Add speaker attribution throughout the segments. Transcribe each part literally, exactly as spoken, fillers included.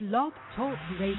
Speaker 1: Blog Talk Radio.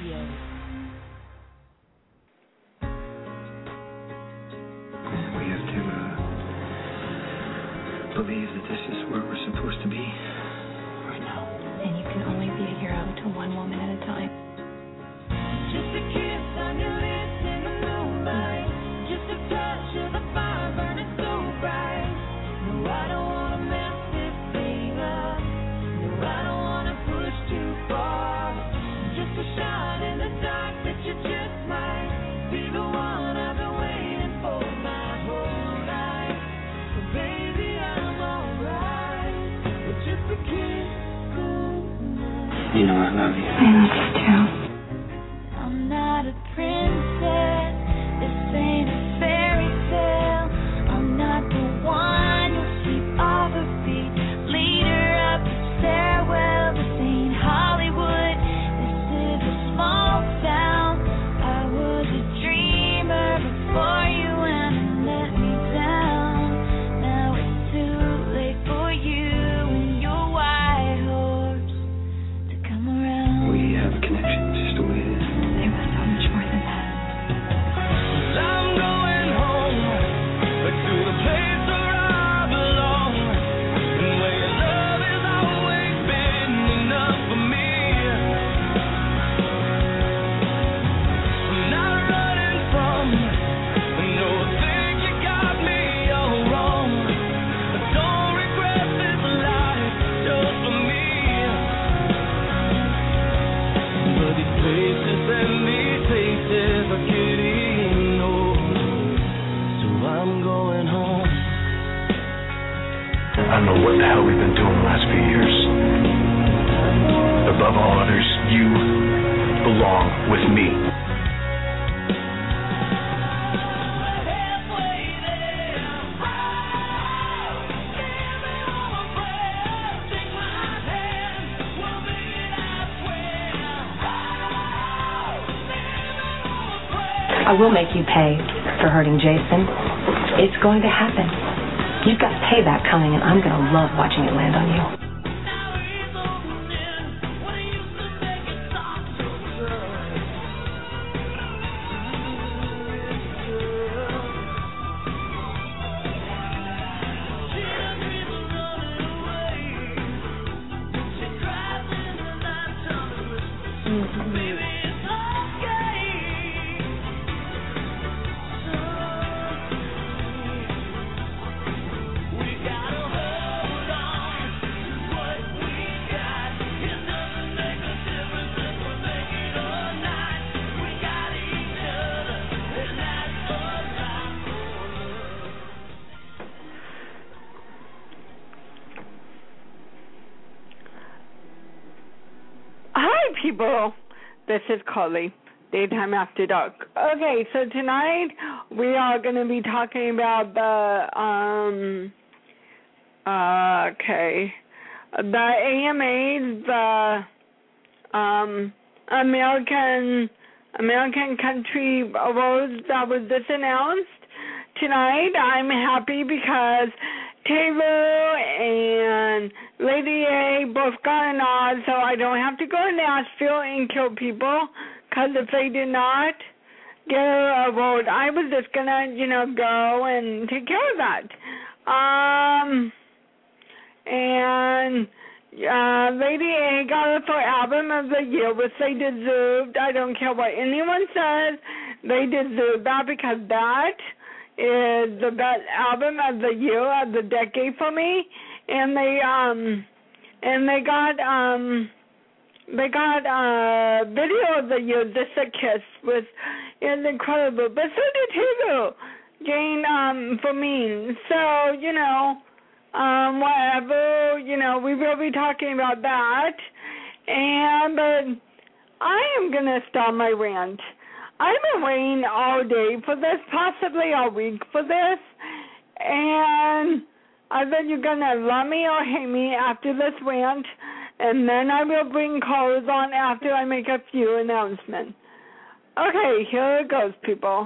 Speaker 2: We have to uh, believe that this is where we're supposed to be right now.
Speaker 3: And you can only be a hero to one woman at a time.
Speaker 4: Just a kiss on your lips in the moonlight. Just a touch of the fire burning so bright. No, I don't want to mess this thing up. No, I don't want to push too far. Just a shot in the dark that you just might be the one I've been waiting for my whole life. So baby, I'm alright with just a kiss goodnight.
Speaker 2: You know I love you.
Speaker 3: I love you too.
Speaker 4: I'm not a princess, this ain't a fairy tale. I'm not the one who'll sweep off her feet, lead her up the stairwell. This ain't Hollywood, this is a small town. I was a dreamer before you went and let me down. Now it's too late for you and your white horse to come around.
Speaker 2: We have a connection, just the way it is.
Speaker 3: There was so much more than that.
Speaker 4: I'm going home to the place where I belong, and where your love has always been enough for me. I'm not running from, no, I think you got me all wrong. I don't regret this life just for me. But these places and these faces are getting old, so I'm going home.
Speaker 5: I don't know what the hell we've been doing the last few years. Above all others, you belong with me.
Speaker 3: I will make you pay for hurting Jason. It's going to happen. You've got payback coming, and I'm going to love watching it land on you.
Speaker 6: Hi, people. This is Carly, Daytime After Dark. Okay, so tonight we are going to be talking about the, um, uh, okay, the A M As, the, um, American, American Country Awards that was just announced tonight. I'm happy because Taylor and Lady A both got a nod, so I don't have to go to Nashville and kill people, because if they did not get a vote, I was just going to, you know, go and take care of that. Um, and uh, Lady A got it for Album of the Year, which they deserved. I don't care what anyone says. They deserve that, because that is the best album of the year, of the decade for me. And they um and they got um they got uh video of the year, Just a Kiss, which is incredible. But so did Taylor, Jane, um for me. So, you know, um whatever, you know, we will be talking about that. And but I am gonna start my rant. I've been waiting all day for this, possibly all week for this, and either you're going to love me or hate me after this rant, and then I will bring callers on after I make a few announcements. Okay, here it goes, people.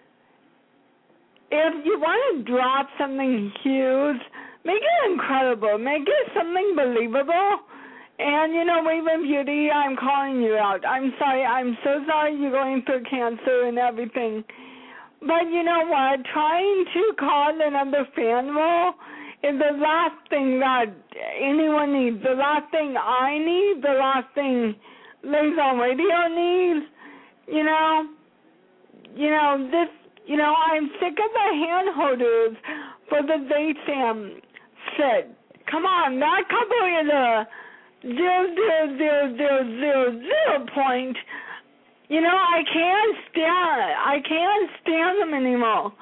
Speaker 6: If you want to drop something huge, make it incredible, make it something believable, And, you know, Raven Beauty, I'm calling you out. I'm sorry. I'm so sorry you're going through cancer and everything. But you know what? Trying to cause another fan roll is the last thing that anyone needs. The last thing I need. The last thing Ladies on Radio needs. You know, you know, this, you know, I'm sick of the hand holders for the They Sam sit. Come on, that couple is a zero, zero, zero, zero, zero, zero point. You know, I can't stand it. I can't stand them anymore.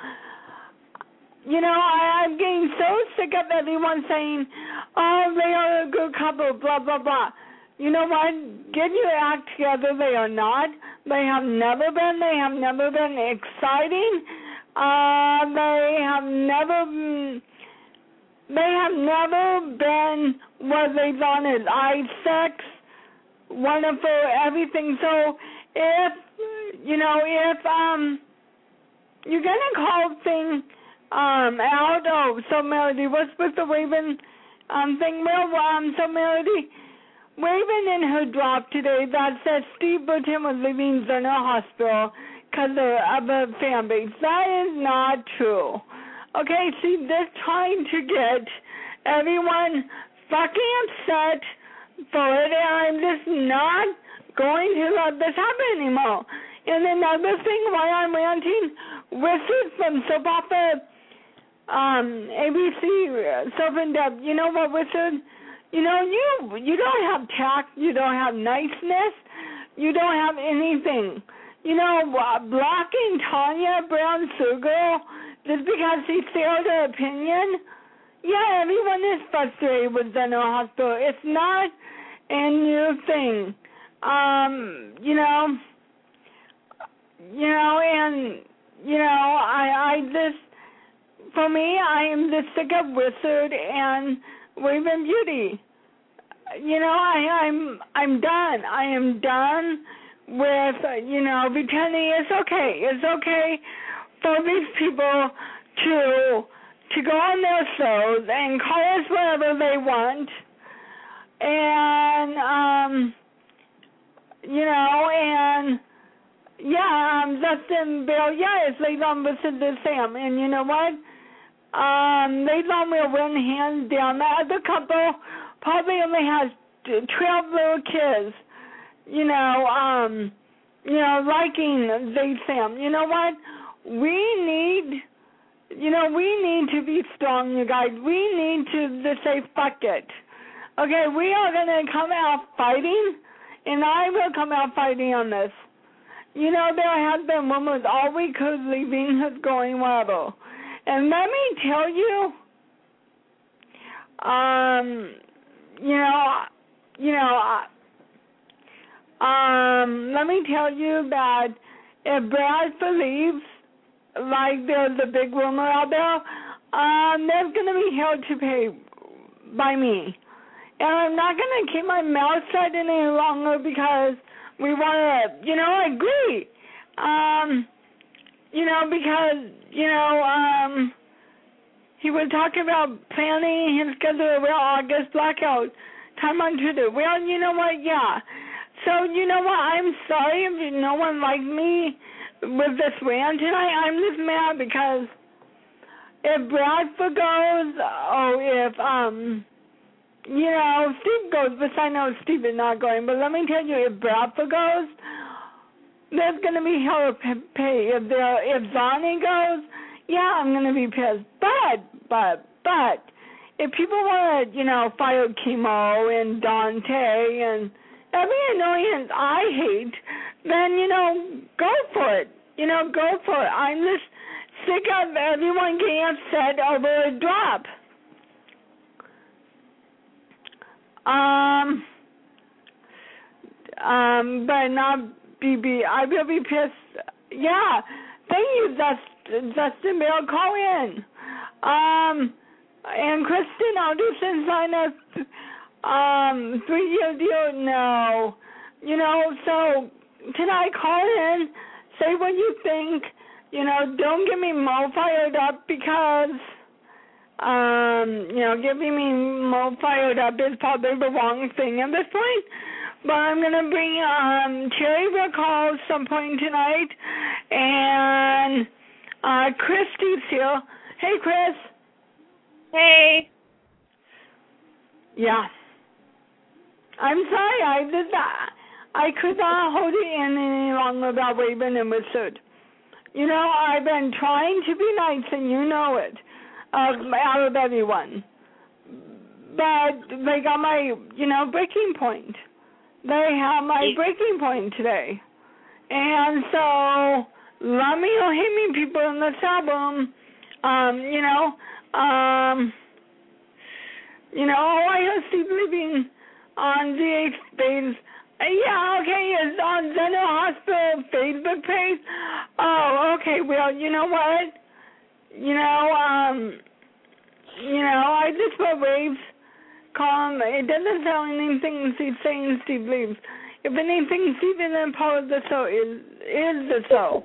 Speaker 6: You know, I, I'm getting so sick of everyone saying, oh, they are a good couple, blah, blah, blah. You know what? Get your act together. They are not. They have never been. They have never been exciting. Uh, they have never been, they have never been what they wanted. I sex, wonderful, everything. So if, you know, if um, you're going to call thing um, out, oh, so Melody, what's with the Raven um, thing? Well, um, so Melody, Raven in her drop today that said Steve Burton was leaving Zerner Hospital because of a fan base. That is not true. Okay, see, they're trying to get everyone fucking upset for it, and I'm just not going to let this happen anymore. And another thing why I'm ranting, Wizard from Soap Opera, um, A B C, Soap and Deb, you know what, Wizard? You know, you you don't have tact, you don't have niceness, you don't have anything. You know, uh, blocking Tanya Brown-Sugar just because she shared her opinion, yeah, everyone is frustrated with General Hospital. It's not a new thing. Um, you know, you know, and, you know, I, I just, for me, I am just sick of Wizard and Raven Beauty. You know, I, I'm I'm done. I am done with, uh, you know, pretending it's okay. It's okay for these people to to go on their shows and call us whatever they want. And, um, you know, and, yeah, um, Justin Bale, yeah, it's laid on with the Sam. And you know what? Um, they thought we'll win hands down. The other couple probably only has twelve little kids, you know, um, you know, liking they Sam. You know what? We need, you know, we need to be strong, you guys. We need to just say, fuck it. Okay, we are going to come out fighting, and I will come out fighting on this. You know, there has been rumors all week who's leaving, who's going, whatever. And let me tell you, um, you know, you know, um, let me tell you that if Brad believes, like there's a big rumor out there, um, there's going to be hell to pay by me. And I'm not going to keep my mouth shut any longer because we want to, you know, agree. Um, you know, because, you know, um, he was talking about planning his schedule around August blackout time on Twitter. Well, you know what? Yeah. So, you know what? I'm sorry if no one liked me with this rant tonight. I'm just mad because if Bradford goes, oh, if, um, you know, Steve goes, but I know Steve is not going, but let me tell you, if Bradford goes, there's going to be hell to pay. If there, if Zonnie goes, yeah, I'm going to be pissed. But, but, but, if people want to, you know, fire Chemo and Dante and every annoyance I hate, then, you know, go for it. You know, go for it. I'm just sick of everyone getting upset over a drop. Um, um, but not B B. I will be pissed. Yeah, thank you, Justin, Justin Bale. Call in. Um, and Kristen Alderson sign us. Um, three-year deal. No, you know. So tonight, call in. Say what you think. You know, don't get me more fired up because um, you know, giving me more fired up is probably the wrong thing at this point. But I'm going to bring um, Cherry will call some point tonight, and uh, Christy's here. Hey, Chris.
Speaker 1: Hey.
Speaker 6: Yeah. I'm sorry I did that. I could not hold it in any longer without Raven and Wizard. You know, I've been trying to be nice, and you know it, uh, out of everyone. But they got my, you know, breaking point. They have my breaking point today. And so, love me or hate me, people in this album, um, you know, um, you know, oh, I heard Steve living on the eighth page. Uh, yeah, okay, it's on Zeno Hospital Facebook page. Oh, okay, well, you know what? You know, um, you know, I just put waves. Call him. It doesn't sound anything Steve saying Steve leaves. If anything, Steve isn't part of the show. Is is the show.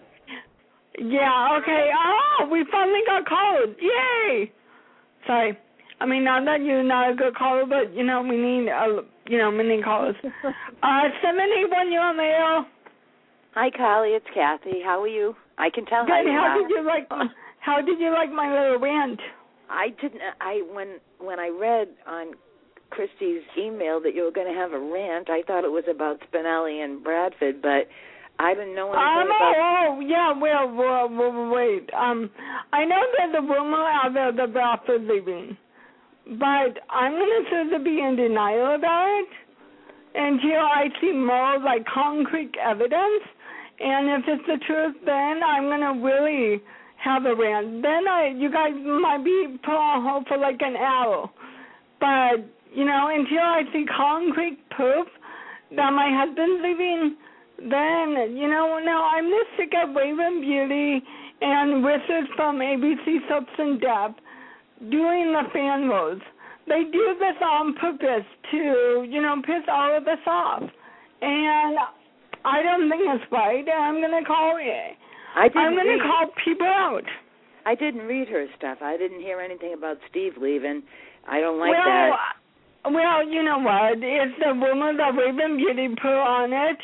Speaker 6: Yeah, okay. Oh, we finally got called. Yay! Sorry. I mean, not that you're not a good caller, but, you know, we need, uh, you know, many callers. uh, seven eight one, you're on the air.
Speaker 1: Hi, Carly. It's Kathy. How are you? I can tell
Speaker 6: Good.
Speaker 1: how you
Speaker 6: How
Speaker 1: are.
Speaker 6: did you like? How did you like my little rant?
Speaker 1: I didn't. I when when I read on Christy's email that you were going to have a rant, I thought it was about Spinelli and Bradford, but I didn't know anything
Speaker 6: um,
Speaker 1: about.
Speaker 6: Oh, yeah. Well, well, well, wait. Um, I know there's a rumor out there that Bradford's leaving, but I'm going to sort of be in denial about it until I see more like concrete evidence. And if it's the truth, then I'm going to really have a rant. Then I, you guys might be put on hold for like an hour. But, you know, until I see concrete proof that my husband's leaving, then, you know, now I'm just sick of Raven Beauty and Wizards from A B C Soaps and Depth doing the fan roles. They do this on purpose to, you know, piss all of us off. And I don't think it's right, and I'm going to call it.
Speaker 1: I didn't
Speaker 6: I'm going
Speaker 1: read,
Speaker 6: to call people out.
Speaker 1: I didn't read her stuff. I didn't hear anything about Steve leaving. I don't like
Speaker 6: well,
Speaker 1: that.
Speaker 6: Well, you know what? It's the rumor that Raven Beauty put on it.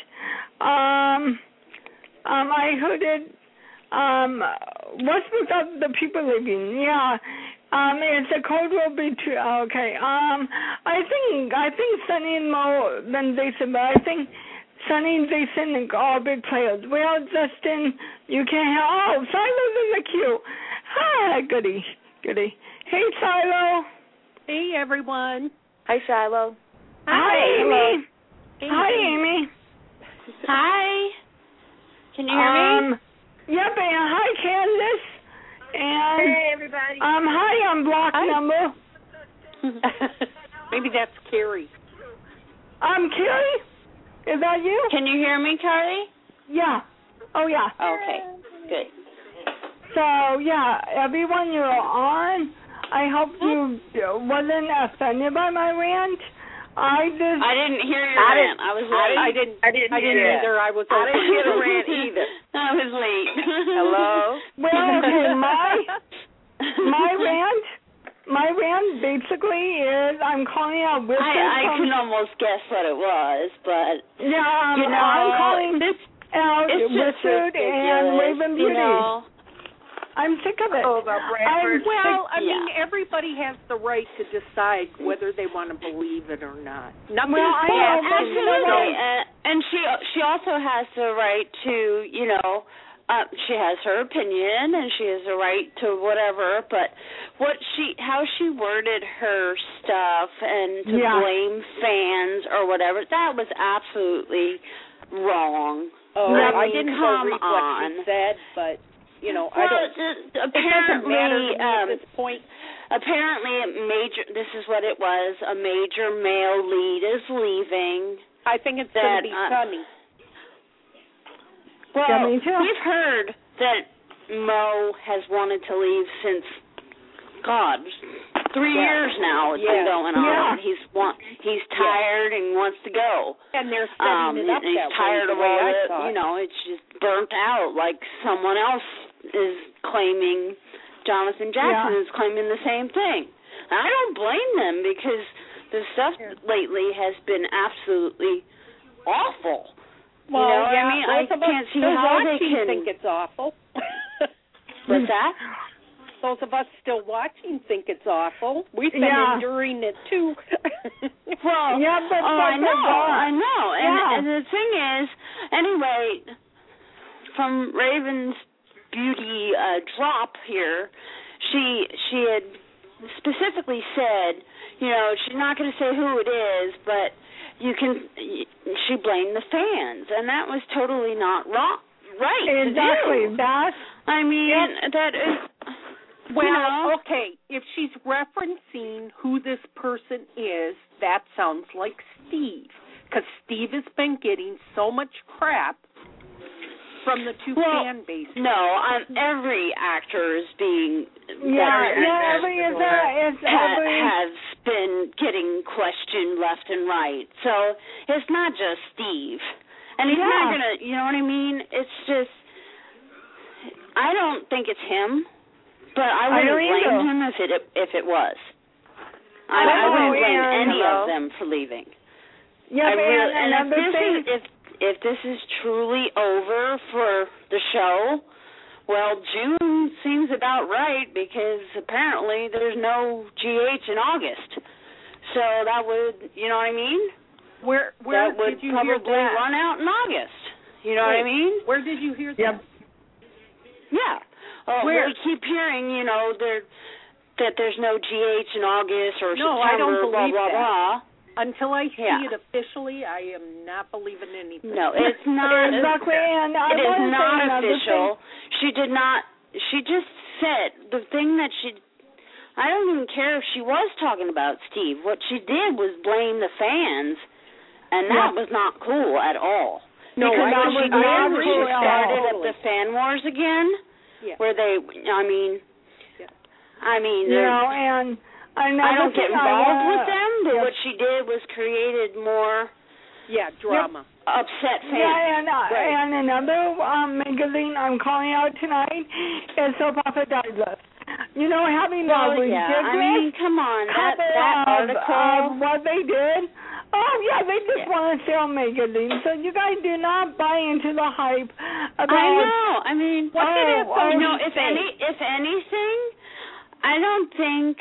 Speaker 6: Um, um, I heard it. Um, what's with the people leaving? Yeah. Um, it's a cold will be true. Okay. Um, I think I think Sunny and Mo than Jason, but I think Sunny and Jason are all big players. Well, Justin, you can't have. Oh, Silo's in the queue. Hi, goody, goody. Hey, Silo.
Speaker 7: Hey, everyone.
Speaker 1: Hi, Shiloh.
Speaker 6: Hi, Amy.
Speaker 7: Hey,
Speaker 6: Hi,
Speaker 7: hey.
Speaker 6: Amy.
Speaker 7: Hi. Can you hear
Speaker 6: um,
Speaker 7: me?
Speaker 6: Yep, and hi, Candace. And,
Speaker 7: hey, everybody.
Speaker 6: Um, hi, I'm block
Speaker 7: hi.
Speaker 6: number.
Speaker 7: Maybe that's Carrie.
Speaker 6: Um, Carrie? Is that you?
Speaker 7: Can you hear me, Carrie?
Speaker 6: Yeah. Oh, yeah.
Speaker 7: Okay, good.
Speaker 6: So, yeah, everyone you're on, I hope you wasn't offended by my rant. I just...
Speaker 7: I didn't hear your
Speaker 1: I
Speaker 7: rant. I was late.
Speaker 1: I didn't. I didn't,
Speaker 7: I didn't
Speaker 1: hear
Speaker 7: either. I was.
Speaker 1: I didn't hear the rant either.
Speaker 7: I was late.
Speaker 1: Hello.
Speaker 6: Well, okay, my my rant, my rant basically is I'm calling out Wizards.
Speaker 7: I, I
Speaker 6: from,
Speaker 7: can almost guess what it was, but
Speaker 6: yeah, um,
Speaker 7: you know,
Speaker 6: I'm calling
Speaker 7: this
Speaker 6: out
Speaker 7: it's just
Speaker 6: Wizard and
Speaker 7: ridiculous,
Speaker 6: Raven Beauty.
Speaker 7: You know?
Speaker 6: I'm sick of it.
Speaker 1: Oh, about Bradford.
Speaker 6: I'm
Speaker 7: Yeah.
Speaker 8: Well, I mean, everybody has the right to decide whether they want to believe it or not. Nothing
Speaker 6: Well, I
Speaker 8: bad
Speaker 6: know,
Speaker 8: can
Speaker 7: Absolutely,
Speaker 8: go.
Speaker 7: and, and she she also has the right to, you know, uh, she has her opinion and she has the right to whatever. But what she, how she worded her stuff and to
Speaker 6: Yeah.
Speaker 7: blame fans or whatever, that was absolutely wrong.
Speaker 8: Oh,
Speaker 7: I
Speaker 8: I,
Speaker 7: mean,
Speaker 8: didn't
Speaker 7: come
Speaker 8: go read what
Speaker 7: on.
Speaker 8: she said, but, you know,
Speaker 7: Well,
Speaker 8: I don't...
Speaker 7: just,
Speaker 8: It doesn't matter
Speaker 7: apparently,
Speaker 8: to me
Speaker 7: um,
Speaker 8: at this point.
Speaker 7: apparently, a major. This is what it was. A major male lead is leaving.
Speaker 8: I think it's
Speaker 7: that,
Speaker 8: going to be
Speaker 7: uh,
Speaker 8: Sunny.
Speaker 7: Well,
Speaker 6: Yeah, me too.
Speaker 7: we've heard that Mo has wanted to leave since, God, three
Speaker 8: Yeah.
Speaker 7: years now. It's
Speaker 8: Yeah.
Speaker 7: been going on.
Speaker 6: Yeah.
Speaker 7: He's want. He's tired and wants to go.
Speaker 8: And they're setting
Speaker 7: Um,
Speaker 8: it up
Speaker 7: he's
Speaker 8: that
Speaker 7: tired
Speaker 8: way,
Speaker 7: of
Speaker 8: the way
Speaker 7: all
Speaker 8: I
Speaker 7: it.
Speaker 8: thought.
Speaker 7: You know, it's just burnt out. Like someone else is claiming Jonathan Jackson
Speaker 6: Yeah.
Speaker 7: is claiming the same thing. And I don't blame them because the stuff lately has been absolutely awful.
Speaker 8: Well,
Speaker 7: you know what
Speaker 8: yeah,
Speaker 7: I mean?
Speaker 8: those
Speaker 7: I
Speaker 8: of us
Speaker 7: can't see
Speaker 8: still
Speaker 7: how they
Speaker 8: watching
Speaker 7: can
Speaker 8: think it's awful.
Speaker 7: What's that?
Speaker 8: Those of us still watching think it's awful. We've been
Speaker 6: Yeah.
Speaker 8: enduring it too.
Speaker 7: Well,
Speaker 6: yeah, but
Speaker 7: oh, I know, I know. And,
Speaker 6: Yeah.
Speaker 7: and the thing is, anyway, from Raven's beauty uh, drop here, she she had specifically said, you know, she's not going to say who it is, but you can. She blamed the fans, and that was totally not wrong, right?
Speaker 6: Exactly.
Speaker 7: To do.
Speaker 6: That's
Speaker 7: I mean,
Speaker 6: yeah.
Speaker 7: that is.
Speaker 8: Well,
Speaker 7: you know,
Speaker 8: okay, if she's referencing who this person is, that sounds like Steve, because Steve has been getting so much crap from the two
Speaker 7: well,
Speaker 8: fan bases.
Speaker 7: No, um, every actor is being
Speaker 6: yeah,
Speaker 7: that
Speaker 6: yeah. Every is a, it's
Speaker 7: ha-
Speaker 6: every.
Speaker 7: has been getting questioned left and right. So it's not just Steve, and he's
Speaker 6: Yeah.
Speaker 7: not gonna. You know what I mean? It's just I don't think it's him. But I
Speaker 6: I
Speaker 7: wouldn't
Speaker 6: don't
Speaker 7: blame
Speaker 6: either.
Speaker 7: him if it if it was. I,
Speaker 6: Oh,
Speaker 7: I wouldn't blame
Speaker 6: and,
Speaker 7: any
Speaker 6: hello.
Speaker 7: of them for leaving.
Speaker 6: Yeah,
Speaker 7: I
Speaker 6: but
Speaker 7: really,
Speaker 6: and
Speaker 7: and if
Speaker 6: another
Speaker 7: this
Speaker 6: thing.
Speaker 7: is if if this is truly over for the show, well, June seems about right because apparently there's no G H in August. So that would, you know what I mean?
Speaker 8: Where where
Speaker 7: that would
Speaker 8: did you
Speaker 7: probably
Speaker 8: hear that?
Speaker 7: run out in August. You know
Speaker 8: Wait,
Speaker 7: what I mean?
Speaker 8: Where did you hear
Speaker 6: Yep.
Speaker 8: that?
Speaker 7: Yeah. Uh,
Speaker 8: Where?
Speaker 7: We keep hearing, you know, there that there's no G H in August or
Speaker 8: No,
Speaker 7: September,
Speaker 8: I don't
Speaker 7: blah,
Speaker 8: believe
Speaker 7: blah,
Speaker 8: that.
Speaker 7: blah.
Speaker 8: Until I see
Speaker 7: Yeah.
Speaker 8: it officially, I am not believing anything.
Speaker 7: No, it's not.
Speaker 6: Exactly, and I
Speaker 7: It is
Speaker 6: wanna say
Speaker 7: not
Speaker 6: another
Speaker 7: official.
Speaker 6: thing.
Speaker 7: She did not. She just said the thing that she. I don't even care if she was talking about Steve. What she did was blame the fans, and that
Speaker 6: Yeah.
Speaker 7: was not cool at all.
Speaker 6: No,
Speaker 7: because
Speaker 6: that
Speaker 7: when
Speaker 6: was
Speaker 7: she
Speaker 6: not
Speaker 7: did,
Speaker 6: cool
Speaker 7: she
Speaker 6: at
Speaker 7: started
Speaker 6: all.
Speaker 7: up the fan wars again,
Speaker 8: Yeah.
Speaker 7: where they. I mean.
Speaker 8: Yeah.
Speaker 7: I mean.
Speaker 6: You
Speaker 7: they're-
Speaker 6: know, and another
Speaker 7: I don't get
Speaker 6: thing I
Speaker 7: involved
Speaker 6: wanna-
Speaker 7: with them, but
Speaker 6: Yep.
Speaker 7: what she did was created more
Speaker 8: Yeah, drama.
Speaker 7: upset fans.
Speaker 6: Yeah, and, uh,
Speaker 8: Right.
Speaker 6: and another um, magazine I'm calling out tonight is Soap Opera Digest. You know, having
Speaker 7: well,
Speaker 6: a ridiculous
Speaker 7: yeah, I mean, come on, that,
Speaker 6: couple
Speaker 7: that
Speaker 6: of,
Speaker 7: article.
Speaker 6: of what they did. Oh, yeah, they just
Speaker 7: Yeah.
Speaker 6: want to sell magazines. So you guys do not buy into the hype about...
Speaker 7: I know. I mean,
Speaker 8: What
Speaker 6: oh,
Speaker 8: did it
Speaker 6: oh,
Speaker 7: you know, if
Speaker 8: say?
Speaker 7: any, if anything, I don't think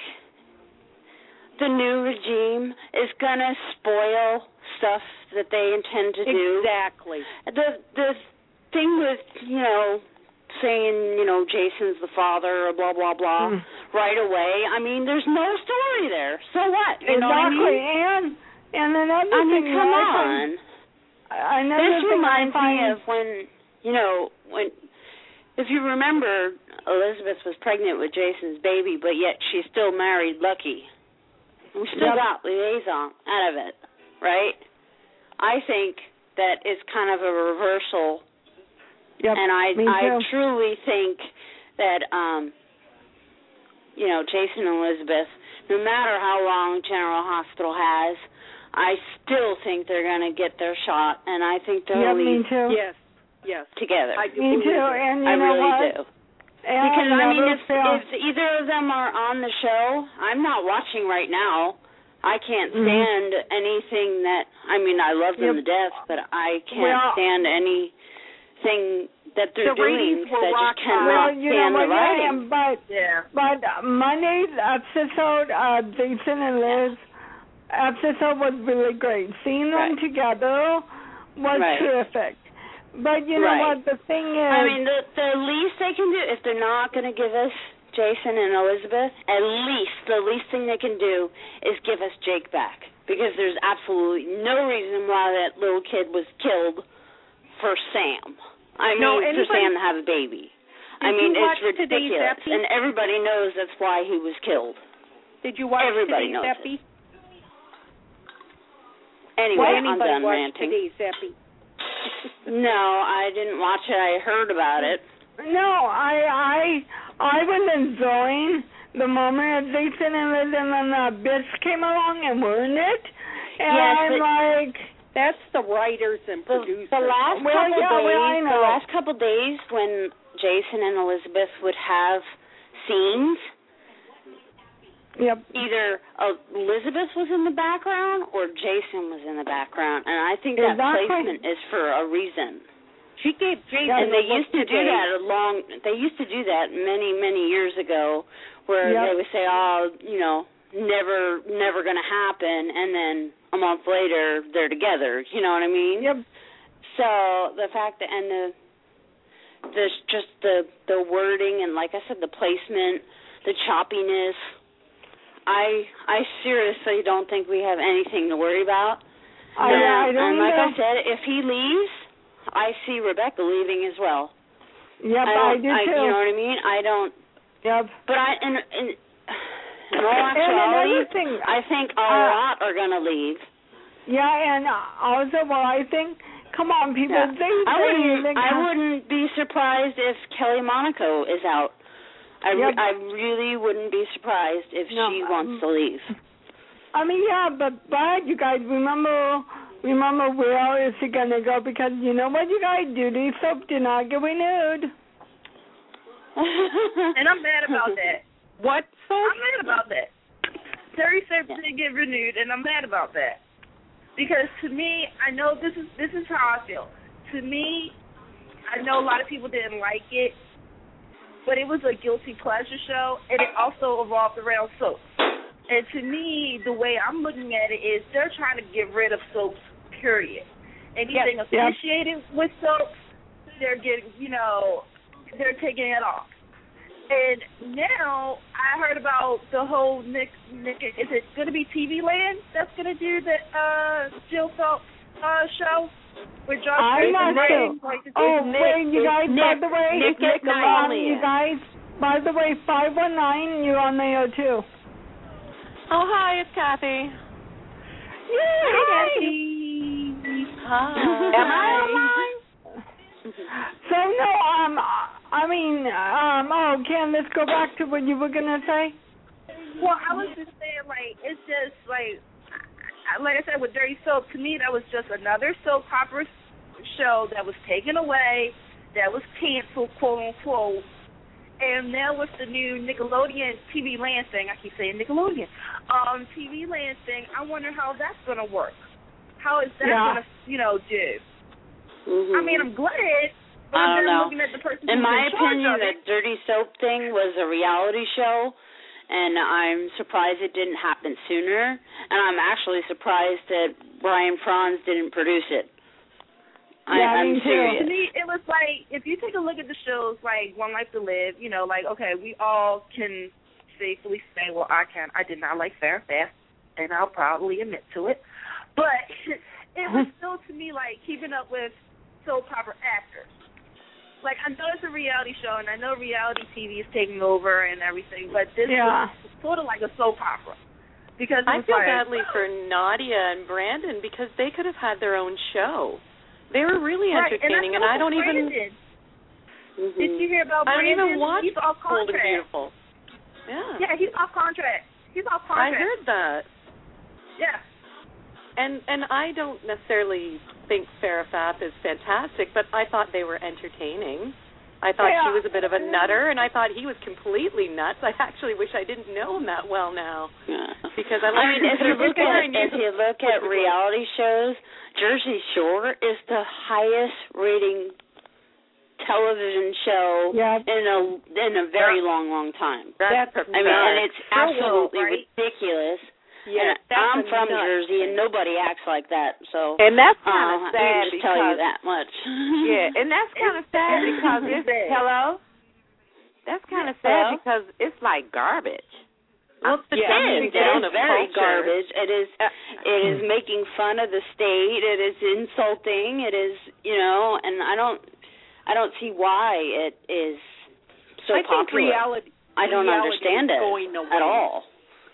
Speaker 7: the new regime is gonna spoil stuff that they intend to do.
Speaker 8: Exactly.
Speaker 7: The the thing with, you know, saying, you know, Jason's the father or blah, blah, blah,
Speaker 6: Mm.
Speaker 7: right away, I mean, there's no story there. So what? You
Speaker 6: exactly.
Speaker 7: know what I mean?
Speaker 6: And, and another
Speaker 7: I mean,
Speaker 6: thing
Speaker 7: come
Speaker 6: that I
Speaker 7: on.
Speaker 6: find- Another
Speaker 7: This
Speaker 6: thing
Speaker 7: reminds
Speaker 6: I find,
Speaker 7: me of when, you know, when, if you remember, Elizabeth was pregnant with Jason's baby, but yet she still married Lucky. We still
Speaker 6: Yep.
Speaker 7: got liaison out of it, right? I think that it's kind of a reversal,
Speaker 6: Yep,
Speaker 7: and I
Speaker 6: me
Speaker 7: I
Speaker 6: too.
Speaker 7: truly think that, um, you know, Jason and Elizabeth, no matter how long General Hospital has, I still think they're going to get their shot, and I think they'll
Speaker 6: Yep, me
Speaker 7: leave
Speaker 6: too.
Speaker 8: Yes. Yes.
Speaker 7: together.
Speaker 8: I do
Speaker 6: Me
Speaker 8: believe
Speaker 6: too,
Speaker 8: it.
Speaker 6: and you
Speaker 7: I
Speaker 6: know
Speaker 7: really
Speaker 6: what?
Speaker 7: do.
Speaker 6: And
Speaker 7: Because, I mean,
Speaker 6: another
Speaker 7: if,
Speaker 6: film-
Speaker 7: if either of them are on the show, I'm not watching right now. I can't
Speaker 6: Mhm.
Speaker 7: stand anything that, I mean, I love them
Speaker 6: Yep.
Speaker 7: to death, but I can't
Speaker 6: Well-
Speaker 7: stand anything that they're
Speaker 8: The
Speaker 7: doing
Speaker 8: ratings
Speaker 7: because
Speaker 8: were
Speaker 7: I
Speaker 8: rock
Speaker 7: just cannot
Speaker 6: Well, you know
Speaker 7: stand
Speaker 6: what,
Speaker 7: the
Speaker 6: yeah,
Speaker 7: writing.
Speaker 6: but,
Speaker 8: Yeah.
Speaker 6: but uh, Monday's episode, uh, Jason and Liz episode was really great. Seeing them
Speaker 7: Right.
Speaker 6: together was
Speaker 7: Right.
Speaker 6: terrific. But you know
Speaker 7: Right.
Speaker 6: what, the thing is...
Speaker 7: I mean, the, the least they can do, if they're not going to give us Jason and Elizabeth, at least, the least thing they can do is give us Jake back. Because there's absolutely no reason why that little kid was killed for Sam. I mean,
Speaker 8: No,
Speaker 7: for
Speaker 8: anybody-
Speaker 7: Sam to have a baby. I
Speaker 8: Did
Speaker 7: mean,
Speaker 8: you watch
Speaker 7: it's
Speaker 8: today's
Speaker 7: ridiculous.
Speaker 8: epi?
Speaker 7: And everybody knows that's why he was killed.
Speaker 8: Did you watch
Speaker 7: Everybody
Speaker 8: today's
Speaker 7: knows
Speaker 8: epi?
Speaker 7: Anyway,
Speaker 8: Did
Speaker 7: I'm
Speaker 8: anybody
Speaker 7: done
Speaker 8: watch
Speaker 7: ranting.
Speaker 8: today's epi?
Speaker 7: No, I didn't watch it. I heard about it.
Speaker 6: No, I I I was enjoying the moment that Jason and Liz and then the bitch came along and ruined it. And
Speaker 7: Yes,
Speaker 6: I'm
Speaker 7: but-
Speaker 6: like...
Speaker 8: That's the writers and
Speaker 7: The,
Speaker 8: producers.
Speaker 7: the last
Speaker 6: Well,
Speaker 7: couple
Speaker 6: yeah, well, I
Speaker 7: days,
Speaker 6: know.
Speaker 7: the last couple days when Jason and Elizabeth would have scenes,
Speaker 6: Yep.
Speaker 7: either uh, Elizabeth was in the background or Jason was in the background, and I think that
Speaker 6: Exactly.
Speaker 7: placement is for a reason.
Speaker 9: She gave Jason.
Speaker 7: And they
Speaker 9: the
Speaker 7: used to
Speaker 9: look
Speaker 7: do
Speaker 9: today.
Speaker 7: that a long. They used to do that many, many years ago, where
Speaker 6: Yep.
Speaker 7: they would say, "Oh, you know, never, never going to happen," and then a month later they're together. You know what I mean?
Speaker 6: Yep.
Speaker 7: So the fact that and the, the just the the wording and, like I said, the placement, the choppiness. I I seriously don't think we have anything to worry about.
Speaker 6: I,
Speaker 7: and,
Speaker 6: I don't
Speaker 7: and like
Speaker 6: know.
Speaker 7: I said, if he leaves, I see Rebecca leaving as well.
Speaker 6: Yep,
Speaker 7: I,
Speaker 6: I,
Speaker 7: don't,
Speaker 6: do
Speaker 7: I,
Speaker 6: too.
Speaker 7: You know what I mean? I don't.
Speaker 6: Yep.
Speaker 7: But I in in, in all
Speaker 6: And
Speaker 7: actuality,
Speaker 6: another thing,
Speaker 7: I think a
Speaker 6: uh,
Speaker 7: lot are going to leave.
Speaker 6: Yeah, and also, well, I think, come on, people,
Speaker 7: Yeah.
Speaker 6: they,
Speaker 7: I
Speaker 6: they,
Speaker 7: wouldn't.
Speaker 6: they
Speaker 7: I
Speaker 6: come-
Speaker 7: wouldn't be surprised if Kelly Monaco is out. I,
Speaker 6: Yep.
Speaker 7: re- I really wouldn't be surprised if
Speaker 6: No,
Speaker 7: she
Speaker 6: um,
Speaker 7: wants to leave.
Speaker 6: I mean, yeah, but but you guys remember remember where is she gonna go? Because you know what, you guys, Duty Soap did not get renewed.
Speaker 10: And I'm mad about that.
Speaker 9: What? So?
Speaker 10: I'm mad about that. Terry Soap didn't get renewed, and I'm mad about that. Because to me, I know this is this is how I feel. To me, I know a lot of people didn't like it, but it was a guilty pleasure show, and it also revolved around soaps. And to me, the way I'm looking at it is they're trying to get rid of soaps, period. Anything
Speaker 6: Yep.
Speaker 10: associated with soaps, they're getting, you know, they're taking it off. And now I heard about the whole Nick, Nick is it going to be T V Land that's going to do the uh, Jill Phelps uh, show? With Josh
Speaker 6: I'm not
Speaker 10: Grayson?
Speaker 6: sure.
Speaker 10: Like,
Speaker 6: Oh,
Speaker 10: Nick,
Speaker 6: wait, you guys, by the way,
Speaker 9: Nick
Speaker 6: Nick,
Speaker 9: at
Speaker 6: um,
Speaker 9: Nickelodeon.
Speaker 6: you guys, by the way, five one nine, you're on the air too.
Speaker 9: Oh, hi, it's Kathy.
Speaker 6: Yay, hi.
Speaker 9: Hi.
Speaker 6: Am I online? So, no, um, I mean, um, oh, Ken, let's go back to what you were going to say.
Speaker 10: Well, I was just saying, like, it's just, like, like I said, with Dirty Soap, to me, that was just another soap opera show that was taken away, that was canceled, quote-unquote. And now with the new Nickelodeon T V Land thing, I keep saying Nickelodeon, um, T V Land thing, I wonder how that's going to work. How is that
Speaker 6: Yeah.
Speaker 10: going to, you know, do?
Speaker 7: Mm-hmm.
Speaker 10: I mean, I'm glad, but
Speaker 7: I
Speaker 10: I'm
Speaker 7: don't know.
Speaker 10: looking at the person
Speaker 7: In
Speaker 10: who's
Speaker 7: my
Speaker 10: in charge
Speaker 7: opinion,
Speaker 10: of
Speaker 7: the
Speaker 10: it.
Speaker 7: Dirty Soap thing was a reality show, and I'm surprised it didn't happen sooner. And I'm actually surprised that Brian Franz didn't produce it. I,
Speaker 6: Yeah,
Speaker 7: I'm
Speaker 6: me too.
Speaker 7: serious.
Speaker 10: To me, it was like, if you take a look at the shows like One Life to Live, you know, like, okay, we all can safely say, well, I can. I did not like Fair and Fast, and I'll probably admit to it. But it was still, to me, like keeping up with soap opera actors. Like, I know it's a reality show, and I know reality T V is taking over and everything, but this
Speaker 6: Yeah.
Speaker 10: was sort of like a soap opera. Because it
Speaker 9: I
Speaker 10: was
Speaker 9: feel
Speaker 10: like,
Speaker 9: badly for Nadia and Brandon because they could have had their own show. They were really
Speaker 10: right,
Speaker 9: entertaining, and,
Speaker 10: and,
Speaker 9: I don't even.
Speaker 7: Mm-hmm.
Speaker 10: Did you hear about
Speaker 9: I don't
Speaker 10: Brandon?
Speaker 9: even watch
Speaker 10: He's off
Speaker 9: Cold and
Speaker 10: contract.
Speaker 9: Beautiful. Yeah.
Speaker 10: Yeah, he's off contract. He's off
Speaker 9: I
Speaker 10: contract.
Speaker 9: heard that.
Speaker 10: Yeah.
Speaker 9: And and I don't necessarily think Farrah Faf is fantastic, but I thought they were entertaining. I thought
Speaker 6: Yeah.
Speaker 9: she was a bit of a nutter, and I thought he was completely nuts. I actually wish I didn't know him that well now,
Speaker 7: Yeah.
Speaker 9: because I
Speaker 7: I
Speaker 9: like
Speaker 7: mean, if you look at if you look at
Speaker 9: With-
Speaker 7: reality shows, Jersey Shore is the highest rating television show
Speaker 6: Yeah.
Speaker 7: in a in a very long, long time.
Speaker 9: That's
Speaker 7: I mean, and it's
Speaker 10: For real,
Speaker 7: absolutely
Speaker 10: right?
Speaker 7: ridiculous.
Speaker 9: yeah,
Speaker 7: and
Speaker 9: that's
Speaker 7: I'm
Speaker 9: a
Speaker 7: from
Speaker 9: nut
Speaker 7: Jersey, and
Speaker 9: thing.
Speaker 7: nobody acts like that. So
Speaker 11: And that's
Speaker 7: uh,
Speaker 11: kind of
Speaker 7: I
Speaker 11: sad
Speaker 7: can just
Speaker 11: because
Speaker 7: tell you that much.
Speaker 11: yeah, and that's kind of sad because it's
Speaker 10: sad.
Speaker 11: hello. That's kind of
Speaker 7: Hello?
Speaker 11: sad because it's like garbage.
Speaker 9: Well, it's the
Speaker 7: It
Speaker 9: dumbing
Speaker 7: is. It
Speaker 9: down
Speaker 7: is
Speaker 9: of
Speaker 7: very
Speaker 9: culture.
Speaker 7: garbage. It is. It is making fun of the state. It is insulting. It is, you know, and I don't, I don't see why it is so
Speaker 11: I think
Speaker 7: popular.
Speaker 11: reality.
Speaker 7: I don't
Speaker 11: reality
Speaker 7: understand
Speaker 11: is
Speaker 7: it
Speaker 11: going away.
Speaker 7: at all.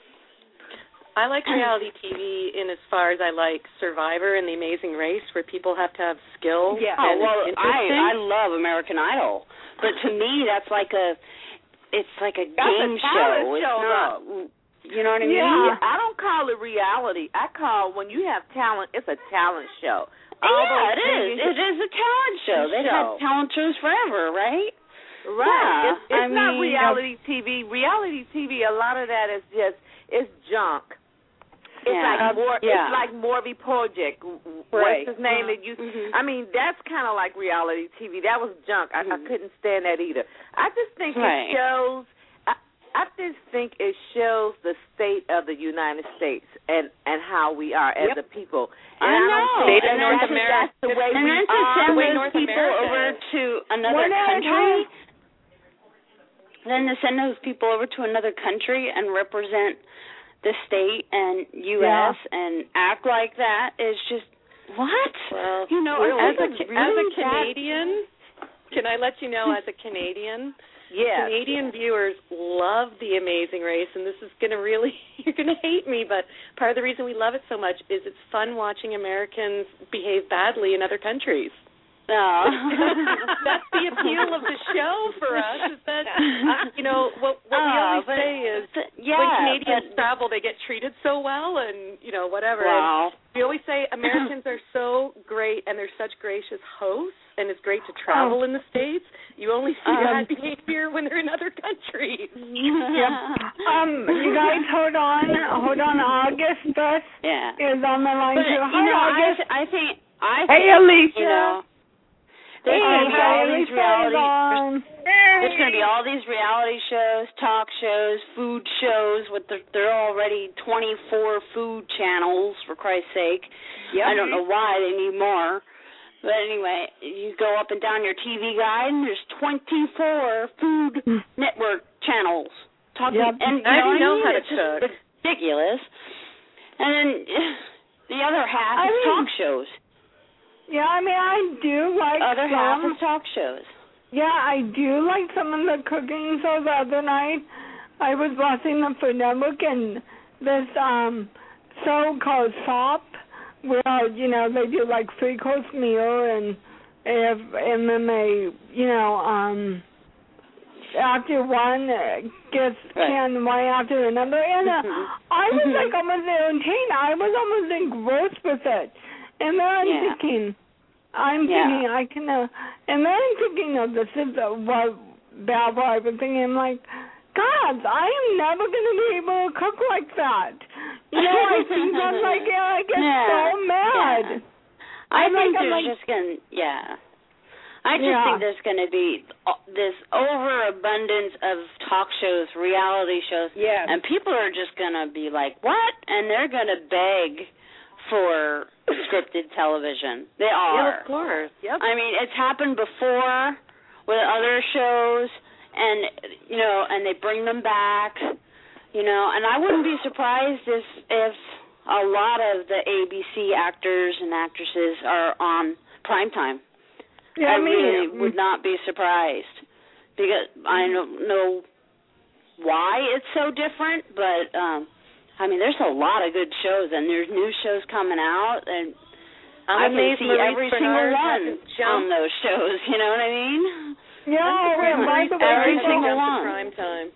Speaker 9: I like reality T V in as far as I like Survivor and The Amazing Race, where people have to have skill.
Speaker 11: Yeah.
Speaker 7: Oh
Speaker 9: and
Speaker 7: well,
Speaker 9: it's
Speaker 7: I
Speaker 9: interesting.
Speaker 7: I love American Idol, but to me that's like a, it's like a
Speaker 11: That's a
Speaker 7: game
Speaker 11: talent
Speaker 7: show. It's
Speaker 11: show,
Speaker 7: not. You know what I mean?
Speaker 11: Yeah, I don't call it reality. I call when you have talent, it's a talent show. All
Speaker 7: Yeah,
Speaker 11: those
Speaker 7: it is.
Speaker 11: T V
Speaker 7: It is a talent show. They've
Speaker 11: show.
Speaker 7: had talent shows forever, right?
Speaker 11: Right.
Speaker 8: Yeah,
Speaker 11: It's, it's
Speaker 8: I
Speaker 11: not
Speaker 8: mean,
Speaker 11: reality T V. Reality T V, a lot of that is just it's junk. It's
Speaker 8: Yeah.
Speaker 11: like more.
Speaker 8: Yeah.
Speaker 11: It's like Morby Project.
Speaker 8: Right.
Speaker 11: What's his name? That you.
Speaker 8: Mhm.
Speaker 11: I mean, that's kind of like reality T V. That was junk. I, I couldn't stand that either. I just think
Speaker 8: Right.
Speaker 11: it shows. I, I just think it shows the state of the United States and and how we are as
Speaker 8: Yep.
Speaker 11: a people.
Speaker 8: I
Speaker 11: And I,
Speaker 8: know.
Speaker 11: don't think
Speaker 9: State of
Speaker 11: and
Speaker 9: North
Speaker 11: that's,
Speaker 9: America.
Speaker 11: that's the way
Speaker 8: And
Speaker 11: we
Speaker 8: then to
Speaker 11: are.
Speaker 8: send
Speaker 9: way
Speaker 8: those
Speaker 9: North
Speaker 8: people
Speaker 9: America
Speaker 8: over
Speaker 9: is.
Speaker 8: to another
Speaker 6: One at a
Speaker 8: country,
Speaker 6: time.
Speaker 8: then to send those people over to another country and represent the state and U S
Speaker 6: Yeah.
Speaker 8: and act like that is just what?
Speaker 9: Well,
Speaker 8: you know,
Speaker 9: really,
Speaker 8: as,
Speaker 9: as, a,
Speaker 8: a,
Speaker 9: as a
Speaker 8: really bad-
Speaker 9: Canadian, can I let you know, as a Canadian,
Speaker 11: Yes.
Speaker 9: Canadian viewers love The Amazing Race, and this is going to really, you're going to hate me, but part of the reason we love it so much is it's fun watching Americans behave badly in other countries.
Speaker 8: No.
Speaker 9: That's the appeal of the show for us, is that, you know, what, what we
Speaker 8: Oh,
Speaker 9: always
Speaker 8: but-
Speaker 9: say is
Speaker 8: yeah,
Speaker 9: when Canadians
Speaker 8: but-
Speaker 9: travel, they get treated so well and, you know, whatever.
Speaker 8: Wow.
Speaker 9: And we always say Americans are so great and they're such gracious hosts, and it's great to travel
Speaker 6: Oh.
Speaker 9: in the States. You only see
Speaker 6: Um,
Speaker 9: bad behavior when they're in other countries.
Speaker 6: Yep. Um, you guys hold on. Hold on. August first
Speaker 8: Yeah.
Speaker 6: is on the line
Speaker 8: But,
Speaker 6: too.
Speaker 8: you
Speaker 6: Hi,
Speaker 8: know, I,
Speaker 6: August.
Speaker 8: th- I think, I
Speaker 6: Hey,
Speaker 8: think,
Speaker 6: Alicia.
Speaker 8: you know, there's
Speaker 6: Hey,
Speaker 8: going to be all
Speaker 6: Alicia
Speaker 8: these
Speaker 6: is
Speaker 8: reality,
Speaker 6: on.
Speaker 8: there's going to be all these reality shows, talk shows, food shows, with the, they're already twenty-four food channels, for Christ's sake.
Speaker 6: Yep.
Speaker 8: I don't know why they need more. But anyway, you go up and down your T V guide, and there's twenty-four food network channels. Talking,
Speaker 6: Yep.
Speaker 8: and you
Speaker 9: I
Speaker 8: know,
Speaker 9: know
Speaker 8: what
Speaker 9: how
Speaker 8: I mean?
Speaker 9: to
Speaker 8: It's just
Speaker 9: cook.
Speaker 8: ridiculous. And then the other half
Speaker 6: I
Speaker 8: is
Speaker 6: mean-
Speaker 8: talk shows.
Speaker 6: Yeah, I mean, I do like
Speaker 8: Other half
Speaker 6: some.
Speaker 8: is talk shows.
Speaker 6: Yeah, I do like some of the cooking. So the other night, I was watching the Food Network, and this um show called Shop, where you know they do like three course meal, and if and then they you know um after one uh, gets
Speaker 8: Right.
Speaker 6: canned one after another, and uh,
Speaker 8: Mhm.
Speaker 6: I was
Speaker 8: Mhm.
Speaker 6: like almost entertained. I was almost engrossed with it, and then I'm
Speaker 8: Yeah.
Speaker 6: thinking. I'm
Speaker 8: Yeah.
Speaker 6: thinking I can, uh, and then I'm thinking, no, this is uh, what bad what I've been thinking. I'm like, God, I am never going to be able to cook like that. You know, I see that like, yeah, I get
Speaker 8: Yeah.
Speaker 6: so mad.
Speaker 8: Yeah. I
Speaker 6: I'm
Speaker 8: think
Speaker 6: like, I'm
Speaker 8: there's
Speaker 6: like,
Speaker 8: just going to, yeah. I just
Speaker 6: Yeah.
Speaker 8: think there's going to be uh, this overabundance of talk shows, reality shows,
Speaker 6: Yes.
Speaker 8: and people are just going to be like, what? And they're going to beg for scripted television. They are.
Speaker 9: Yeah, of course. Yep.
Speaker 8: I mean, it's happened before with other shows, and you know, and they bring them back, you know, and I wouldn't be surprised if if a lot of the A B C actors and actresses are on primetime.
Speaker 6: yeah,
Speaker 8: I
Speaker 6: I mean,
Speaker 8: really would not be surprised, because I don't know why it's so different, but um I mean, there's a lot of good shows, and there's new shows coming out, and
Speaker 9: I'm
Speaker 8: I can
Speaker 9: amazed
Speaker 8: see
Speaker 9: Maurice
Speaker 8: every single
Speaker 9: Bernard
Speaker 8: one
Speaker 9: hasn't jumped.
Speaker 8: on those shows. You know what I mean?
Speaker 6: yeah, and by the way,
Speaker 8: Every
Speaker 6: people-
Speaker 8: single
Speaker 9: Jump to
Speaker 8: one.
Speaker 9: prime time.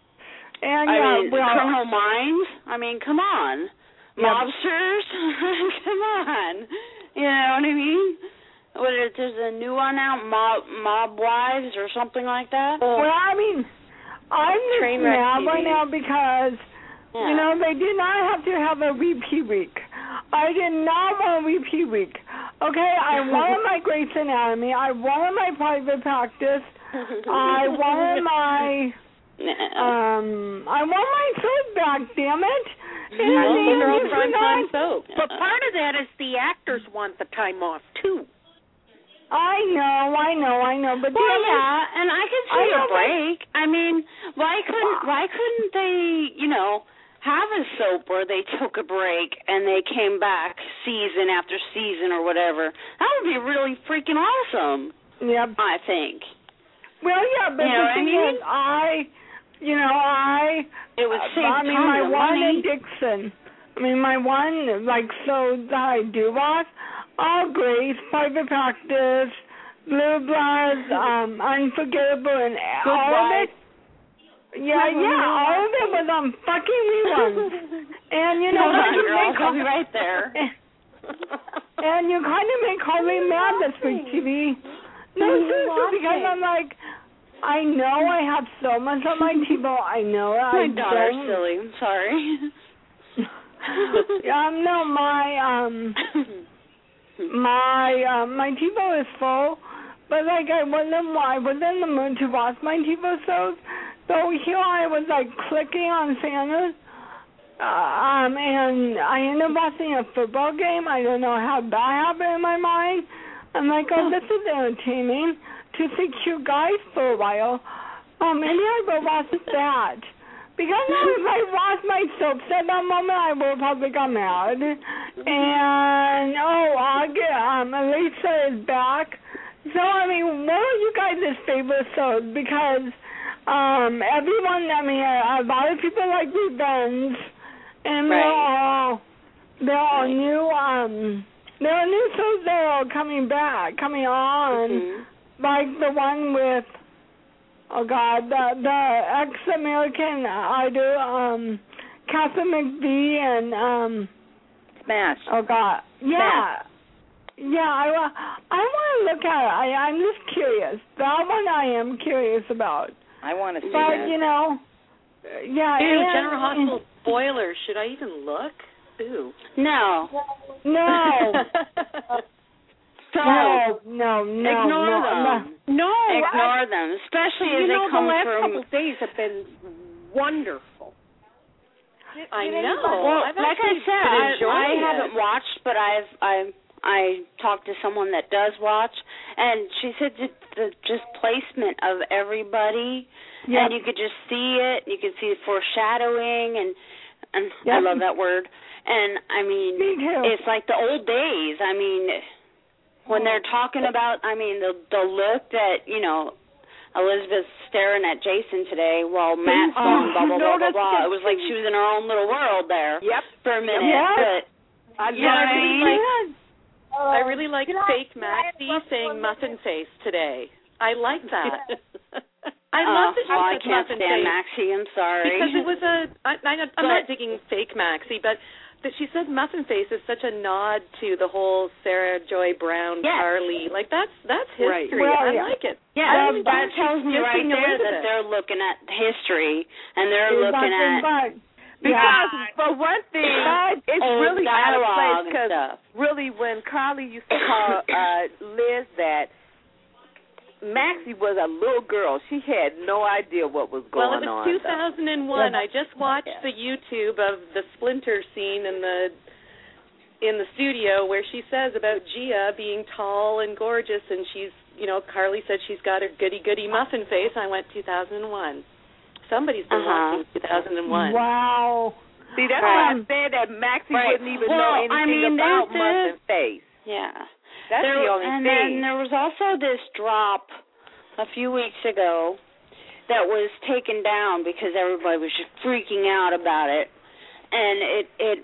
Speaker 6: and
Speaker 8: I
Speaker 6: yeah,
Speaker 8: mean,
Speaker 6: well,
Speaker 8: Criminal Minds. I mean, come on,
Speaker 6: Yep.
Speaker 8: Mobsters. Come on. You know what I mean? What is there's a new one out, Mob Mob Wives or something like that?
Speaker 6: well, I mean, I'm just
Speaker 9: Trainwreck
Speaker 6: mad
Speaker 9: T V.
Speaker 6: right now because.
Speaker 8: Yeah.
Speaker 6: You know, they did not have to have a repeat week. I did not want a repeat week. Okay, I wanted my Grey's Anatomy. I wanted my private practice. I wanted my, um, I want my soap back, damn it. And
Speaker 9: Well,
Speaker 6: the
Speaker 9: those are all
Speaker 6: Indians
Speaker 9: prime
Speaker 6: were
Speaker 9: time
Speaker 6: not-
Speaker 9: soap.
Speaker 8: Yeah. Uh,
Speaker 12: But part of that is the actors want the time off too.
Speaker 6: I know, I know, I know, but
Speaker 8: Well,
Speaker 6: damn it.
Speaker 8: yeah, and I could
Speaker 6: I
Speaker 8: see
Speaker 6: know,
Speaker 8: a
Speaker 6: but-
Speaker 8: break. I mean, why couldn't why couldn't they, you know, have a soap where they took a break and they came back season after season or whatever? That would be really freaking awesome.
Speaker 6: Yep.
Speaker 8: I think
Speaker 6: Well, yeah, but
Speaker 8: You know
Speaker 6: the
Speaker 8: what I
Speaker 6: thing
Speaker 8: mean?
Speaker 6: is, I, you know, I,
Speaker 8: it would
Speaker 6: uh,
Speaker 8: save
Speaker 6: I mean,
Speaker 8: tons
Speaker 6: my
Speaker 8: of
Speaker 6: one
Speaker 8: money.
Speaker 6: addiction. I mean, my one, like, so that I do watch, all Grace, Private Practice, Blue Bloods, um, Unforgettable, and
Speaker 8: Good
Speaker 6: all
Speaker 8: Wife.
Speaker 6: of it. Yeah, yeah, all of it was on fucking reruns. And, you know,
Speaker 8: Hold on,
Speaker 6: you
Speaker 8: girl,
Speaker 6: make
Speaker 8: I'll be right there.
Speaker 6: And you kind of make Harley mad this week, T V. No,
Speaker 8: Who's
Speaker 6: seriously, because
Speaker 8: watching?
Speaker 6: I'm like, I know I have so much on my TiVo. I know it.
Speaker 8: My
Speaker 6: I
Speaker 8: daughter's
Speaker 6: don't...
Speaker 8: silly. I'm sorry.
Speaker 6: um, no, my um, my um, my TiVo is full, but like I wasn't, I was in the mood to watch my TiVo shows. So here I was like clicking on Santa's, uh, um, and I ended up watching a football game. I don't know how that happened in my mind. I'm like, oh, this is entertaining to see cute guys for a while. Um, maybe I'll go watch that. Because if I watch my soaps at that moment, I will probably get mad. And, oh, I'll get, um, Elisa is back. So, I mean, what are you guys' favorite shows? Because... Um, everyone, I mean, a, a lot of people like Revenge, and they're
Speaker 8: right.
Speaker 6: all, they're all new, um, there are new shows that are coming back, coming on,
Speaker 8: mm-hmm.
Speaker 6: like the one with, oh God, the, the ex-American Idol, um, Catherine McVie and, um,
Speaker 12: Smash.
Speaker 6: Oh God, yeah.
Speaker 12: Smash.
Speaker 6: Yeah, I, I want to look at it. I, I'm just curious. That one I am curious about.
Speaker 12: I want to see
Speaker 6: but,
Speaker 12: that.
Speaker 6: you know, yeah.
Speaker 9: Ew,
Speaker 6: and,
Speaker 9: General Hospital spoilers. Should I even look? Ew.
Speaker 8: No.
Speaker 6: No.
Speaker 8: So,
Speaker 6: no, no, no.
Speaker 8: Ignore
Speaker 6: no,
Speaker 8: them.
Speaker 12: No. no
Speaker 8: ignore
Speaker 12: I,
Speaker 8: them, especially
Speaker 12: you
Speaker 8: as
Speaker 12: know,
Speaker 8: they come
Speaker 12: the last
Speaker 8: from...
Speaker 12: couple of days have been wonderful.
Speaker 9: Did, I did know.
Speaker 8: Well,
Speaker 9: I've
Speaker 8: like I said, I, I
Speaker 9: it.
Speaker 8: haven't watched, but I've I I talked to someone that does watch, and she said that the just placement of everybody,
Speaker 6: yep.
Speaker 8: and you could just see it. You could see foreshadowing, and and
Speaker 6: yep.
Speaker 8: I love that word. And I mean,
Speaker 6: Me too.
Speaker 8: it's like the old days. I mean, when they're talking about, I mean, the the look that you know. Elizabeth staring at Jason today while Matt's going blah, blah, blah, blah, blah. It was like she was in her own little world there
Speaker 12: yep.
Speaker 8: for a minute.
Speaker 6: Yep.
Speaker 8: But,
Speaker 12: I,
Speaker 8: you know what I mean?
Speaker 9: Like, I really like
Speaker 10: you know,
Speaker 9: fake
Speaker 10: you know, I
Speaker 9: Maxie
Speaker 10: love
Speaker 9: saying
Speaker 10: one
Speaker 9: muffin face today. I like that. I
Speaker 8: uh,
Speaker 9: love that she
Speaker 8: well, I
Speaker 9: said
Speaker 8: can't
Speaker 9: muffin
Speaker 8: stand
Speaker 9: face.
Speaker 8: Maxie. I'm sorry.
Speaker 9: Because it was a, I, I, I'm
Speaker 8: but,
Speaker 9: not digging fake Maxie, but that she said muffin face is such a nod to the whole Sarah Joy Brown,
Speaker 8: yes.
Speaker 9: Carly. Like that's that's history.
Speaker 6: Right. Well,
Speaker 9: I
Speaker 6: yeah.
Speaker 9: like it.
Speaker 8: Yeah,
Speaker 9: I
Speaker 8: that, that tells me right there
Speaker 9: Elizabeth.
Speaker 8: that they're looking at history and they're
Speaker 6: It's
Speaker 8: looking at
Speaker 6: fun.
Speaker 12: Because
Speaker 6: yeah.
Speaker 12: for one thing, it's
Speaker 8: old
Speaker 12: really out of place
Speaker 8: dialogue and
Speaker 12: because
Speaker 8: stuff.
Speaker 12: really when Carly used to call uh, Liz that, Maxie was a little girl. She had no idea what was going on.
Speaker 9: Well, it was two thousand one.
Speaker 6: Yeah.
Speaker 9: I just watched
Speaker 8: yeah.
Speaker 9: the YouTube of the Splinter scene in the in the studio where she says about Gia being tall and gorgeous, and she's, you know, Carly said she's got her goody-goody muffin face. I went two thousand one. Somebody's been
Speaker 8: uh-huh.
Speaker 9: watching two thousand one.
Speaker 6: Wow.
Speaker 12: See, that's
Speaker 8: right.
Speaker 12: why I said that Maxie
Speaker 8: right.
Speaker 12: wouldn't even
Speaker 8: well,
Speaker 12: know anything
Speaker 8: I mean,
Speaker 12: about
Speaker 8: the,
Speaker 12: muffin face.
Speaker 8: Yeah.
Speaker 12: That's
Speaker 8: there,
Speaker 12: the only
Speaker 8: and
Speaker 12: thing.
Speaker 8: And then there was also this drop a few weeks ago that was taken down because everybody was just freaking out about it, and it it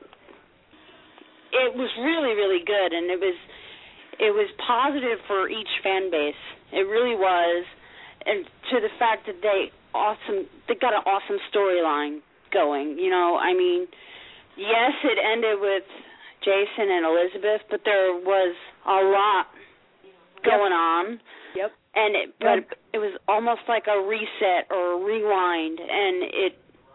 Speaker 8: it was really really good, and it was it was positive for each fan base. It really was, and to the fact that they awesome they got an awesome storyline going. You know, I mean, yes, it ended with Jason and Elizabeth, but there was a lot going
Speaker 12: yep.
Speaker 8: on.
Speaker 12: Yep.
Speaker 8: And it, but yep. it was almost like a reset or a rewind, and it,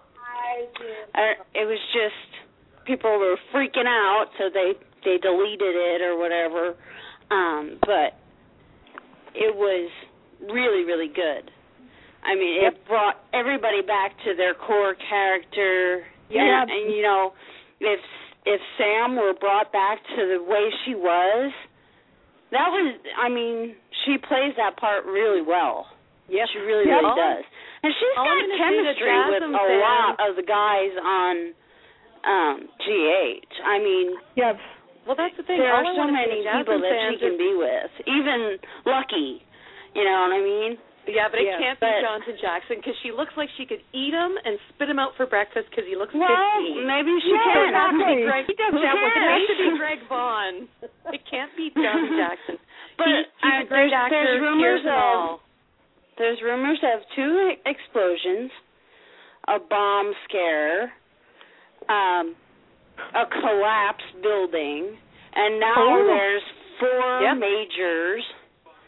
Speaker 8: uh, it was just people were freaking out, so they they deleted it or whatever. Um, but it was really really good. I mean,
Speaker 12: yep.
Speaker 8: it brought everybody back to their core character.
Speaker 6: Yeah.
Speaker 8: And, and you know, if if Sam were brought back to the way she was, that was, I mean, she plays that part really well.
Speaker 12: Yes,
Speaker 8: she really,
Speaker 6: yeah.
Speaker 8: really does. And she's
Speaker 9: All
Speaker 8: got chemistry with a
Speaker 9: fan.
Speaker 8: lot of the guys on um, G H. I mean,
Speaker 6: yes.
Speaker 9: Well, that's the thing.
Speaker 8: there
Speaker 9: All
Speaker 8: are
Speaker 9: I
Speaker 8: so
Speaker 9: want to
Speaker 8: many
Speaker 9: say,
Speaker 8: people that she
Speaker 9: fans
Speaker 8: can
Speaker 9: are,
Speaker 8: be with. Even Lucky, you know what I mean?
Speaker 9: Yeah, but it
Speaker 12: yeah,
Speaker 9: can't be
Speaker 8: but,
Speaker 9: Jonathan Jackson because she looks like she could eat him and spit him out for breakfast because he looks
Speaker 8: well,
Speaker 9: fifty.
Speaker 8: maybe she
Speaker 6: Yeah,
Speaker 8: can.
Speaker 6: exactly.
Speaker 9: Greg,
Speaker 12: He does
Speaker 8: Who
Speaker 12: that with
Speaker 9: it has to be
Speaker 8: cares?
Speaker 9: Greg Vaughn. It can't be Jonathan Jackson.
Speaker 8: But
Speaker 9: he, he's
Speaker 8: uh,
Speaker 9: a great
Speaker 8: there's,
Speaker 9: actor.
Speaker 8: there's rumors
Speaker 9: Here's them all.
Speaker 8: of there's rumors of two explosions, a bomb scare, um, a collapsed building, and now
Speaker 12: Oh.
Speaker 8: there's four
Speaker 12: Yep.
Speaker 8: majors. They
Speaker 12: Yep.
Speaker 8: didn't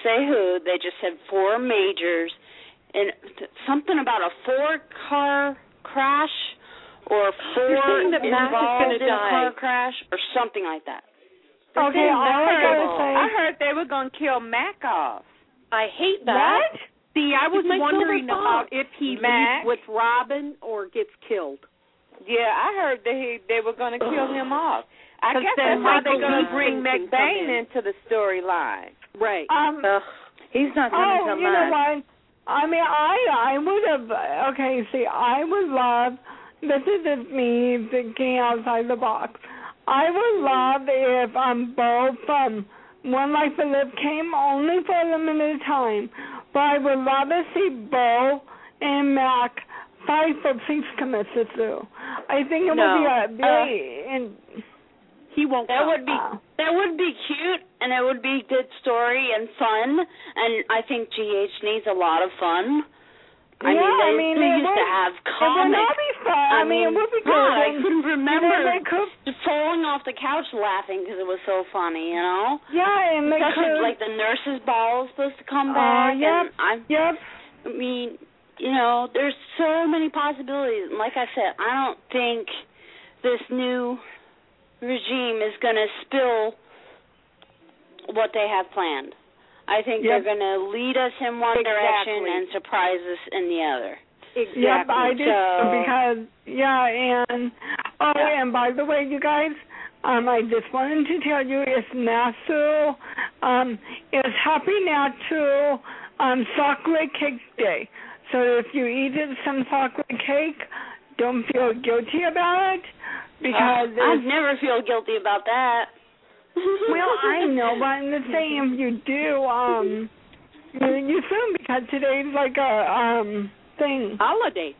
Speaker 8: say who. They just said four majors, and th- something about a four-car crash or four
Speaker 9: that Mac is
Speaker 8: involved in a
Speaker 9: die.
Speaker 8: car crash or something like that.
Speaker 6: Okay, all I gotta say,
Speaker 12: I heard they were going to kill Mac off.
Speaker 9: I hate that.
Speaker 6: what?
Speaker 13: See, I was
Speaker 9: He's my
Speaker 13: wondering
Speaker 9: silver
Speaker 13: about
Speaker 9: fox.
Speaker 13: if he
Speaker 12: Mac.
Speaker 13: leaves with Robin or gets killed.
Speaker 12: Yeah, I heard that he they were going to kill him off. I
Speaker 13: 'Cause
Speaker 12: guess
Speaker 13: then
Speaker 12: that's how they're
Speaker 13: Michael
Speaker 12: going to bring
Speaker 13: Easton can come
Speaker 12: McBain
Speaker 13: in.
Speaker 12: into the storyline.
Speaker 13: Right.
Speaker 6: Um,
Speaker 1: Ugh, he's not coming
Speaker 6: oh,
Speaker 1: till
Speaker 6: you know
Speaker 1: March.
Speaker 6: what? I mean, I I would have. Okay, see, I would love. This is just me thinking outside the box. I would love if um both um One Life to Live came only for a limited time, but I would love to see Bo and Mac fight for Peace Commissioner. I think it
Speaker 8: No.
Speaker 6: would be a very.
Speaker 8: Uh,
Speaker 6: in,
Speaker 13: he won't.
Speaker 8: That
Speaker 13: come.
Speaker 8: would be that would be cute, and it would be good story and fun. And I think G H needs a lot of fun. I
Speaker 6: yeah,
Speaker 8: mean, they,
Speaker 6: I mean,
Speaker 8: they
Speaker 6: it
Speaker 8: used
Speaker 6: would,
Speaker 8: to have
Speaker 6: it would
Speaker 8: comics.
Speaker 6: not be fun. I,
Speaker 8: I
Speaker 6: mean, it would be good.
Speaker 8: God, I
Speaker 6: and,
Speaker 8: couldn't remember
Speaker 6: you know, they could,
Speaker 8: falling off the couch laughing because it was so funny, you know?
Speaker 6: yeah, and they
Speaker 8: Especially
Speaker 6: could.
Speaker 8: like the nurse's ball was supposed to come
Speaker 6: Oh,
Speaker 8: back.
Speaker 6: yep,
Speaker 8: and I,
Speaker 6: yep.
Speaker 8: I mean, you know, there's so many possibilities. And like I said, I don't think this new regime is going to spill what they have planned. I think
Speaker 6: Yep.
Speaker 8: they're going to lead us in one
Speaker 12: Exactly.
Speaker 8: direction and surprise us in the other.
Speaker 12: Exactly.
Speaker 6: Yep, I did
Speaker 8: So-
Speaker 6: because yeah, and oh,
Speaker 8: Yeah.
Speaker 6: and by the way, you guys, um, I just wanted to tell you it's National, um, it's Happy Natural, um, Chocolate Cake Day. So if you eat some chocolate cake, don't feel guilty about it because
Speaker 8: uh, I
Speaker 6: it's,
Speaker 8: never feel guilty about that.
Speaker 6: well, I know, but I'm just saying if you do, um, you you soon because today's like a um thing.
Speaker 13: Holiday.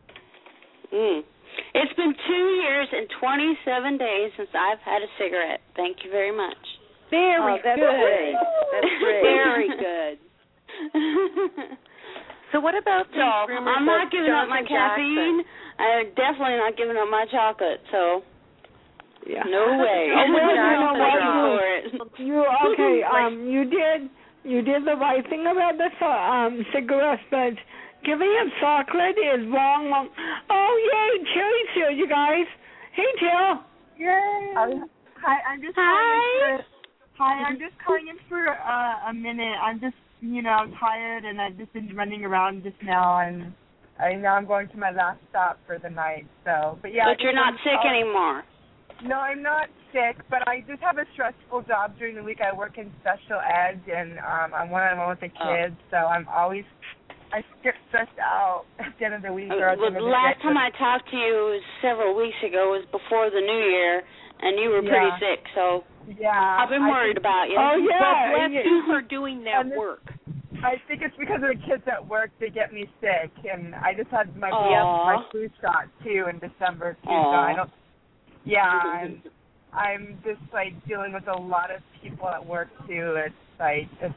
Speaker 8: Mm. It's been two years and twenty-seven days since I've had a cigarette. Thank you very much.
Speaker 13: Very
Speaker 12: Oh, that's
Speaker 13: good.
Speaker 12: great. That's great.
Speaker 13: Very good.
Speaker 11: So what about
Speaker 8: So I'm not giving up my caffeine. I'm definitely not giving up my chocolate. So
Speaker 6: Yeah.
Speaker 8: no way.
Speaker 6: Oh, well, you
Speaker 8: I
Speaker 6: know
Speaker 8: don't
Speaker 6: what?
Speaker 8: think
Speaker 6: You-
Speaker 8: for it.
Speaker 6: You okay? Um, you did you did the right thing about the so- um cigarettes, but giving him chocolate is wrong. wrong. Oh yay, Cherry's here, you guys. Hey, Jill.
Speaker 10: Yay! Um, hi, I'm just
Speaker 8: Hi.
Speaker 10: calling in for, hi, I'm just calling in for uh, a minute. I'm just, you know, tired, and I've just been running around just now, and I now I'm going to my last stop for the night. So, but yeah. I
Speaker 8: But you're
Speaker 10: just
Speaker 8: not
Speaker 10: wanted to
Speaker 8: sick
Speaker 10: call-
Speaker 8: anymore.
Speaker 10: No, I'm not sick, but I just have a stressful job during the week. I work in special ed, and um, I'm one-on-one with the kids, so I'm always I get stressed out at the end of the week. Or at the
Speaker 8: Well,
Speaker 10: end of
Speaker 8: the
Speaker 10: the
Speaker 8: last
Speaker 10: day.
Speaker 8: time I talked to you was several weeks ago. It was before the new year, and you were pretty
Speaker 10: Yeah.
Speaker 8: sick. So
Speaker 10: Yeah,
Speaker 8: I've been
Speaker 10: I
Speaker 8: worried
Speaker 10: think-
Speaker 8: about you.
Speaker 6: Oh yeah.
Speaker 13: Well, bless
Speaker 6: yeah.
Speaker 13: you for doing that
Speaker 10: And this-
Speaker 13: work.
Speaker 10: I think it's because of the kids at work. They get me sick, and I just had my
Speaker 8: Aw.
Speaker 10: my flu shot too in December too. So
Speaker 8: Aw.
Speaker 10: I don't. Yeah, and I'm just like dealing with a lot of people at work too. It's like it's.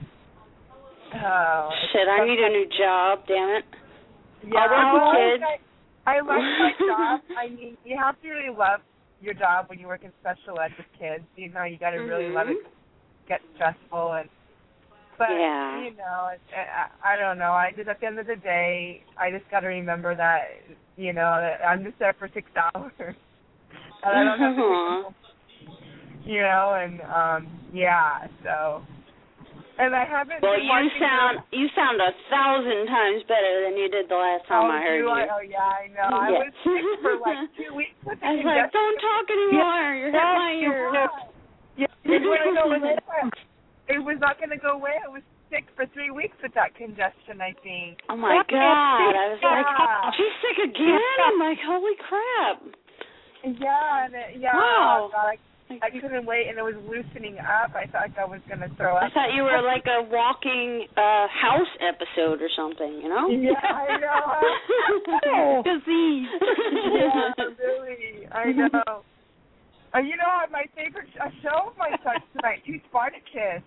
Speaker 10: Oh, it's
Speaker 8: Shit, I need a new job. Damn it.
Speaker 10: Yeah,
Speaker 8: I'll work with
Speaker 10: I-
Speaker 8: kids.
Speaker 10: I, I love my job. I mean, you have to really love your job when you work in special ed with kids. You know, you got to really
Speaker 8: Mhm.
Speaker 10: love it. Get stressful and. But
Speaker 8: Yeah.
Speaker 10: you know, it, I, I don't know. I just at the end of the day, I just got to remember that you know that I'm just there for six hours. And I don't have to do, you know, and um, yeah. So, and I haven't.
Speaker 8: Well,
Speaker 10: been
Speaker 8: you
Speaker 10: watching
Speaker 8: sound
Speaker 10: the,
Speaker 8: you sound a thousand times better than you did the last time
Speaker 10: oh,
Speaker 8: I heard
Speaker 10: do
Speaker 8: you.
Speaker 10: I? Oh yeah, I know. I
Speaker 8: Yeah.
Speaker 10: was sick for like two weeks. With the
Speaker 8: I was like,
Speaker 10: congestion.
Speaker 8: don't talk anymore. You're hurting my ears.
Speaker 10: Yeah, it wasn't gonna go away. It was not going to go away. I was sick for three weeks with that congestion, I think.
Speaker 8: Oh my God! I was like,
Speaker 10: Yeah.
Speaker 8: she's sick again. I'm like, holy crap!
Speaker 10: Yeah, and it, yeah.
Speaker 8: Wow.
Speaker 10: God, I, I couldn't wait, and it was loosening up. I thought I was going to throw up.
Speaker 8: I thought you were like a walking uh house episode or something, you know?
Speaker 10: Yeah, I know.
Speaker 13: Disease.
Speaker 10: Yeah, really. I know. Uh, you know, my favorite sh- show might start tonight, too, Spartacus.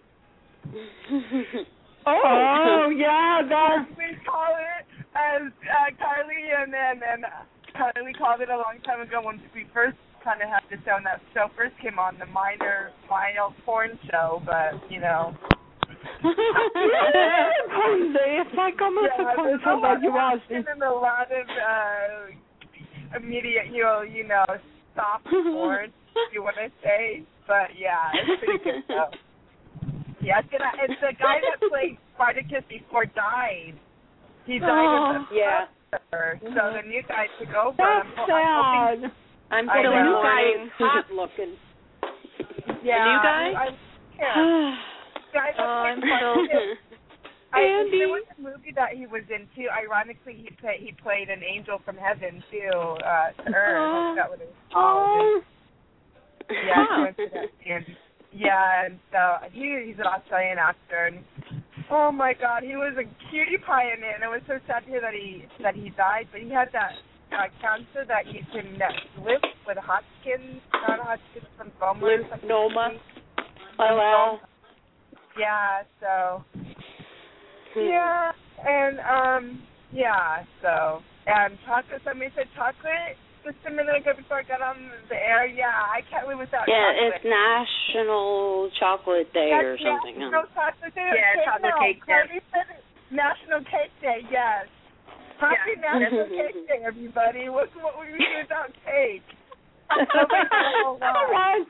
Speaker 6: Oh yeah, that's.
Speaker 10: We call it as uh, Carly and then and Carly called it a long time ago when we first kind of had the show. And that show first came on, the minor mile porn show, but you know.
Speaker 6: Jose, it's like almost
Speaker 10: yeah,
Speaker 6: a concert that you watched.
Speaker 10: And a lot of uh, immediate, you know, you know, soft porn, you want to say. But yeah, it's pretty good stuff. Yeah, it's, gonna, it's the guy that played Spartacus before died. He died
Speaker 13: oh,
Speaker 10: of the
Speaker 13: yeah.
Speaker 10: cancer, so the new guy took over.
Speaker 6: That's
Speaker 10: I'm,
Speaker 6: sad.
Speaker 9: I'm
Speaker 10: I
Speaker 9: so
Speaker 13: The new
Speaker 10: know.
Speaker 13: guy is hot looking.
Speaker 10: Yeah,
Speaker 9: the new guy?
Speaker 10: I, I, yeah. guy that
Speaker 9: Oh, I'm
Speaker 10: played Spartacus.
Speaker 9: so...
Speaker 10: I,
Speaker 9: Andy.
Speaker 10: there was a movie that he was in too. Ironically, he play, he played an angel from heaven too, uh, to Earth. I forgot what it was called.
Speaker 6: Oh.
Speaker 10: Yeah, coincidence. And yeah, and so he he's an Australian actor, and oh my God, he was a cutie pie in it, and it was so sad to hear that he that he died. But he had that uh, cancer that you can uh, live with Hodgkin, not Hodgkin, lymphoma. or something.
Speaker 13: Lymphoma.
Speaker 10: Oh
Speaker 13: wow.
Speaker 10: Yeah, so. Yeah, and um, yeah, so and chocolate. Somebody said chocolate just a minute ago before I got on the air. Yeah, I can't live without
Speaker 8: yeah,
Speaker 10: chocolate.
Speaker 8: it's National Chocolate Day
Speaker 10: That's
Speaker 8: or something.
Speaker 10: National Chocolate Day.
Speaker 12: Yeah,
Speaker 10: okay,
Speaker 12: chocolate
Speaker 10: no,
Speaker 12: cake day.
Speaker 10: Carly said it. National Cake Day. Yes. Happy
Speaker 12: Yeah.
Speaker 10: National Cake Day, everybody. What what would we do without cake? Oh, wow.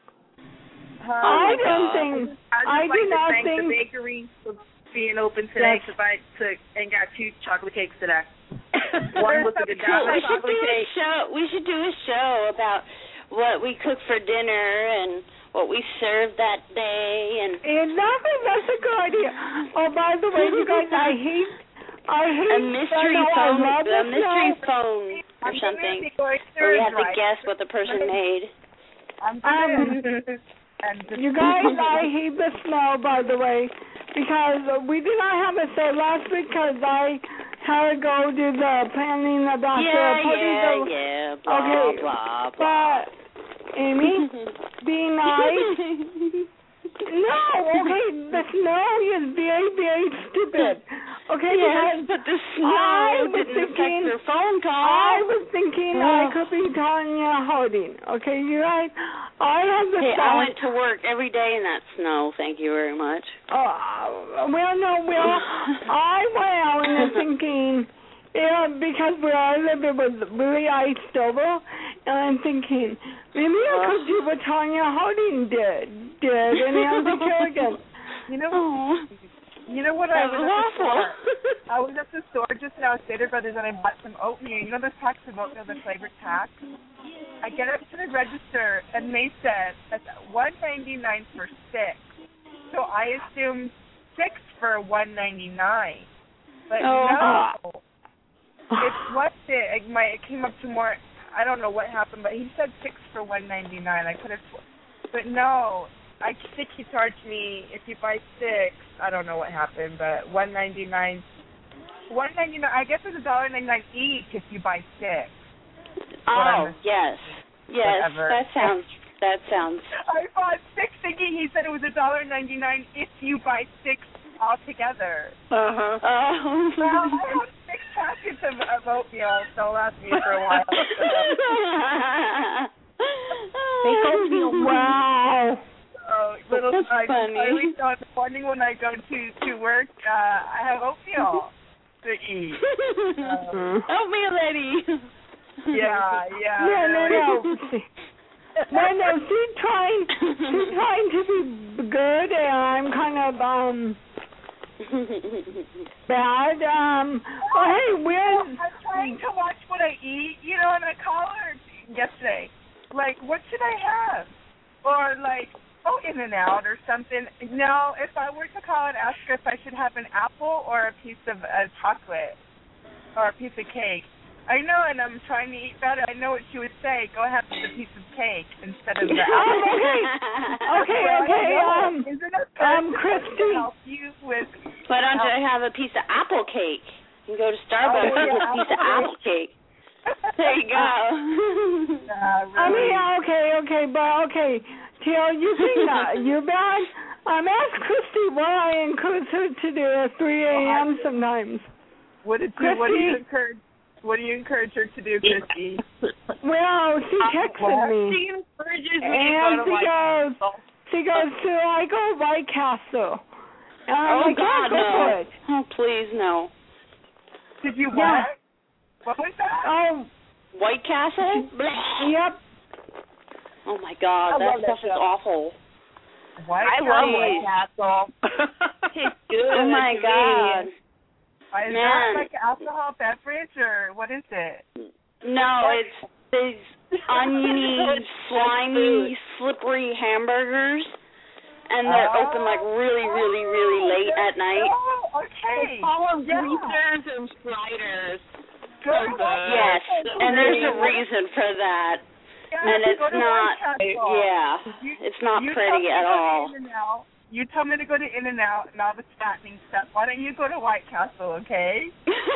Speaker 6: I don't think.
Speaker 12: I
Speaker 6: I
Speaker 12: just
Speaker 6: do
Speaker 12: like
Speaker 6: not
Speaker 12: to thank
Speaker 6: think.
Speaker 12: the bakery for being open today because I took and got two chocolate cakes today. One was a
Speaker 8: Cool.
Speaker 12: Godiva
Speaker 8: We should
Speaker 12: chocolate
Speaker 8: do a
Speaker 12: cake.
Speaker 8: show. We should do a show about what we cook for dinner and what we served that day. And
Speaker 6: Exactly, that's a good idea. Oh, by the way, you guys, I hate, I hate
Speaker 8: a mystery
Speaker 6: I know,
Speaker 8: phone,
Speaker 6: I love
Speaker 8: a
Speaker 6: this
Speaker 8: mystery
Speaker 6: now.
Speaker 8: phone or something, where we have to guess what the person made.
Speaker 10: I'm
Speaker 6: Um, You guys, I hate the smell, by the way, because we did not have a show last week because I had to go do the planning about
Speaker 8: Yeah,
Speaker 6: the putting
Speaker 8: yeah,
Speaker 6: the,
Speaker 8: yeah, blah,
Speaker 6: okay,
Speaker 8: blah, blah.
Speaker 6: But, Amy, be nice. No, okay, the snow is very, very stupid. Okay,
Speaker 8: Yes,
Speaker 6: because
Speaker 8: but the snow
Speaker 6: I was
Speaker 8: didn't affect
Speaker 6: thinking,
Speaker 8: your phone call.
Speaker 6: I was thinking I
Speaker 8: Ugh.
Speaker 6: could be Tanya Harding. Okay, you guys, I have the
Speaker 8: Hey, I
Speaker 6: song.
Speaker 8: went to work every day in that snow. Thank you very much.
Speaker 6: Uh, well, no, well, I went out and I'm thinking, yeah, because where I live it was really iced over, and I'm thinking, maybe I could do what Tanya Harding did, did, and Andy Kerrigan.
Speaker 10: You know,
Speaker 8: Oh.
Speaker 10: you know what
Speaker 8: That
Speaker 10: I was
Speaker 8: was
Speaker 10: at the
Speaker 8: awful.
Speaker 10: store. I was at the store just now, Stater Brothers, and I bought some oatmeal. You know those packs of oatmeal, the flavored pack? I get up to the register, and they said that's one ninety nine for six. So I assumed six for one ninety nine, but
Speaker 8: Oh.
Speaker 10: no, it wasn't. It, my, it came up to more. I don't know what happened, but he said six for one ninety nine. I could have, but no. I think he charged me if you buy six. I don't know what happened, but one ninety nine. One ninety nine. I guess it's a dollar ninety nine each if you buy six.
Speaker 8: Oh, yes. Yes,
Speaker 10: Whatever.
Speaker 8: that sounds, that sounds.
Speaker 10: I bought six thinking he said it was a dollar ninety nine if you buy six altogether.
Speaker 8: Uh-huh.
Speaker 10: Well, I have six packets of, of oatmeal, so it'll last me for a while.
Speaker 8: Fake oatmeal.
Speaker 6: Wow.
Speaker 10: Oh, little
Speaker 8: That's
Speaker 10: I,
Speaker 8: funny.
Speaker 10: I always on the morning when I go to to work, uh, I have oatmeal to eat. Uh,
Speaker 8: Oatmeal lady.
Speaker 10: yeah, yeah.
Speaker 6: No, no,
Speaker 10: really.
Speaker 6: no. No, no, she's trying, she's trying to be good, and I'm kind of, um, bad. Um, oh, hey, we're...
Speaker 10: I'm trying to watch what I eat, you know, and I called her yesterday. Like, what should I have? Or, like, oh, In-N-Out or something. No, if I were to call and ask her if I should have an apple or a piece of uh, chocolate or a piece of cake, I know, and I'm trying to eat better. I know what she would say. Go have the piece of cake instead of the apple.
Speaker 6: okay, okay,
Speaker 10: Well,
Speaker 6: okay,
Speaker 10: I know.
Speaker 6: um,
Speaker 10: Isn't it
Speaker 6: um,
Speaker 10: to
Speaker 6: Christy.
Speaker 10: help you with...
Speaker 8: Why don't you have a piece of apple cake? You can go to Starbucks
Speaker 10: Oh,
Speaker 8: and
Speaker 10: yeah,
Speaker 8: get a piece of
Speaker 10: apple
Speaker 8: apple cake. There you go.
Speaker 10: Nah,
Speaker 6: I
Speaker 10: really.
Speaker 6: mean, okay, okay, but okay, Teal, you think that you bad? Um, ask Christy what I encourage her to do at three a.m. sometimes.
Speaker 10: What did you, what do you encourage? What do you encourage her to do, Christy?
Speaker 6: Well, she texted me.
Speaker 12: She encourages me
Speaker 6: And
Speaker 12: to go to
Speaker 6: she
Speaker 12: White
Speaker 6: goes,
Speaker 12: Castle.
Speaker 6: she goes to, I go to White Castle. Oh,
Speaker 8: oh
Speaker 6: my
Speaker 8: God,
Speaker 6: go
Speaker 8: no!
Speaker 6: for it.
Speaker 8: Oh, please, no.
Speaker 10: Did you
Speaker 6: Yeah.
Speaker 10: what? What was that?
Speaker 6: Oh,
Speaker 8: White Castle?
Speaker 6: yep.
Speaker 8: Oh my God,
Speaker 12: I
Speaker 8: that
Speaker 12: love that
Speaker 8: stuff is
Speaker 12: show.
Speaker 8: awful.
Speaker 10: White
Speaker 12: I love White
Speaker 10: Castle.
Speaker 12: Castle.
Speaker 8: It's good. Oh my God.
Speaker 10: Is
Speaker 8: Man.
Speaker 10: that like alcohol beverage or what is it?
Speaker 8: No, it's these oniony, slimy, slippery hamburgers, and they're
Speaker 10: Oh.
Speaker 8: open like really, really, really late at night.
Speaker 10: Oh, okay.
Speaker 12: All of
Speaker 10: Yeah.
Speaker 12: greasers and sliders.
Speaker 10: Good.
Speaker 8: Yes, and there's a reason for that.
Speaker 10: Yeah,
Speaker 8: And it's
Speaker 10: go to
Speaker 8: not,
Speaker 10: White Castle.
Speaker 8: yeah,
Speaker 10: You-
Speaker 8: it's not
Speaker 10: you
Speaker 8: pretty
Speaker 10: told me
Speaker 8: at
Speaker 10: to go to
Speaker 8: all.
Speaker 10: In-N-Out. You told me to go to In-N-Out and all the fattening stuff. Why don't you go to White Castle, okay?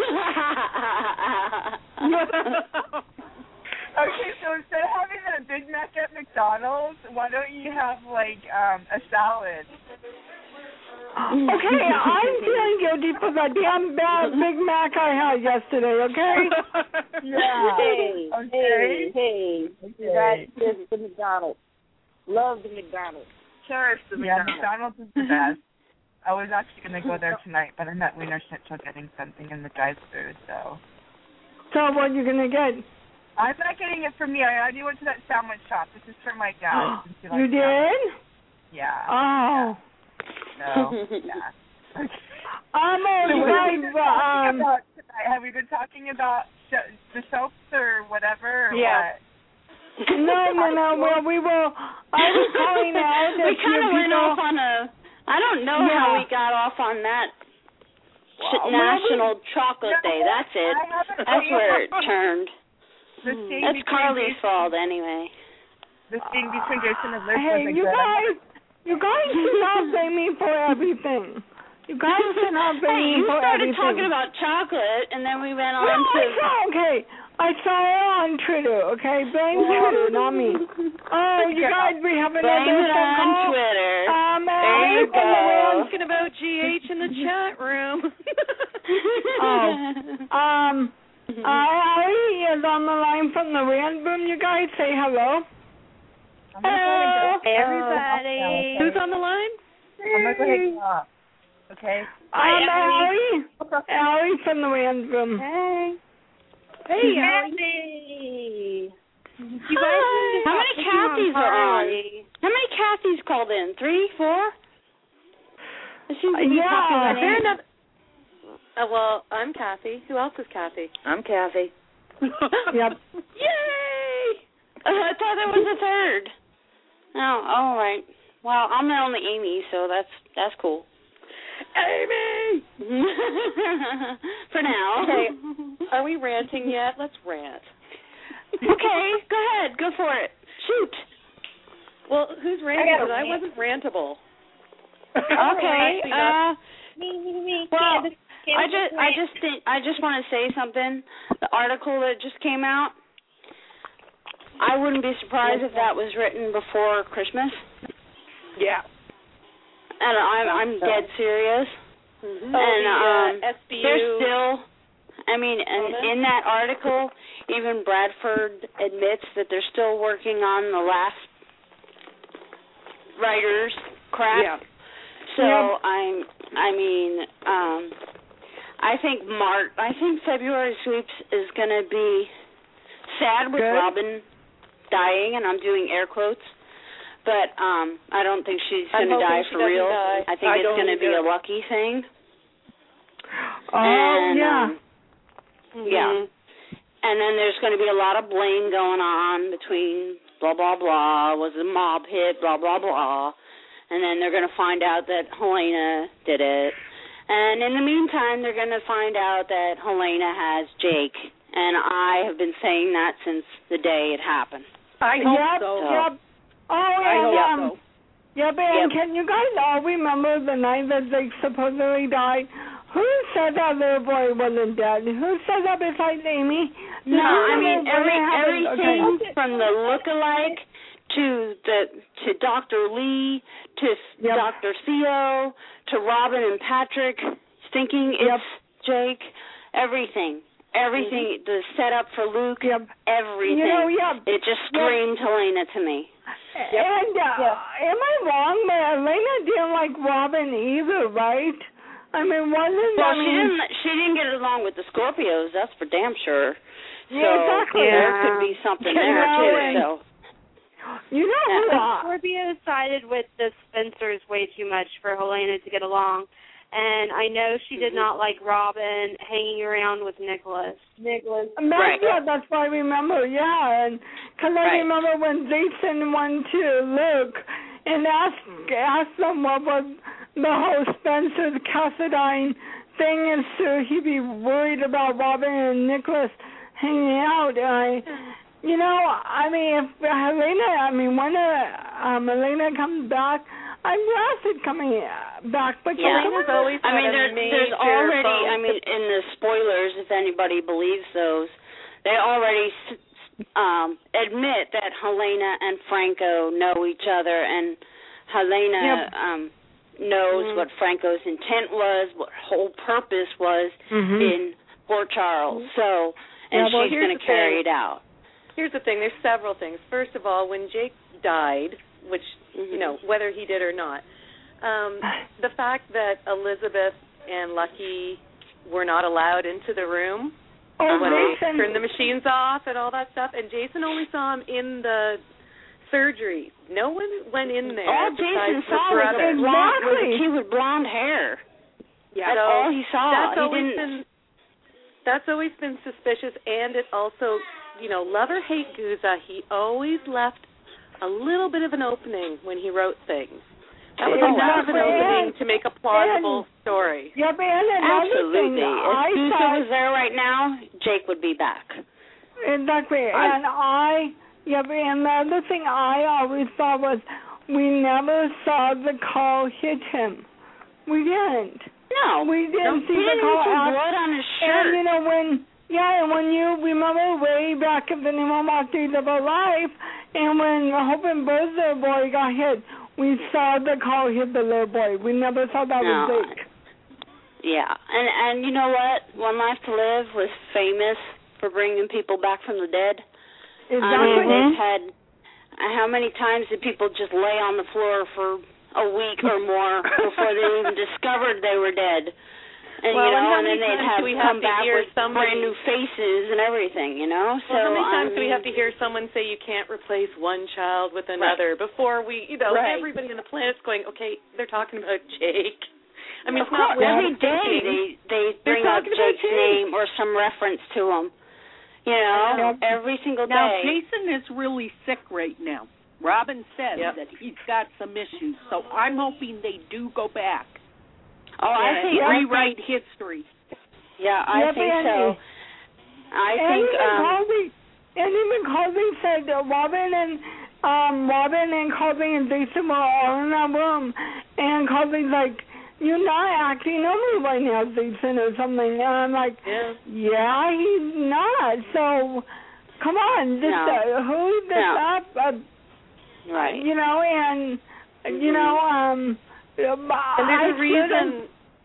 Speaker 10: Okay, so instead of having a Big Mac at McDonald's, why don't you have, like, um, a salad?
Speaker 6: Okay, I'm feeling guilty for the damn bad Big Mac I had yesterday, okay?
Speaker 10: Yeah.
Speaker 12: Hey,
Speaker 10: Okay.
Speaker 12: hey, hey.
Speaker 10: Okay.
Speaker 12: That's just the McDonald's. Love the McDonald's.
Speaker 10: Sure, the yeah, McDonald's is the best. I was actually going to go there tonight, but I'm at Wiener Schnitzel getting something in the drive-thru, so.
Speaker 6: So what are you going to get?
Speaker 10: I'm not getting it for me. I already went to that sandwich shop. This is for my dad. since he likes
Speaker 6: You did?
Speaker 10: sandwiches. Yeah.
Speaker 6: Oh.
Speaker 10: So, yeah.
Speaker 6: I'm all right, but, um...
Speaker 10: About tonight. Have we been talking about sh- the soaps or whatever? Or
Speaker 8: Yeah.
Speaker 10: What?
Speaker 6: No, no, no. Well, we will. I was calling out that
Speaker 8: We kind of
Speaker 6: few
Speaker 8: went
Speaker 6: people-
Speaker 8: off on a. I don't know
Speaker 6: Yeah.
Speaker 8: how we got off on that. Ch-
Speaker 6: Well,
Speaker 8: National
Speaker 6: we-
Speaker 8: Chocolate
Speaker 10: No,
Speaker 8: Day. That's it.
Speaker 10: I haven't-
Speaker 8: That's where it turned.
Speaker 10: The thing
Speaker 8: That's
Speaker 10: between
Speaker 8: Carly's
Speaker 10: Jason-
Speaker 8: fault anyway.
Speaker 10: The thing between Jason and Liz
Speaker 6: Hey,
Speaker 10: was a
Speaker 6: you
Speaker 10: good.
Speaker 6: guys, you guys should not blame me for everything. You guys should not blame
Speaker 8: Hey,
Speaker 6: me
Speaker 8: you
Speaker 6: for
Speaker 8: started
Speaker 6: everything.
Speaker 8: talking about chocolate, and then we went on
Speaker 6: No,
Speaker 8: to.
Speaker 6: I saw, okay. I saw it on Twitter, okay? Blame Twitter, not me. Oh, you guys, we have another
Speaker 8: Blame it
Speaker 6: phone
Speaker 8: on
Speaker 6: call.
Speaker 8: Twitter.
Speaker 6: Um,
Speaker 8: There you
Speaker 6: Allie from the
Speaker 8: go.
Speaker 6: Rand-
Speaker 9: Talking about G H in the chat room.
Speaker 6: Oh, um, uh, Allie is on the line from the Rand Room. You guys say hello.
Speaker 10: Hello.
Speaker 9: Hey, everybody. Who's on the line?
Speaker 10: I'm going to go ahead and talk. Okay.
Speaker 6: Um, Allie. Allie from the Rand Room.
Speaker 9: Hey. Hey,
Speaker 12: Hey.
Speaker 9: You guys need to
Speaker 8: How
Speaker 9: stop
Speaker 8: many
Speaker 9: picking on
Speaker 8: Cathys are on?
Speaker 9: Carly.
Speaker 8: How many Cathys called in? Three, four? It seems to be
Speaker 6: Yeah.
Speaker 8: popular
Speaker 9: Is there
Speaker 8: name.
Speaker 9: another? Uh, well, I'm Kathy. Who else is Kathy?
Speaker 1: I'm Kathy.
Speaker 6: Yep.
Speaker 8: Yay! Uh, I thought there was a third. Oh, all right. Well, I'm the only Amy, so that's that's cool.
Speaker 9: Amy!
Speaker 8: For now.
Speaker 9: Okay. Are we ranting yet? Let's rant.
Speaker 8: Okay, go ahead. Go for it. Shoot.
Speaker 9: Well, who's ranting?
Speaker 12: gotta
Speaker 9: Because I
Speaker 12: rant.
Speaker 9: wasn't rantable.
Speaker 8: Okay. Uh,
Speaker 12: Me, me, me.
Speaker 8: well,
Speaker 12: Candace,
Speaker 8: I
Speaker 12: Candace
Speaker 8: just, I just think, I just want to say something. The article that just came out. I wouldn't be surprised if that was written before Christmas.
Speaker 12: Yeah.
Speaker 8: And I'm, I'm dead serious.
Speaker 9: Mm-hmm.
Speaker 8: And um,
Speaker 9: the, uh, S B U.
Speaker 8: there's still, I mean, and in that article, even Bradford admits that they're still working on the last writer's crap.
Speaker 12: Yeah.
Speaker 8: So
Speaker 6: Yep.
Speaker 8: I'm, I mean, um, I think March, I think February sweeps is going to be sad with
Speaker 6: Good.
Speaker 8: Robin dying, and I'm doing air quotes. But um, I don't think she's
Speaker 9: I'm
Speaker 8: going to die
Speaker 9: hoping she
Speaker 8: for
Speaker 9: doesn't
Speaker 8: real.
Speaker 9: die.
Speaker 8: I think
Speaker 9: I
Speaker 8: it's
Speaker 9: don't
Speaker 8: going to be
Speaker 9: either.
Speaker 8: a lucky thing.
Speaker 6: Oh,
Speaker 8: and,
Speaker 6: yeah.
Speaker 8: um, Yeah. And then there's going to be a lot of blame going on between blah, blah, blah, was a mob hit, blah, blah, blah. And then they're going to find out that Helena did it. And in the meantime, they're going to find out that Helena has Jake. And I have been saying that since the day it happened.
Speaker 9: I hope
Speaker 6: yep,
Speaker 9: so.
Speaker 6: Yep. Oh,
Speaker 9: I
Speaker 6: and,
Speaker 9: hope
Speaker 6: um,
Speaker 9: so.
Speaker 6: Yep, and
Speaker 8: Yep.
Speaker 6: can you guys all remember the night that they supposedly died? Who said that little boy wasn't dead? Who said that besides Amy? Did
Speaker 8: No,
Speaker 6: you
Speaker 8: I
Speaker 6: remember
Speaker 8: mean
Speaker 6: when
Speaker 8: every
Speaker 6: it happened?
Speaker 8: everything
Speaker 6: Okay.
Speaker 8: from the look-alike to the to Doctor Lee to
Speaker 6: Yep.
Speaker 8: Doctor Theo to Robin and Patrick thinking it's
Speaker 6: Yep.
Speaker 8: Jake. Everything, everything. The setup for Luke.
Speaker 6: Yep.
Speaker 8: Everything.
Speaker 6: You know, yep.
Speaker 8: It just
Speaker 6: Yep.
Speaker 8: screamed Helena to me.
Speaker 6: Yep. And uh, yeah. am I wrong? But Elena didn't like Robin either, right? I mean, wasn't
Speaker 8: well,
Speaker 6: I mean,
Speaker 8: she didn't. She didn't get along with the Scorpios. That's for damn sure. So
Speaker 6: yeah, exactly.
Speaker 8: there could be something
Speaker 6: you
Speaker 8: there
Speaker 6: know,
Speaker 8: too.
Speaker 6: and,
Speaker 8: So
Speaker 6: you know,
Speaker 8: yeah.
Speaker 14: the Scorpio sided with the Spencers way too much for Helena to get along. And I know she did not like Robin hanging around with Nicholas. Nicholas.
Speaker 6: That's,
Speaker 8: right.
Speaker 6: Yeah, that's what I remember, yeah. And because I
Speaker 8: right.
Speaker 6: remember when Jason went to Luke and asked, asked them what was the whole Spencer Cassadine thing, and so he'd be worried about Robin and Nicholas hanging out. And I, you know, I mean, if Helena, I mean, when uh, um, Helena comes back, I'm glad she's coming back. But
Speaker 8: yeah,
Speaker 6: Helena's
Speaker 9: always
Speaker 8: I mean, there, there's already,
Speaker 9: phone.
Speaker 8: I mean, in the spoilers, if anybody believes those, they already um, admit that Helena and Franco know each other, and Helena
Speaker 6: yep.
Speaker 8: um, knows mm-hmm. what Franco's intent was, what whole purpose was
Speaker 6: mm-hmm.
Speaker 8: in Port Charles. So, and
Speaker 9: yeah, well,
Speaker 8: she's going to carry
Speaker 9: thing.
Speaker 8: it out.
Speaker 9: Here's the thing. There's several things. First of all, when Jake died, which, mm-hmm. you know, whether he did or not, um, the fact that Elizabeth and Lucky were not allowed into the room
Speaker 6: oh,
Speaker 9: when
Speaker 6: Jason.
Speaker 9: they turned the machines off and all that stuff, and Jason only saw him in the surgery. No one went in there.
Speaker 8: All Jason saw was a, blonde, was a kid with blonde hair.
Speaker 9: Yeah,
Speaker 8: that's
Speaker 9: so
Speaker 8: all he saw.
Speaker 9: That's
Speaker 8: he
Speaker 9: always
Speaker 8: didn't...
Speaker 9: been that's always been suspicious, and it also, you know, love or hate Guza, he always left a little bit of an opening when he wrote things. That was enough of an opening to make a plausible
Speaker 6: and,
Speaker 9: story.
Speaker 6: Yep, and another
Speaker 8: absolutely.
Speaker 6: Thing,
Speaker 8: if
Speaker 6: I
Speaker 8: Guza
Speaker 6: thought,
Speaker 8: was there right now, Jake would be back.
Speaker 6: Exactly,
Speaker 8: I,
Speaker 6: and I. Yeah, and the other thing I always thought was we never saw the call hit him. We didn't.
Speaker 8: No.
Speaker 6: We didn't
Speaker 8: no,
Speaker 6: see
Speaker 8: didn't
Speaker 6: the call.
Speaker 8: see blood on his shirt.
Speaker 6: And, you know, when, yeah, and when you remember way back in the Nemo Monsters of Our Life, and when Hope and Bird's little boy got hit, we saw the call hit the little boy. We never saw that
Speaker 8: no.
Speaker 6: was Jake.
Speaker 8: Yeah, and, and you know what? One Life to Live was famous for bringing people back from the dead.
Speaker 6: Exactly.
Speaker 8: I mean, they've had, how many times did people just lay on the floor for a week or more before they even discovered they were dead? And,
Speaker 9: well,
Speaker 8: you know,
Speaker 9: and,
Speaker 8: and then they'd have
Speaker 9: we
Speaker 8: come
Speaker 9: have
Speaker 8: back with
Speaker 9: somebody...
Speaker 8: brand new faces and everything, you know?
Speaker 9: Well,
Speaker 8: so,
Speaker 9: how many times
Speaker 8: I
Speaker 9: do we
Speaker 8: mean,
Speaker 9: have to hear someone say you can't replace one child with another
Speaker 8: right.
Speaker 9: before we, you know,
Speaker 8: right.
Speaker 9: everybody on the planet's going, okay, they're talking about Jake. I mean,
Speaker 8: of
Speaker 9: it's not
Speaker 8: course, every day they, they bring up Jake's
Speaker 9: Jake.
Speaker 8: name or some reference to him. You know, yep. every single day.
Speaker 13: Now, Jason is really sick right now. Robin says
Speaker 9: yep.
Speaker 13: that he's got some issues, so I'm hoping they do go back.
Speaker 8: Oh, I think
Speaker 13: rewrite history.
Speaker 8: Yeah, I
Speaker 6: yep,
Speaker 8: think
Speaker 6: and,
Speaker 8: so. I
Speaker 6: and
Speaker 8: think.
Speaker 6: Even
Speaker 8: Um,
Speaker 6: Colby, and even Colby said that Robin and um, Robin and Colby and Jason were all in that room, and Colby's like, "You're not acting over right now, Jason," or something. And I'm like,
Speaker 9: yeah,
Speaker 6: yeah he's not. So, come on, just
Speaker 8: no.
Speaker 6: uh, hurry this
Speaker 8: no.
Speaker 6: up. Uh,
Speaker 8: right.
Speaker 6: You know, and, mm-hmm. you know, um...
Speaker 9: And there's
Speaker 6: I
Speaker 9: a reason...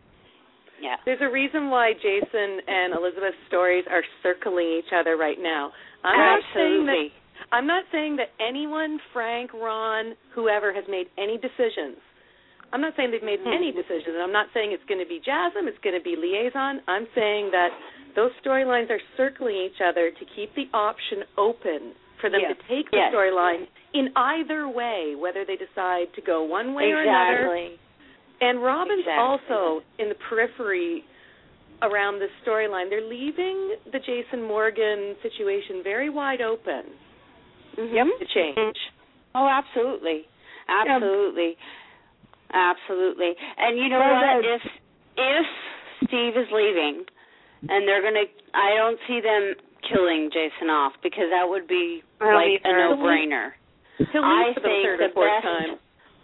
Speaker 8: Yeah.
Speaker 9: There's a reason why Jason and Elizabeth's stories are circling each other right now. I'm not saying that, I'm not saying that anyone, Frank, Ron, whoever, has made any decisions. I'm not saying they've made mm-hmm. any decisions. I'm not saying it's going to be Jasmine, it's going to be Liaison. I'm saying that those storylines are circling each other to keep the option open for them
Speaker 8: yes.
Speaker 9: to take the
Speaker 8: yes.
Speaker 9: storyline in either way, whether they decide to go one way
Speaker 8: exactly.
Speaker 9: or another. And Robin's
Speaker 8: exactly.
Speaker 9: also in the periphery around this storyline. They're leaving the Jason Morgan situation very wide open
Speaker 8: mm-hmm.
Speaker 9: to change.
Speaker 8: Oh, absolutely. Absolutely. Yep. Absolutely. And you know
Speaker 6: well,
Speaker 8: what? If if Steve is leaving and they're going to, I don't see them killing Jason off because that would be like a no-brainer.
Speaker 9: He'll leave for the third or fourth time.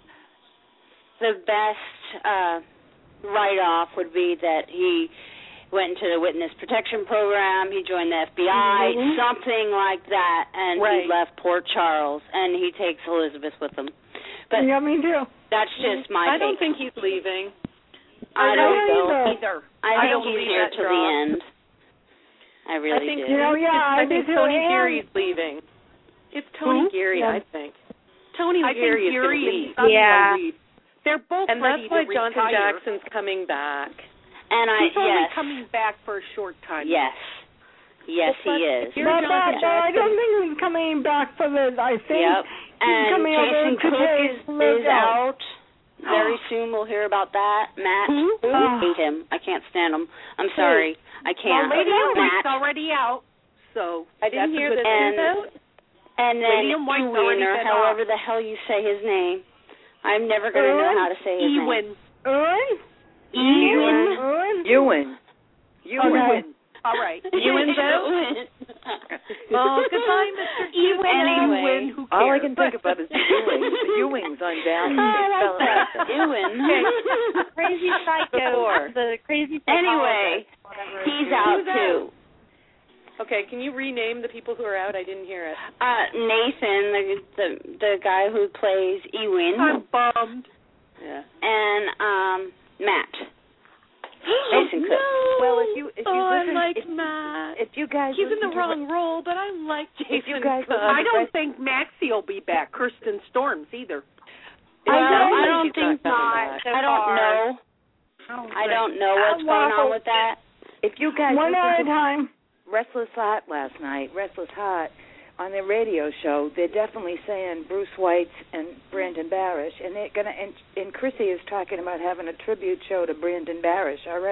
Speaker 8: The best uh, write-off would be that he went into the witness protection program, he joined the F B I, mm-hmm. something like that, and
Speaker 9: right.
Speaker 8: he left Port Charles, and he takes Elizabeth with him. But
Speaker 6: yeah, me too.
Speaker 8: That's just my
Speaker 9: I don't
Speaker 8: take.
Speaker 9: think he's leaving.
Speaker 8: I, I don't
Speaker 6: know
Speaker 13: either.
Speaker 8: I,
Speaker 9: I
Speaker 8: think
Speaker 9: don't
Speaker 8: he's
Speaker 9: believe
Speaker 8: here
Speaker 9: that
Speaker 8: till
Speaker 9: drop.
Speaker 8: the end. I really
Speaker 9: I think,
Speaker 8: do.
Speaker 6: You know, yeah,
Speaker 9: I,
Speaker 6: I
Speaker 9: think
Speaker 6: do
Speaker 9: Tony
Speaker 6: too.
Speaker 9: Geary's leaving. It's Tony
Speaker 6: Who?
Speaker 9: Geary,
Speaker 6: yeah.
Speaker 9: I think. Tony
Speaker 13: I
Speaker 9: Leary
Speaker 13: think
Speaker 9: is going
Speaker 13: Yuri
Speaker 9: to
Speaker 13: and
Speaker 9: leave.
Speaker 13: Sonny
Speaker 14: Yeah.
Speaker 13: will leave. They're both
Speaker 9: And
Speaker 13: ready
Speaker 9: that's why
Speaker 13: to
Speaker 9: Johnson
Speaker 13: retire.
Speaker 9: Jackson's coming back.
Speaker 8: And I
Speaker 13: He's only
Speaker 8: yes,
Speaker 13: coming back for a short time.
Speaker 8: yes, yes,
Speaker 9: Well,
Speaker 8: he
Speaker 9: but
Speaker 8: is.
Speaker 9: you're
Speaker 6: But,
Speaker 9: Johnson
Speaker 6: but, but I
Speaker 9: Jackson.
Speaker 6: don't think he's coming back for this. I think
Speaker 8: Yep.
Speaker 6: he's
Speaker 8: And
Speaker 6: coming over
Speaker 8: Jason
Speaker 6: to
Speaker 8: Cook
Speaker 6: take
Speaker 8: is,
Speaker 6: Liz
Speaker 8: is out. Very soon we'll hear about that. Matt,
Speaker 6: Who?
Speaker 8: I hate him. I can't stand him. I'm sorry. I can't.
Speaker 13: Well, Lady in White's
Speaker 8: Matt.
Speaker 13: already out, so
Speaker 9: I didn't
Speaker 13: that's
Speaker 9: hear
Speaker 13: a good
Speaker 9: that
Speaker 8: and,
Speaker 9: he's out.
Speaker 8: And then
Speaker 13: Lady in White's
Speaker 8: Ewan,
Speaker 13: already
Speaker 8: or
Speaker 13: been
Speaker 8: however
Speaker 13: off.
Speaker 8: the hell you say his name. I'm never going to know
Speaker 6: Ewan?
Speaker 8: how to say his name.
Speaker 13: Ewan.
Speaker 6: Ewan?
Speaker 8: Ewan.
Speaker 6: Ewan?
Speaker 1: Ewan. Ewan.
Speaker 6: Okay.
Speaker 13: All right.
Speaker 9: Ewan's out? Well, goodbye, Mister
Speaker 13: Ewan.
Speaker 8: Anyway.
Speaker 13: Ewan. Who cares?
Speaker 1: All I can think about is the Ewings. The Ewings on down.
Speaker 8: Oh, that's that. Ewan.
Speaker 14: Crazy Psycho.
Speaker 8: Before.
Speaker 14: The Crazy
Speaker 8: Anyway,
Speaker 14: Psychologist, whatever.
Speaker 8: he's out
Speaker 9: Who's
Speaker 8: too.
Speaker 9: Okay, can you rename the people who are out? I didn't hear it.
Speaker 8: Uh, Nathan, the the the guy who plays Ewan,
Speaker 13: I'm bummed.
Speaker 9: Yeah.
Speaker 8: and um Matt. Jason Cook.
Speaker 1: Well, if you if you
Speaker 9: oh,
Speaker 1: listen,
Speaker 9: I like
Speaker 1: if,
Speaker 9: Matt.
Speaker 1: if you guys
Speaker 9: He's in
Speaker 1: listen
Speaker 9: the
Speaker 1: to
Speaker 9: wrong role, but I like Jason
Speaker 1: If you guys
Speaker 9: Cook.
Speaker 1: listen
Speaker 13: I don't think Maxie will be back. Kirsten Storms either.
Speaker 8: Well, I don't
Speaker 9: she's not
Speaker 8: think
Speaker 9: coming
Speaker 14: not.
Speaker 9: back.
Speaker 14: So
Speaker 8: I don't
Speaker 14: far.
Speaker 8: know. I don't know what's going on with that.
Speaker 1: If you guys
Speaker 6: One
Speaker 1: listen
Speaker 6: at a
Speaker 1: to
Speaker 6: time.
Speaker 1: Restless Heart last night, Restless Heart, on their radio show, they're definitely saying Bruce White and Brandon Barish, and they're gonna. And, and Chrissy is talking about having a tribute show to Brandon Barish already.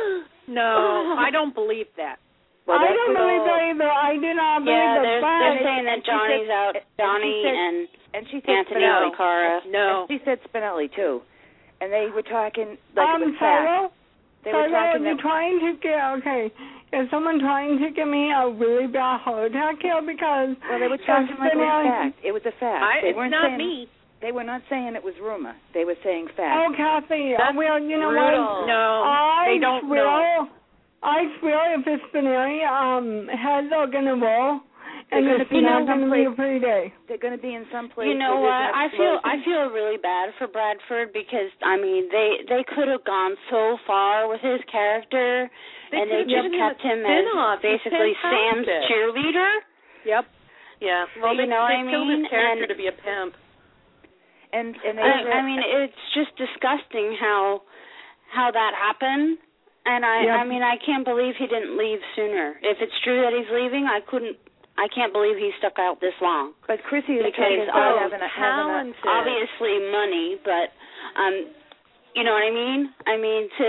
Speaker 13: No, I don't believe that.
Speaker 1: Well,
Speaker 6: I
Speaker 1: that's
Speaker 6: don't
Speaker 1: what-
Speaker 6: believe that either. I do not believe
Speaker 8: Yeah,
Speaker 6: the
Speaker 8: they're,
Speaker 6: fact.
Speaker 8: they're saying that
Speaker 1: and she
Speaker 8: Johnny's
Speaker 1: said-
Speaker 8: out.
Speaker 1: and she
Speaker 8: Johnny
Speaker 1: said-
Speaker 8: and
Speaker 1: And she said
Speaker 8: Anthony
Speaker 1: Spinelli.
Speaker 8: Alcara.
Speaker 13: No.
Speaker 1: And she said Spinelli too, and they were talking like it
Speaker 6: Um,
Speaker 1: was fact.
Speaker 6: Sarah?
Speaker 1: They were
Speaker 6: Sarah, are
Speaker 1: talking
Speaker 6: you
Speaker 1: that,
Speaker 6: trying to get, okay, is someone trying to give me a really bad heart attack here because
Speaker 1: well, they were talking like it was
Speaker 6: Spinelli-
Speaker 1: fact. It was a fact.
Speaker 13: I,
Speaker 1: they
Speaker 13: it's
Speaker 1: weren't
Speaker 13: not
Speaker 1: saying,
Speaker 13: me.
Speaker 1: They were not saying it was rumor. They were saying fact.
Speaker 6: Oh, Kathy,
Speaker 9: That's
Speaker 6: well, you know
Speaker 9: brutal.
Speaker 6: what?
Speaker 13: No,
Speaker 6: I
Speaker 13: they don't
Speaker 6: swear,
Speaker 13: know.
Speaker 6: I swear if it's Spinelli, um, heads are going to roll, and
Speaker 1: They're
Speaker 6: it's
Speaker 1: gonna be
Speaker 6: not
Speaker 1: in
Speaker 6: going to
Speaker 1: some
Speaker 6: be a
Speaker 1: place-
Speaker 6: pretty day.
Speaker 1: They're going to be in some place.
Speaker 8: You know
Speaker 1: where
Speaker 8: what?
Speaker 1: there's
Speaker 8: I
Speaker 1: an
Speaker 8: feel I
Speaker 1: explosion.
Speaker 8: feel really bad for Bradford because I mean they they could have gone so far with his character,
Speaker 9: They
Speaker 8: and they
Speaker 9: could've
Speaker 8: just
Speaker 9: given him
Speaker 8: kept
Speaker 9: a
Speaker 8: him as
Speaker 9: spin-off. He's
Speaker 8: basically Sam's
Speaker 9: fantastic.
Speaker 8: cheerleader.
Speaker 13: Yep.
Speaker 9: Yeah. Well,
Speaker 8: You
Speaker 9: they,
Speaker 8: know what
Speaker 9: they
Speaker 8: I
Speaker 9: killed
Speaker 8: mean?
Speaker 9: his character
Speaker 8: And-
Speaker 9: to be a pimp.
Speaker 1: And and they
Speaker 8: I,
Speaker 1: said-
Speaker 8: I mean, it's just disgusting how how that happened. And I,
Speaker 6: Yep.
Speaker 8: I mean, I can't believe he didn't leave sooner. If it's true that he's leaving, I couldn't. I can't believe he stuck out this long.
Speaker 1: But Chrissy is
Speaker 8: Because
Speaker 1: talking
Speaker 8: oh,
Speaker 1: about having a, having a
Speaker 9: talented.
Speaker 8: obviously money, but um, you know what I mean? I mean, to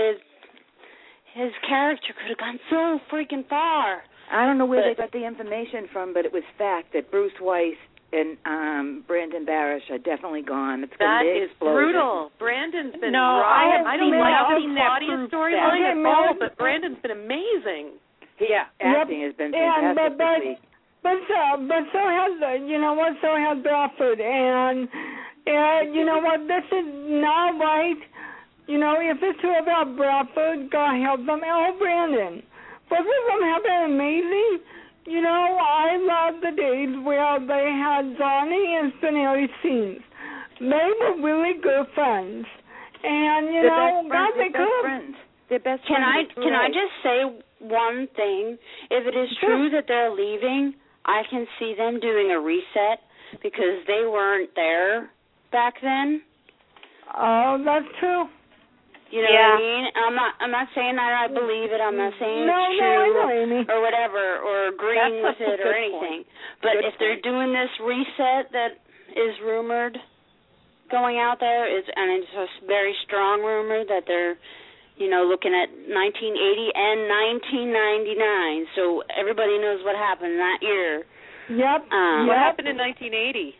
Speaker 8: his character could have gone so freaking far.
Speaker 1: I don't know where
Speaker 8: But-
Speaker 1: they got the information from, but it was fact that Bruce Weiss and um Brandon Barish are definitely gone. It's
Speaker 9: That
Speaker 1: been
Speaker 9: is brutal. Brandon's been
Speaker 13: No,
Speaker 9: rough.
Speaker 13: I have
Speaker 9: I don't
Speaker 13: seen
Speaker 9: like
Speaker 13: that.
Speaker 9: the
Speaker 13: I've seen that
Speaker 9: Claudia
Speaker 13: proof
Speaker 9: storyline
Speaker 6: that.
Speaker 9: at
Speaker 6: Okay,
Speaker 9: all,
Speaker 6: Mel-
Speaker 9: but Brandon's been amazing.
Speaker 13: Yeah.
Speaker 1: Acting has been
Speaker 6: And,
Speaker 1: fantastic
Speaker 6: but, but,
Speaker 1: this week.
Speaker 6: but, so, but so has, uh, you know what, so has Bradford. And, and, you know what, this is not right. You know, if it's true about Bradford, God help them. Oh, Brandon. Both of them have been amazing. You know, I love the days where they had Johnny and Spinelli scenes. They were really good friends. And, you
Speaker 1: They're
Speaker 6: know,
Speaker 1: best
Speaker 6: God,
Speaker 1: friends.
Speaker 6: they
Speaker 1: They're best
Speaker 6: could.
Speaker 1: friends. They're best
Speaker 8: Can I
Speaker 1: friends. It's
Speaker 8: can I
Speaker 1: right.
Speaker 8: just say one thing? If it is true that they're leaving, I can see them doing a reset because they weren't there back then.
Speaker 6: Oh, that's true.
Speaker 8: You know
Speaker 14: Yeah.
Speaker 8: what I mean? I'm not I'm not saying that I believe it. I'm not saying
Speaker 6: No,
Speaker 8: it's
Speaker 6: no, I
Speaker 8: true
Speaker 6: know, Amy.
Speaker 8: or whatever or agreeing
Speaker 13: That's
Speaker 8: with
Speaker 13: a
Speaker 8: it
Speaker 13: good
Speaker 8: or anything. But
Speaker 13: Good
Speaker 8: if they're doing this reset that is rumored going out there, is and it's a very strong rumor that they're, you know, looking at nineteen eighty and nineteen ninety-nine. So everybody knows what happened that year.
Speaker 6: Yep.
Speaker 8: Um,
Speaker 9: What
Speaker 6: yep.
Speaker 9: happened in nineteen eighty?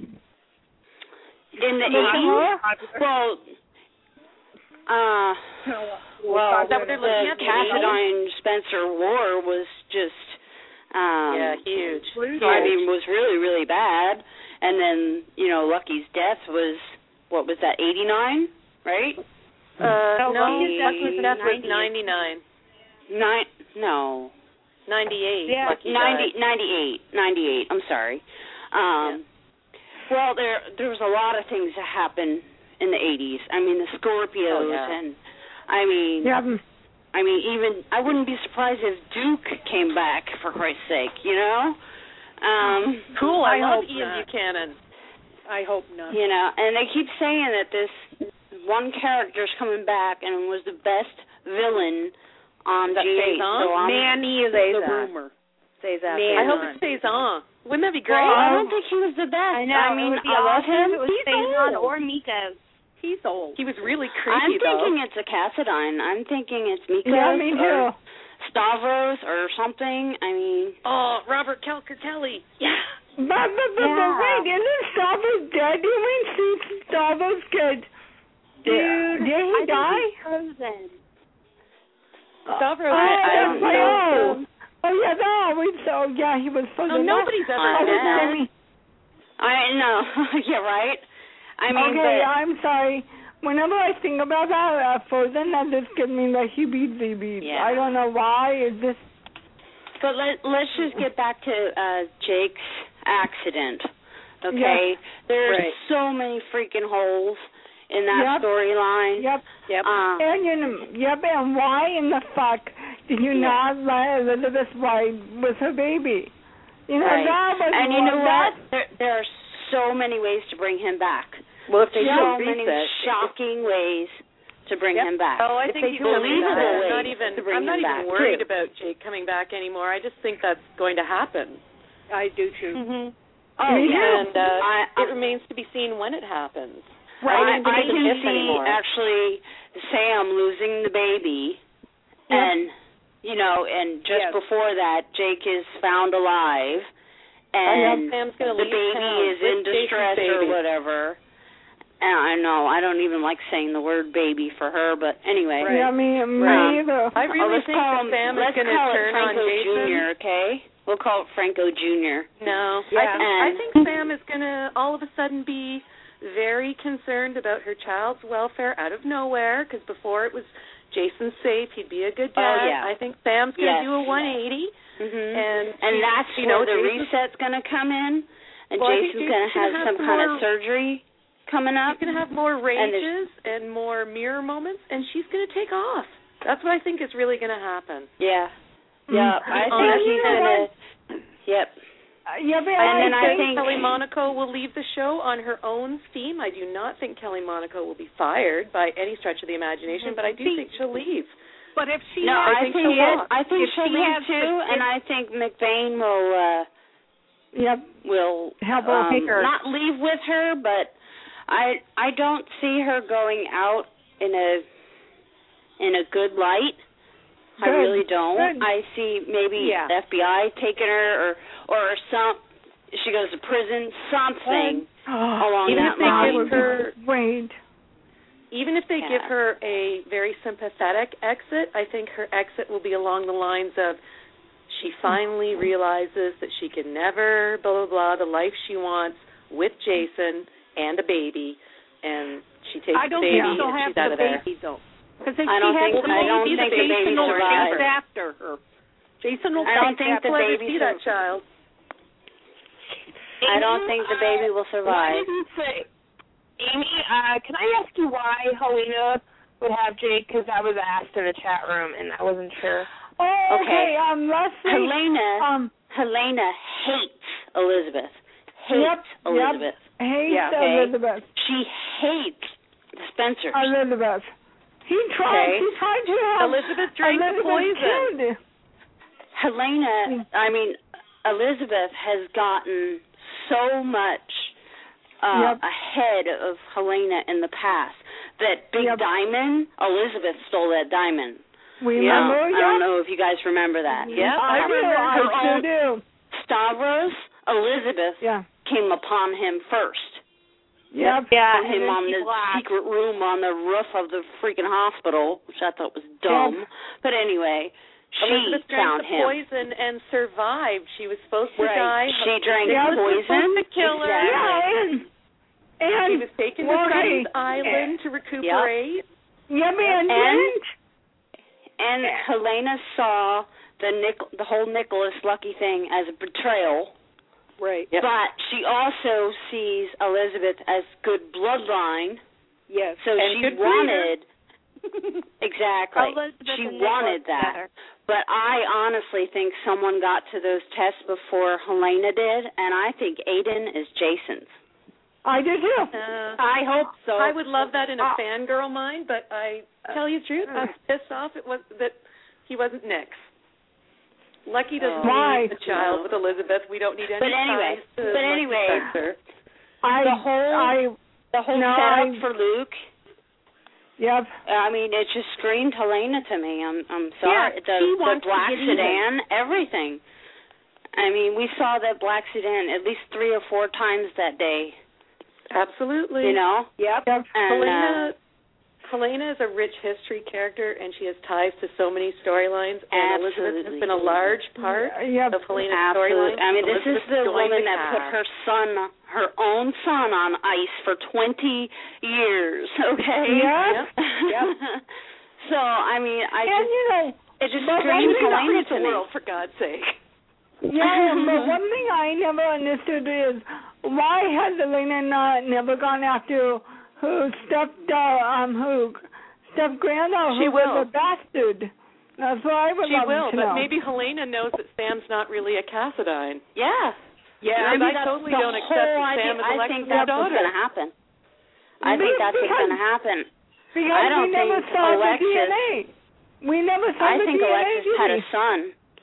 Speaker 8: In the
Speaker 6: The
Speaker 8: eighties?
Speaker 6: war?
Speaker 8: Well, uh, well,
Speaker 9: Is that what they're
Speaker 8: the
Speaker 9: looking at, the
Speaker 8: Cassadine Spencer War was just, um,
Speaker 9: Yeah, huge.
Speaker 8: I mean, was really, really bad. And then, you know, Lucky's death was, what was that, eighty-nine, right?
Speaker 9: Uh,
Speaker 14: No,
Speaker 9: no,
Speaker 14: Lucky's death was
Speaker 9: that was
Speaker 14: ninety.
Speaker 9: ninety-nine.
Speaker 8: Nine, no.
Speaker 9: ninety-eight.
Speaker 14: Yeah.
Speaker 9: Lucky
Speaker 8: ninety,
Speaker 9: died.
Speaker 8: ninety-eight, ninety-eight, I'm sorry. Um, Well, there there was a lot of things that happened in the eighties. I mean, the Scorpios,
Speaker 9: Oh, yeah.
Speaker 8: and I mean,
Speaker 6: Yep.
Speaker 8: I mean, even I wouldn't be surprised if Duke came back, for Christ's sake, you know. Um,
Speaker 9: Cool. I,
Speaker 13: I
Speaker 9: love
Speaker 13: hope
Speaker 9: Ian
Speaker 13: not.
Speaker 9: Buchanan.
Speaker 13: I hope not.
Speaker 8: You know, and they keep saying that this one character's coming back and was the best villain on
Speaker 9: That
Speaker 8: G eight.
Speaker 9: stays on?
Speaker 8: So I'm,
Speaker 13: Manny is
Speaker 11: Stays
Speaker 13: the
Speaker 11: on.
Speaker 13: rumor.
Speaker 11: Stays out
Speaker 13: Man,
Speaker 11: there.
Speaker 13: I hope it stays on. Wouldn't that be great?
Speaker 8: Well, I don't think he was the best.
Speaker 14: I know.
Speaker 8: I mean,
Speaker 14: it would be
Speaker 8: I love
Speaker 14: awesome
Speaker 8: him.
Speaker 14: if it was
Speaker 13: He's
Speaker 14: Faison
Speaker 13: old.
Speaker 14: or Miko.
Speaker 13: He's old. He was really
Speaker 8: I'm
Speaker 13: creepy,
Speaker 8: thinking
Speaker 13: though.
Speaker 8: it's a Cassadine. I'm thinking it's Mikos
Speaker 6: Yeah, me too.
Speaker 8: or Stavros or something. I mean,
Speaker 13: Oh, Robert Kelly. Yeah.
Speaker 6: But, but, but,
Speaker 14: Yeah.
Speaker 6: but wait, isn't Stavros dead? You mean since Stavros get... Did, did he
Speaker 14: I think
Speaker 6: die?
Speaker 14: he's frozen.
Speaker 13: Stavros.
Speaker 6: Oh,
Speaker 8: I
Speaker 6: that's
Speaker 8: don't
Speaker 6: right.
Speaker 8: know.
Speaker 6: Oh, oh, yeah, no, we so yeah, he was supposed
Speaker 13: No,
Speaker 6: to.
Speaker 13: nobody's ever
Speaker 6: I was
Speaker 8: dead.
Speaker 6: saying-
Speaker 8: I know. Yeah, right. I mean,
Speaker 6: okay,
Speaker 8: but,
Speaker 6: I'm sorry. Whenever I think about that, uh, Frozen, that just gives me the heebie-jeebies.
Speaker 8: Yeah.
Speaker 6: I don't know why. It's just...
Speaker 8: but let let's just get back to uh, Jake's accident. Okay,
Speaker 6: Yes.
Speaker 8: there's
Speaker 13: Right.
Speaker 8: so many freaking holes in that
Speaker 6: Yep.
Speaker 8: storyline.
Speaker 6: Yep.
Speaker 13: Yep.
Speaker 8: Uh,
Speaker 6: And you know, yep, and why in the fuck did you
Speaker 8: Yeah.
Speaker 6: not let Elizabeth ride with her baby? You know,
Speaker 8: right.
Speaker 6: that was
Speaker 8: and you know
Speaker 6: that,
Speaker 8: what? There, there are so many ways to bring him back.
Speaker 11: Well, if they
Speaker 8: so
Speaker 11: do
Speaker 8: many
Speaker 11: reset,
Speaker 8: shocking ways to bring
Speaker 13: Yep.
Speaker 8: him back.
Speaker 9: Oh, I
Speaker 11: If
Speaker 9: think
Speaker 11: they
Speaker 9: he's
Speaker 11: do
Speaker 9: coming
Speaker 8: believable
Speaker 9: back.
Speaker 8: ways
Speaker 9: I'm not even.
Speaker 8: to bring
Speaker 9: I'm not
Speaker 8: him
Speaker 9: even
Speaker 8: back,
Speaker 9: worried
Speaker 8: too.
Speaker 9: about Jake coming back anymore. I just think that's going to happen.
Speaker 13: I do, too.
Speaker 8: Mm-hmm.
Speaker 9: Oh,
Speaker 6: Me too.
Speaker 9: and uh,
Speaker 8: I, I,
Speaker 9: it remains to be seen when it happens.
Speaker 8: I,
Speaker 9: don't think
Speaker 8: I
Speaker 9: it's
Speaker 8: can
Speaker 9: an if
Speaker 8: see
Speaker 9: anymore.
Speaker 8: actually Sam losing the baby,
Speaker 6: Yep.
Speaker 8: and you know, and just
Speaker 13: Yes.
Speaker 8: before that, Jake is found alive,
Speaker 9: I
Speaker 8: and
Speaker 9: know Sam's gonna
Speaker 8: the
Speaker 9: leave
Speaker 8: baby
Speaker 9: town
Speaker 8: is
Speaker 9: with
Speaker 8: in distress
Speaker 9: Jason's
Speaker 8: or
Speaker 9: baby.
Speaker 8: whatever. And I know I don't even like saying the word baby for her, but anyway.
Speaker 9: Right.
Speaker 6: Yeah, me, me
Speaker 8: Right.
Speaker 6: either.
Speaker 9: I
Speaker 8: Oh,
Speaker 9: really
Speaker 8: let's
Speaker 9: think
Speaker 8: call
Speaker 9: that
Speaker 8: him,
Speaker 9: Sam is
Speaker 8: let's
Speaker 9: going to
Speaker 8: call it
Speaker 9: turn on
Speaker 8: Franco
Speaker 9: Jason.
Speaker 8: Junior, okay? We'll call it Franco Junior
Speaker 9: No,
Speaker 13: Yeah.
Speaker 9: I think I
Speaker 8: And-
Speaker 9: think Sam is going to all of a sudden be very concerned about her child's welfare out of nowhere. Because before it was Jason's safe, he'd be a good
Speaker 8: Oh,
Speaker 9: dad.
Speaker 8: yeah.
Speaker 9: I think Sam's going to
Speaker 8: Yes.
Speaker 9: do a one eighty,
Speaker 8: Mm-hmm.
Speaker 9: and
Speaker 8: and
Speaker 9: she-
Speaker 8: that's
Speaker 9: you
Speaker 8: where
Speaker 9: know
Speaker 8: the
Speaker 9: Jason's-
Speaker 8: reset's going to come in, and
Speaker 9: Well, I think
Speaker 8: Jason's going to
Speaker 9: Jason's
Speaker 8: have
Speaker 9: gonna
Speaker 8: some
Speaker 9: have
Speaker 8: kind
Speaker 9: more-
Speaker 8: of surgery coming up.
Speaker 9: She's going to have more
Speaker 8: And
Speaker 9: rages and, more mirror moments, and she's going to take off. That's what I think is really going to happen.
Speaker 8: Yeah.
Speaker 6: Mm.
Speaker 8: Yeah, I
Speaker 9: And
Speaker 8: think
Speaker 6: you
Speaker 8: he's
Speaker 6: know
Speaker 8: going to, yep.
Speaker 6: Uh, yeah, but
Speaker 8: And
Speaker 6: I
Speaker 8: then I
Speaker 6: think,
Speaker 8: think-
Speaker 9: Kelly Monaco will leave the show on her own steam. I do not think Kelly Monaco will be fired by any stretch of the imagination, but I do
Speaker 13: See-
Speaker 9: think she'll leave.
Speaker 13: But if she
Speaker 8: No,
Speaker 13: has,
Speaker 8: I
Speaker 9: think
Speaker 8: think,
Speaker 9: she'll
Speaker 8: it,
Speaker 9: walk.
Speaker 8: I think
Speaker 13: If
Speaker 8: she'll
Speaker 13: she
Speaker 8: leave
Speaker 13: has
Speaker 8: too,
Speaker 13: the-
Speaker 8: and I think McBain will uh,
Speaker 6: yep,
Speaker 8: will
Speaker 6: help her
Speaker 8: um,
Speaker 6: pick her.
Speaker 8: not leave with her, but I I don't see her going out in a in a good light. I
Speaker 6: Good.
Speaker 8: really don't.
Speaker 6: Good.
Speaker 8: I see maybe
Speaker 13: Yeah.
Speaker 8: the F B I taking her, or or some she goes to prison, something along
Speaker 9: Even
Speaker 8: that
Speaker 9: if they
Speaker 8: line.
Speaker 9: give her,
Speaker 6: Wait.
Speaker 9: even if they
Speaker 8: Yeah.
Speaker 9: give her a very sympathetic exit, I think her exit will be along the lines of she finally realizes that she can never blah blah blah the life she wants with Jason and a baby, and she takes
Speaker 13: I don't
Speaker 9: the baby
Speaker 13: think she'll
Speaker 9: and
Speaker 13: have
Speaker 9: she's out
Speaker 13: the
Speaker 9: of there.
Speaker 13: baby though, because if
Speaker 8: I don't
Speaker 13: she has
Speaker 8: think-
Speaker 13: the
Speaker 8: I don't
Speaker 13: baby,
Speaker 8: think the
Speaker 13: Jason
Speaker 8: baby
Speaker 13: will
Speaker 8: survives.
Speaker 13: chase after her. Jason will
Speaker 8: I don't
Speaker 13: chase
Speaker 8: think
Speaker 13: after
Speaker 8: the
Speaker 9: Let
Speaker 13: her.
Speaker 9: her
Speaker 8: baby
Speaker 9: see that
Speaker 8: sur-
Speaker 9: child.
Speaker 8: I don't think the baby will
Speaker 15: I
Speaker 8: survive.
Speaker 15: didn't say. Amy, uh, can I ask you why Helena would have Jake? Because I was asked in the chat room, and I wasn't sure.
Speaker 6: Oh,
Speaker 8: Okay.
Speaker 6: okay. Um, Leslie.
Speaker 8: Helena
Speaker 6: Um,
Speaker 8: Helena hates Elizabeth. Hates
Speaker 6: Yep, yep.
Speaker 8: Elizabeth.
Speaker 6: hates
Speaker 8: Yeah, okay.
Speaker 6: Elizabeth.
Speaker 8: She hates the Spencers.
Speaker 6: Elizabeth. He tried.
Speaker 8: Okay.
Speaker 6: He tried to have
Speaker 9: Elizabeth drank the
Speaker 6: Elizabeth
Speaker 9: poison.
Speaker 6: killed.
Speaker 8: Helena, I mean, Elizabeth has gotten so much uh,
Speaker 6: Yep.
Speaker 8: ahead of Helena in the past that Big
Speaker 6: Yep.
Speaker 8: Diamond, Elizabeth stole that diamond.
Speaker 6: We
Speaker 8: Yeah,
Speaker 6: remember.
Speaker 8: I
Speaker 6: Yep.
Speaker 8: don't know if you guys remember that.
Speaker 6: Yeah,
Speaker 8: Yep.
Speaker 6: I do.
Speaker 8: Her
Speaker 6: I
Speaker 8: own
Speaker 6: sure do.
Speaker 8: Stavros, Elizabeth
Speaker 6: Yeah.
Speaker 8: came upon him first.
Speaker 6: Yep.
Speaker 15: Yeah,
Speaker 8: Found
Speaker 15: and
Speaker 8: him
Speaker 15: then
Speaker 8: on
Speaker 15: she
Speaker 8: the
Speaker 15: blacked.
Speaker 8: secret room on the roof of the freaking hospital, which I thought was dumb.
Speaker 6: Yep.
Speaker 8: But anyway, she
Speaker 9: Elizabeth drank
Speaker 8: found
Speaker 9: the
Speaker 8: him.
Speaker 9: poison and survived. She was supposed to
Speaker 8: Right.
Speaker 9: die.
Speaker 8: She drank
Speaker 9: Nicholas
Speaker 8: the
Speaker 9: was
Speaker 8: poison.
Speaker 9: supposed to kill her.
Speaker 8: Exactly.
Speaker 6: Yeah, and, and
Speaker 9: She was taken
Speaker 6: well,
Speaker 9: to Sutton's
Speaker 6: hey,
Speaker 9: Island to recuperate.
Speaker 6: Yeah, man.
Speaker 8: And and Helena saw the Nic- the whole Nicholas Lucky thing as a betrayal.
Speaker 13: Right.
Speaker 8: But she also sees Elizabeth as good bloodline,
Speaker 13: Yes.
Speaker 8: so
Speaker 9: And
Speaker 8: she
Speaker 9: good breeder.
Speaker 8: wanted exactly.
Speaker 14: Elizabeth
Speaker 8: she
Speaker 14: and
Speaker 8: wanted
Speaker 14: Nicholas
Speaker 8: that.
Speaker 14: together.
Speaker 8: But I honestly think someone got to those tests before Helena did, and I think Aiden is Jason's.
Speaker 6: I do too.
Speaker 9: Uh,
Speaker 15: I hope so.
Speaker 9: I would love that in a
Speaker 15: Uh,
Speaker 9: fangirl mind, but I tell you the truth, I was pissed off it was that he wasn't Nick's. Lucky doesn't
Speaker 6: Why?
Speaker 9: need a child with Elizabeth. We don't need any
Speaker 8: But anyway,
Speaker 9: ties to
Speaker 8: but
Speaker 9: Lucky
Speaker 8: anyway,
Speaker 9: Spencer.
Speaker 6: I,
Speaker 8: the whole
Speaker 6: I,
Speaker 8: the whole
Speaker 6: no,
Speaker 8: setup
Speaker 6: I,
Speaker 8: for Luke.
Speaker 6: Yep.
Speaker 8: I mean, it just screamed Helena to me. I'm I'm sorry.
Speaker 15: Yeah,
Speaker 8: the
Speaker 15: she
Speaker 8: the
Speaker 15: wants to
Speaker 8: black
Speaker 15: get even.
Speaker 8: sedan, everything. I mean, we saw that black sedan at least three or four times that day.
Speaker 9: Absolutely.
Speaker 8: You know?
Speaker 6: Yep.
Speaker 8: And,
Speaker 9: Helena,
Speaker 8: uh,
Speaker 9: Helena is a rich history character, and she has ties to so many storylines. And Elizabeth has
Speaker 8: Absolutely.
Speaker 9: been a large part
Speaker 6: Yep.
Speaker 9: of Helena's
Speaker 8: Absolutely.
Speaker 9: storyline.
Speaker 8: I mean, this is
Speaker 9: Elizabeth's
Speaker 8: the
Speaker 9: going
Speaker 8: woman
Speaker 9: to
Speaker 8: that put
Speaker 9: cast.
Speaker 8: her son, her own son, on ice for twenty years. Okay.
Speaker 6: Yep.
Speaker 8: Yep. So I mean, I
Speaker 6: and
Speaker 8: just
Speaker 6: you know,
Speaker 8: it just
Speaker 6: but
Speaker 8: screams
Speaker 6: one thing I-
Speaker 8: Helena to
Speaker 9: the
Speaker 8: me.
Speaker 9: world, for God's sake.
Speaker 6: yeah, but one thing I never understood is why has Elena not never gone after her step um who step granddaughter
Speaker 9: She
Speaker 6: who was
Speaker 9: will.
Speaker 6: a bastard? That's what I would
Speaker 9: She
Speaker 6: love
Speaker 9: will,
Speaker 6: to
Speaker 9: but
Speaker 6: know.
Speaker 9: maybe Helena knows that Sam's not really a Cassadine.
Speaker 8: Yeah.
Speaker 9: Yeah,
Speaker 8: I, mean,
Speaker 9: I totally
Speaker 8: the
Speaker 9: don't accept
Speaker 8: whole
Speaker 9: that
Speaker 8: idea,
Speaker 9: Sam is
Speaker 8: I
Speaker 9: Alexis'
Speaker 8: think that's
Speaker 9: daughter.
Speaker 8: what's going to happen. I think that's what's going to happen.
Speaker 6: Because
Speaker 8: I don't
Speaker 6: we never
Speaker 8: think
Speaker 6: saw
Speaker 8: Alexis,
Speaker 6: the D N A. We never saw
Speaker 8: I
Speaker 6: the
Speaker 8: think
Speaker 6: D N A.
Speaker 8: Alexis
Speaker 6: did
Speaker 8: had
Speaker 6: we?
Speaker 8: a son.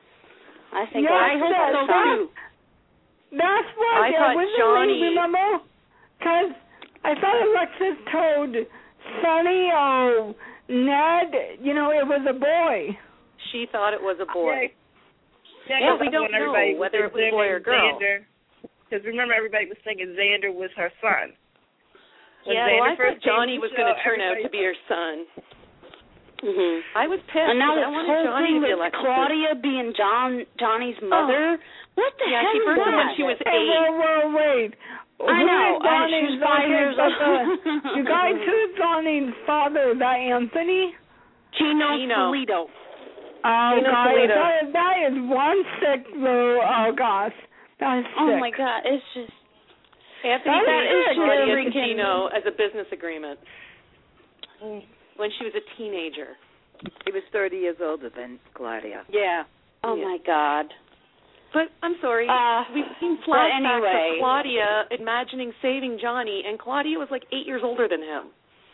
Speaker 8: I think
Speaker 6: Yeah,
Speaker 8: Alexis
Speaker 6: I
Speaker 8: had a
Speaker 6: hope
Speaker 8: son.
Speaker 6: so, too. That's what
Speaker 9: I
Speaker 6: it
Speaker 9: thought
Speaker 6: was.
Speaker 9: Johnny-
Speaker 6: Remember? Because I thought Alexis told Sonny or Ned, you know, it was a boy.
Speaker 9: She thought it was a boy.
Speaker 10: Yeah,
Speaker 9: Yeah,
Speaker 10: 'cause
Speaker 9: we don't
Speaker 10: when
Speaker 9: know
Speaker 10: everybody
Speaker 9: whether it was a
Speaker 10: thinking
Speaker 9: boy or girl.
Speaker 10: Because remember, everybody was thinking Xander was her son. When
Speaker 9: Yeah,
Speaker 10: Xander
Speaker 9: well, I
Speaker 10: first
Speaker 9: thought Johnny
Speaker 10: came
Speaker 9: was
Speaker 10: to
Speaker 9: going to
Speaker 10: show,
Speaker 9: turn out to
Speaker 10: everybody-
Speaker 9: be her son.
Speaker 8: Mm-hmm.
Speaker 9: I was pissed.
Speaker 8: And now
Speaker 9: 'cause
Speaker 8: this
Speaker 9: I wanted
Speaker 8: whole
Speaker 9: Johnny
Speaker 8: thing
Speaker 9: to be
Speaker 8: with
Speaker 9: Alexis.
Speaker 8: Claudia being John Johnny's mother. What the
Speaker 9: Yeah,
Speaker 8: heck
Speaker 9: she
Speaker 8: is
Speaker 9: birthed him
Speaker 8: that?
Speaker 9: when she was
Speaker 6: Hey,
Speaker 9: eight.
Speaker 6: whoa, whoa, wait.
Speaker 8: I
Speaker 6: Who
Speaker 8: know.
Speaker 6: is
Speaker 8: Uh,
Speaker 6: Donnie's
Speaker 8: she's five
Speaker 6: okay,
Speaker 8: years
Speaker 6: but the-
Speaker 8: old.
Speaker 6: You guys, who's Donnie's father? Is that Anthony?
Speaker 15: Gino
Speaker 9: Gino.
Speaker 15: Polito.
Speaker 6: Oh,
Speaker 9: Gino
Speaker 6: God,
Speaker 9: Polito.
Speaker 6: that is, that is one sick little, oh, gosh. That is sick.
Speaker 8: Oh my God! It's just
Speaker 9: Anthony
Speaker 6: That
Speaker 9: got
Speaker 6: is
Speaker 9: into Claudia to
Speaker 8: freaking-
Speaker 9: Gino as a business agreement when she was a teenager.
Speaker 1: He was thirty years older than Claudia.
Speaker 9: Yeah.
Speaker 8: oh
Speaker 9: Yeah.
Speaker 8: my God.
Speaker 9: But I'm sorry,
Speaker 8: Uh,
Speaker 9: we've seen
Speaker 8: but
Speaker 9: flashbacks
Speaker 8: anyway.
Speaker 9: of Claudia imagining saving Johnny, and Claudia was like eight years older than him.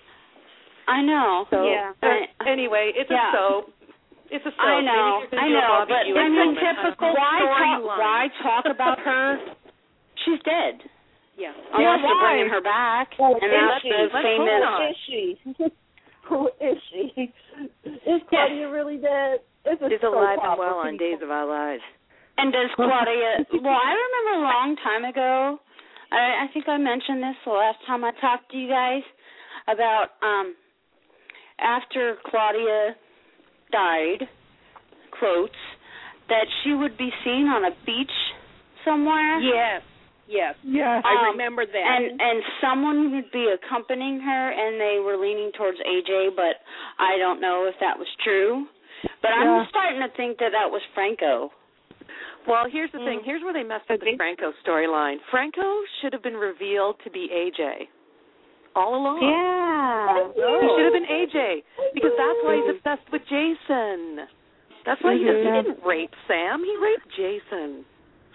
Speaker 8: I know.
Speaker 9: So,
Speaker 8: yeah.
Speaker 9: but
Speaker 8: I,
Speaker 9: anyway, it's
Speaker 8: yeah.
Speaker 9: a soap. It's a soap.
Speaker 8: I know.
Speaker 9: Maybe
Speaker 8: I
Speaker 9: you're gonna do a
Speaker 8: know.
Speaker 9: Bobby
Speaker 8: But
Speaker 9: Ewing
Speaker 8: I mean,
Speaker 9: moment.
Speaker 8: typical. Why talk? Why talk about her? She's dead.
Speaker 9: Yeah.
Speaker 8: Unless
Speaker 6: Yeah,
Speaker 8: you're
Speaker 6: why?
Speaker 8: bringing her back,
Speaker 10: Well,
Speaker 8: and
Speaker 10: is
Speaker 8: that's
Speaker 10: she?
Speaker 8: the
Speaker 9: Let's
Speaker 8: famous.
Speaker 9: hope not.
Speaker 10: Who is she? Who is she? Is Claudia really dead? It's a
Speaker 1: She's
Speaker 10: soap
Speaker 1: alive and
Speaker 10: opera.
Speaker 1: well on Days of Our Lives.
Speaker 8: And does Claudia? Well, I remember a long time ago. I, I think I mentioned this the last time I talked to you guys about um after Claudia died, quotes, that she would be seen on a beach somewhere.
Speaker 15: Yes. Yes.
Speaker 6: Yes.
Speaker 15: I
Speaker 8: Um,
Speaker 15: remember that.
Speaker 8: And and someone would be accompanying her, and they were leaning towards A J, but I don't know if that was true. But
Speaker 6: Yeah.
Speaker 8: I'm starting to think that that was Franco.
Speaker 9: Well, here's the thing. Here's where they messed up the Franco storyline. Franco should have been revealed to be A J all along.
Speaker 8: Yeah.
Speaker 9: He should have been A J because that's why he's obsessed with Jason. That's why he, doesn't, he didn't rape Sam. He raped Jason.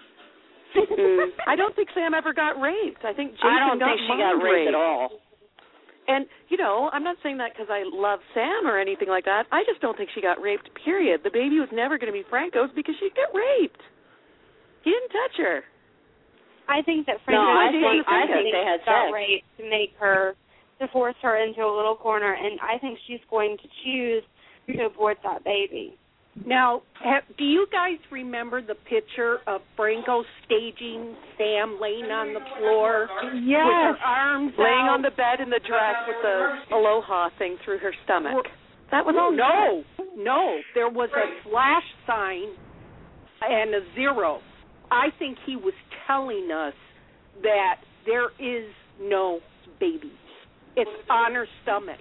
Speaker 8: Mm.
Speaker 9: I don't think Sam ever got raped. I think Jason
Speaker 8: I don't
Speaker 9: got
Speaker 8: think she
Speaker 9: mind
Speaker 8: got raped at all.
Speaker 9: And, you know, I'm not saying that because I love Sam or anything like that. I just don't think she got raped, period. The baby was never going to be Franco's because she'd get raped. He didn't touch her.
Speaker 14: I think that
Speaker 8: No,
Speaker 14: Franco
Speaker 8: I
Speaker 14: was
Speaker 8: think I
Speaker 14: trying to
Speaker 8: think they had
Speaker 14: got
Speaker 8: sex.
Speaker 14: raped to make her, to force her into a little corner, and I think she's going to choose to abort that baby.
Speaker 15: Now, have, do you guys remember the picture of Franco staging Sam laying on the floor with
Speaker 6: Yes.
Speaker 15: her arms
Speaker 9: Laying
Speaker 15: out?
Speaker 9: on the bed in the dress with the aloha thing through her stomach. That was all
Speaker 15: No, no. There was a slash sign and a zero. I think he was telling us that there is no baby. It's on her stomach.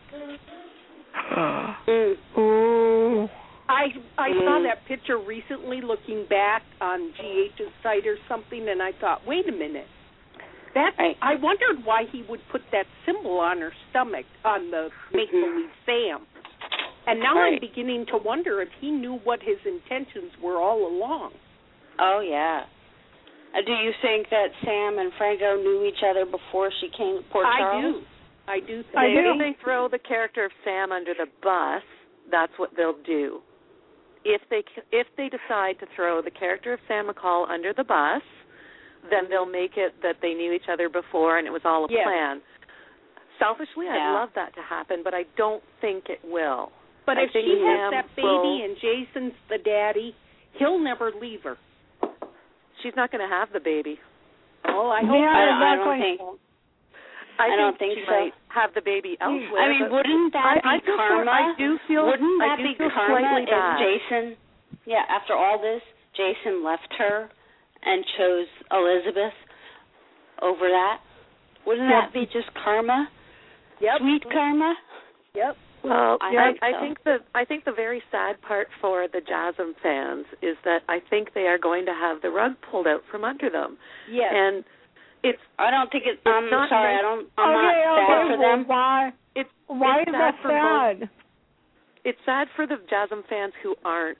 Speaker 8: Mm.
Speaker 6: Ooh.
Speaker 15: I I
Speaker 8: Mm.
Speaker 15: saw that picture recently looking back on G H's site or something, and I thought, wait a minute. That
Speaker 8: Right.
Speaker 15: I wondered why he would put that symbol on her stomach on the make-believe Sam. And now I'm
Speaker 8: Right.
Speaker 15: beginning to wonder if he knew what his intentions were all along.
Speaker 8: Oh yeah. Uh, do you think that Sam and Franco knew each other before she came to Port Charles?
Speaker 15: I do. I do think
Speaker 12: I
Speaker 15: that.
Speaker 12: If they throw the character of Sam under the bus, that's what they'll do. If they if they decide to throw the character of Sam McCall under the bus, then they'll make it that they knew each other before and it was all a
Speaker 15: yes.
Speaker 12: plan. Selfishly,
Speaker 8: yeah.
Speaker 12: I'd love that to happen, but I don't think it will.
Speaker 15: But
Speaker 12: I
Speaker 15: if she
Speaker 12: Sam
Speaker 15: has that baby
Speaker 12: will,
Speaker 15: and Jason's the daddy, he'll never leave her.
Speaker 12: she's not going to have the baby.
Speaker 15: Oh, I
Speaker 6: Yeah,
Speaker 15: hope
Speaker 8: I, don't, I
Speaker 6: exactly.
Speaker 8: don't think.
Speaker 12: I,
Speaker 8: I
Speaker 12: think
Speaker 8: don't think
Speaker 12: she
Speaker 8: so.
Speaker 12: might have the baby elsewhere.
Speaker 8: I mean,
Speaker 12: but
Speaker 8: wouldn't that
Speaker 12: I, I
Speaker 8: be
Speaker 12: feel
Speaker 8: karma?
Speaker 12: For, I do feel.
Speaker 8: Wouldn't that
Speaker 12: I do
Speaker 8: be
Speaker 12: feel
Speaker 8: karma
Speaker 12: slightly
Speaker 8: if
Speaker 12: bad.
Speaker 8: Jason? Yeah, after all this, Jason left her and chose Elizabeth over that. Wouldn't
Speaker 6: Yep.
Speaker 8: that be just karma?
Speaker 15: Yep.
Speaker 8: Sweet karma.
Speaker 15: Yep.
Speaker 12: Well,
Speaker 8: I
Speaker 12: yeah,
Speaker 8: think
Speaker 12: I
Speaker 8: so.
Speaker 12: think the I think the very sad part for the Jasm fans is that I think they are going to have the rug pulled out from under them.
Speaker 15: Yes.
Speaker 12: And it's.
Speaker 8: I don't think it.
Speaker 12: It's
Speaker 8: I'm
Speaker 12: not
Speaker 8: sorry.
Speaker 12: nice.
Speaker 8: I don't. I'm
Speaker 6: okay,
Speaker 8: not
Speaker 6: okay,
Speaker 8: sad for
Speaker 6: well,
Speaker 8: them.
Speaker 6: Why?
Speaker 12: It's
Speaker 6: Why
Speaker 12: it's
Speaker 6: is
Speaker 12: sad
Speaker 6: that
Speaker 12: for both.
Speaker 6: sad?
Speaker 12: It's sad for the Jasm fans who aren't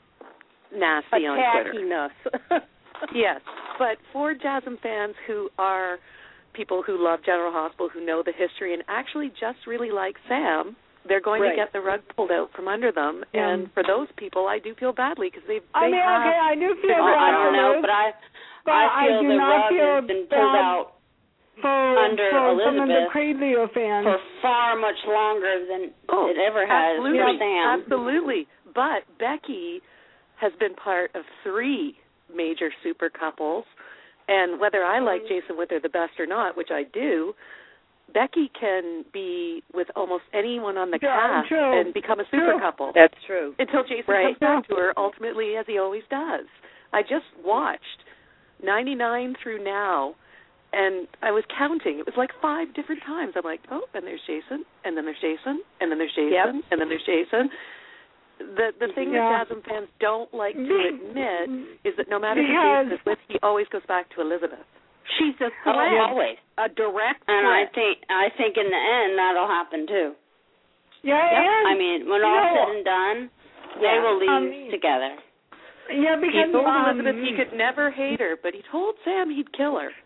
Speaker 12: nasty on Twitter.
Speaker 15: Attacking us.
Speaker 12: Yes, but for Jasm fans who are people who love General Hospital, who know the history, and actually just really like Sam, they're going
Speaker 15: Right.
Speaker 12: to get the rug pulled out from under them.
Speaker 6: Yeah.
Speaker 12: And for those people, I do feel badly because they
Speaker 6: I
Speaker 12: they
Speaker 6: mean,
Speaker 12: have.
Speaker 6: okay, I do feel
Speaker 12: been-
Speaker 8: Well, I
Speaker 6: bad
Speaker 8: don't
Speaker 6: for
Speaker 8: know,
Speaker 6: Liz,
Speaker 8: but I.
Speaker 6: but
Speaker 8: I feel
Speaker 6: do
Speaker 8: the
Speaker 6: not
Speaker 8: rug
Speaker 6: feel
Speaker 8: has been pulled
Speaker 6: bad
Speaker 8: out
Speaker 6: for,
Speaker 8: under
Speaker 6: for some of the
Speaker 8: Elizabeth
Speaker 6: crazier fans.
Speaker 8: for far much longer than
Speaker 12: Oh,
Speaker 8: it ever has
Speaker 12: absolutely,
Speaker 8: for Sam.
Speaker 12: absolutely. But Becky has been part of three major super couples, and whether I like Jason Wither the best or not, which I do, Becky can be with almost anyone on the
Speaker 6: Yeah,
Speaker 12: cast
Speaker 6: true.
Speaker 12: and become a super
Speaker 6: True.
Speaker 12: couple.
Speaker 11: That's true.
Speaker 12: Until Jason
Speaker 11: Right.
Speaker 12: comes back to her, ultimately, as he always does. I just watched ninety-nine through now, and I was counting. It was like five different times. I'm like, oh, and there's Jason, and then there's Jason, and then there's Jason,
Speaker 11: Yep.
Speaker 12: and then there's Jason. The the thing
Speaker 6: Yeah.
Speaker 12: that Jasm fans don't like to admit is that no matter who
Speaker 6: Because-
Speaker 12: Jason is with, he always goes back to Elizabeth.
Speaker 15: She's a
Speaker 8: Oh,
Speaker 15: threat.
Speaker 8: always.
Speaker 15: A direct
Speaker 8: And I
Speaker 15: threat.
Speaker 8: think I think in the end that'll happen too.
Speaker 6: Yeah, and,
Speaker 8: I mean, when
Speaker 6: you
Speaker 8: all
Speaker 6: know,
Speaker 8: said and done, they
Speaker 15: Yeah.
Speaker 8: will leave
Speaker 6: I mean-
Speaker 8: together.
Speaker 6: yeah,
Speaker 12: He
Speaker 6: because
Speaker 12: told
Speaker 6: um,
Speaker 12: Elizabeth he could never hate her, but he told Sam he'd kill her.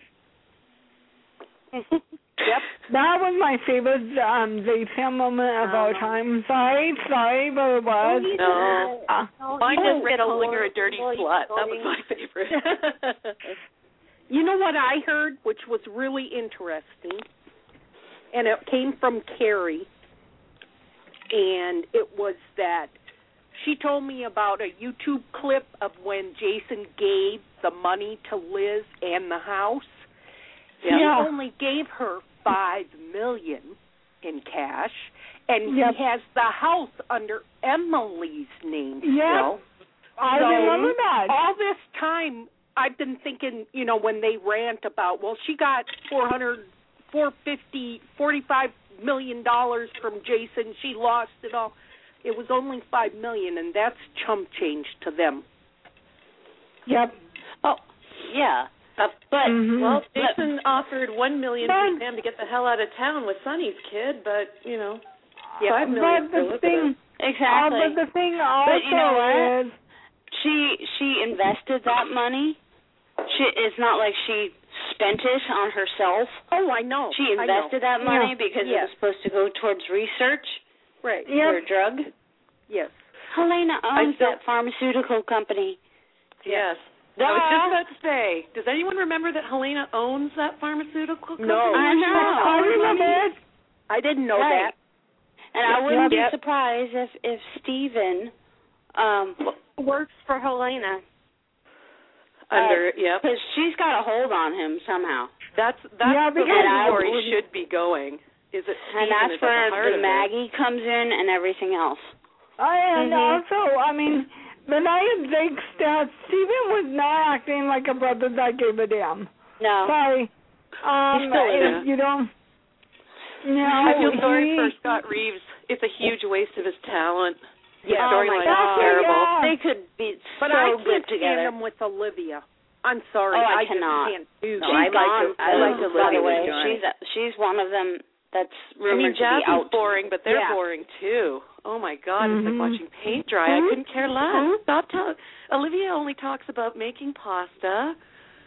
Speaker 15: Yep.
Speaker 6: that was my favorite um, the Sam moment of all time. Sorry, sorry, but it was.
Speaker 12: No.
Speaker 6: Uh,
Speaker 12: Mine
Speaker 15: Oh,
Speaker 12: was Rick calling her a dirty slut. That was my favorite.
Speaker 15: You know what I heard, which was really interesting, and it came from Carrie, and it was that she told me about a YouTube clip of when Jason gave the money to Liz and the house.
Speaker 6: Yeah.
Speaker 15: He only gave her five million in cash, and
Speaker 6: Yep.
Speaker 15: he has the house under Emily's name
Speaker 6: Yep.
Speaker 15: still.
Speaker 6: I
Speaker 15: So,
Speaker 6: remember that.
Speaker 15: All this time, I've been thinking, you know, when they rant about, well, she got four hundred, four fifty, forty-five million dollars from Jason. She lost it all. It was only five million, and that's chump change to them.
Speaker 6: Yep.
Speaker 8: Oh, yeah.
Speaker 12: Uh,
Speaker 8: but
Speaker 6: Mhm.
Speaker 12: well, Jason offered one million
Speaker 6: But-
Speaker 12: for Sam to get the hell out of town with Sonny's kid, but you know,
Speaker 15: Yeah.
Speaker 12: five million
Speaker 6: But
Speaker 12: for
Speaker 6: the
Speaker 12: Elizabeth.
Speaker 6: thing,
Speaker 8: exactly.
Speaker 6: uh, but the thing also
Speaker 8: But you know what?
Speaker 6: is,
Speaker 8: she she invested that money. She it's not like she spent it on herself.
Speaker 15: Oh, I know.
Speaker 8: She
Speaker 15: I know.
Speaker 8: invested that money
Speaker 6: Yeah.
Speaker 8: because it
Speaker 15: Yes.
Speaker 8: was supposed to go towards research
Speaker 15: Right.
Speaker 8: for
Speaker 6: Yep.
Speaker 8: a drug.
Speaker 15: Yes.
Speaker 8: Helena owns
Speaker 12: still-
Speaker 8: that pharmaceutical company.
Speaker 12: Yes.
Speaker 8: Duh.
Speaker 12: I was just about to say, does anyone remember that Helena owns that pharmaceutical company?
Speaker 15: No.
Speaker 8: I know.
Speaker 6: I remember it.
Speaker 15: I didn't know
Speaker 8: Right.
Speaker 15: that.
Speaker 8: And I wouldn't
Speaker 6: Yep.
Speaker 8: be surprised if if Steven um
Speaker 14: Works for Helena.
Speaker 12: Under, yep.
Speaker 8: because she's got a hold on him somehow.
Speaker 12: That's that's
Speaker 6: Yeah,
Speaker 12: the
Speaker 6: because-
Speaker 12: way
Speaker 8: And I
Speaker 12: the story
Speaker 8: wouldn't-
Speaker 12: should be going. Is it
Speaker 8: And
Speaker 12: Steven
Speaker 8: that's
Speaker 12: is at the
Speaker 8: where
Speaker 12: heart
Speaker 8: the
Speaker 12: of it.
Speaker 8: Maggie comes in and everything else.
Speaker 6: I, and
Speaker 8: Mm-hmm.
Speaker 6: also, I mean, but I think that Steven was not acting like a brother that gave a damn.
Speaker 8: No.
Speaker 6: Sorry. Um,
Speaker 12: He's still in
Speaker 6: if
Speaker 12: it.
Speaker 6: you don't. No,
Speaker 12: I feel sorry
Speaker 6: he-
Speaker 12: for Scott Reeves. It's a huge waste of his talent. His
Speaker 15: Yeah.
Speaker 8: Oh my
Speaker 12: storyline
Speaker 8: God.
Speaker 12: is terrible.
Speaker 6: Yeah.
Speaker 8: They could be
Speaker 15: But
Speaker 8: so
Speaker 15: I
Speaker 8: good
Speaker 15: can't
Speaker 8: together.
Speaker 15: stand them with Olivia. I'm sorry.
Speaker 8: Oh, I
Speaker 15: just
Speaker 8: cannot.
Speaker 15: can't do
Speaker 11: No,
Speaker 15: that.
Speaker 11: I
Speaker 8: She's
Speaker 11: like
Speaker 8: gone.
Speaker 11: to- I like
Speaker 8: By
Speaker 11: Olivia
Speaker 8: the way,
Speaker 11: with Johnny.
Speaker 8: she's she's one of them that's
Speaker 12: I
Speaker 8: rumored
Speaker 12: mean,
Speaker 8: to be
Speaker 12: Jasmine's
Speaker 8: out.
Speaker 12: boring, but they're
Speaker 15: Yeah.
Speaker 12: boring too. Oh my God, it's
Speaker 6: Mhm.
Speaker 12: like watching paint dry.
Speaker 6: Mhm.
Speaker 12: I couldn't care less. Stop telling. Olivia only talks about making pasta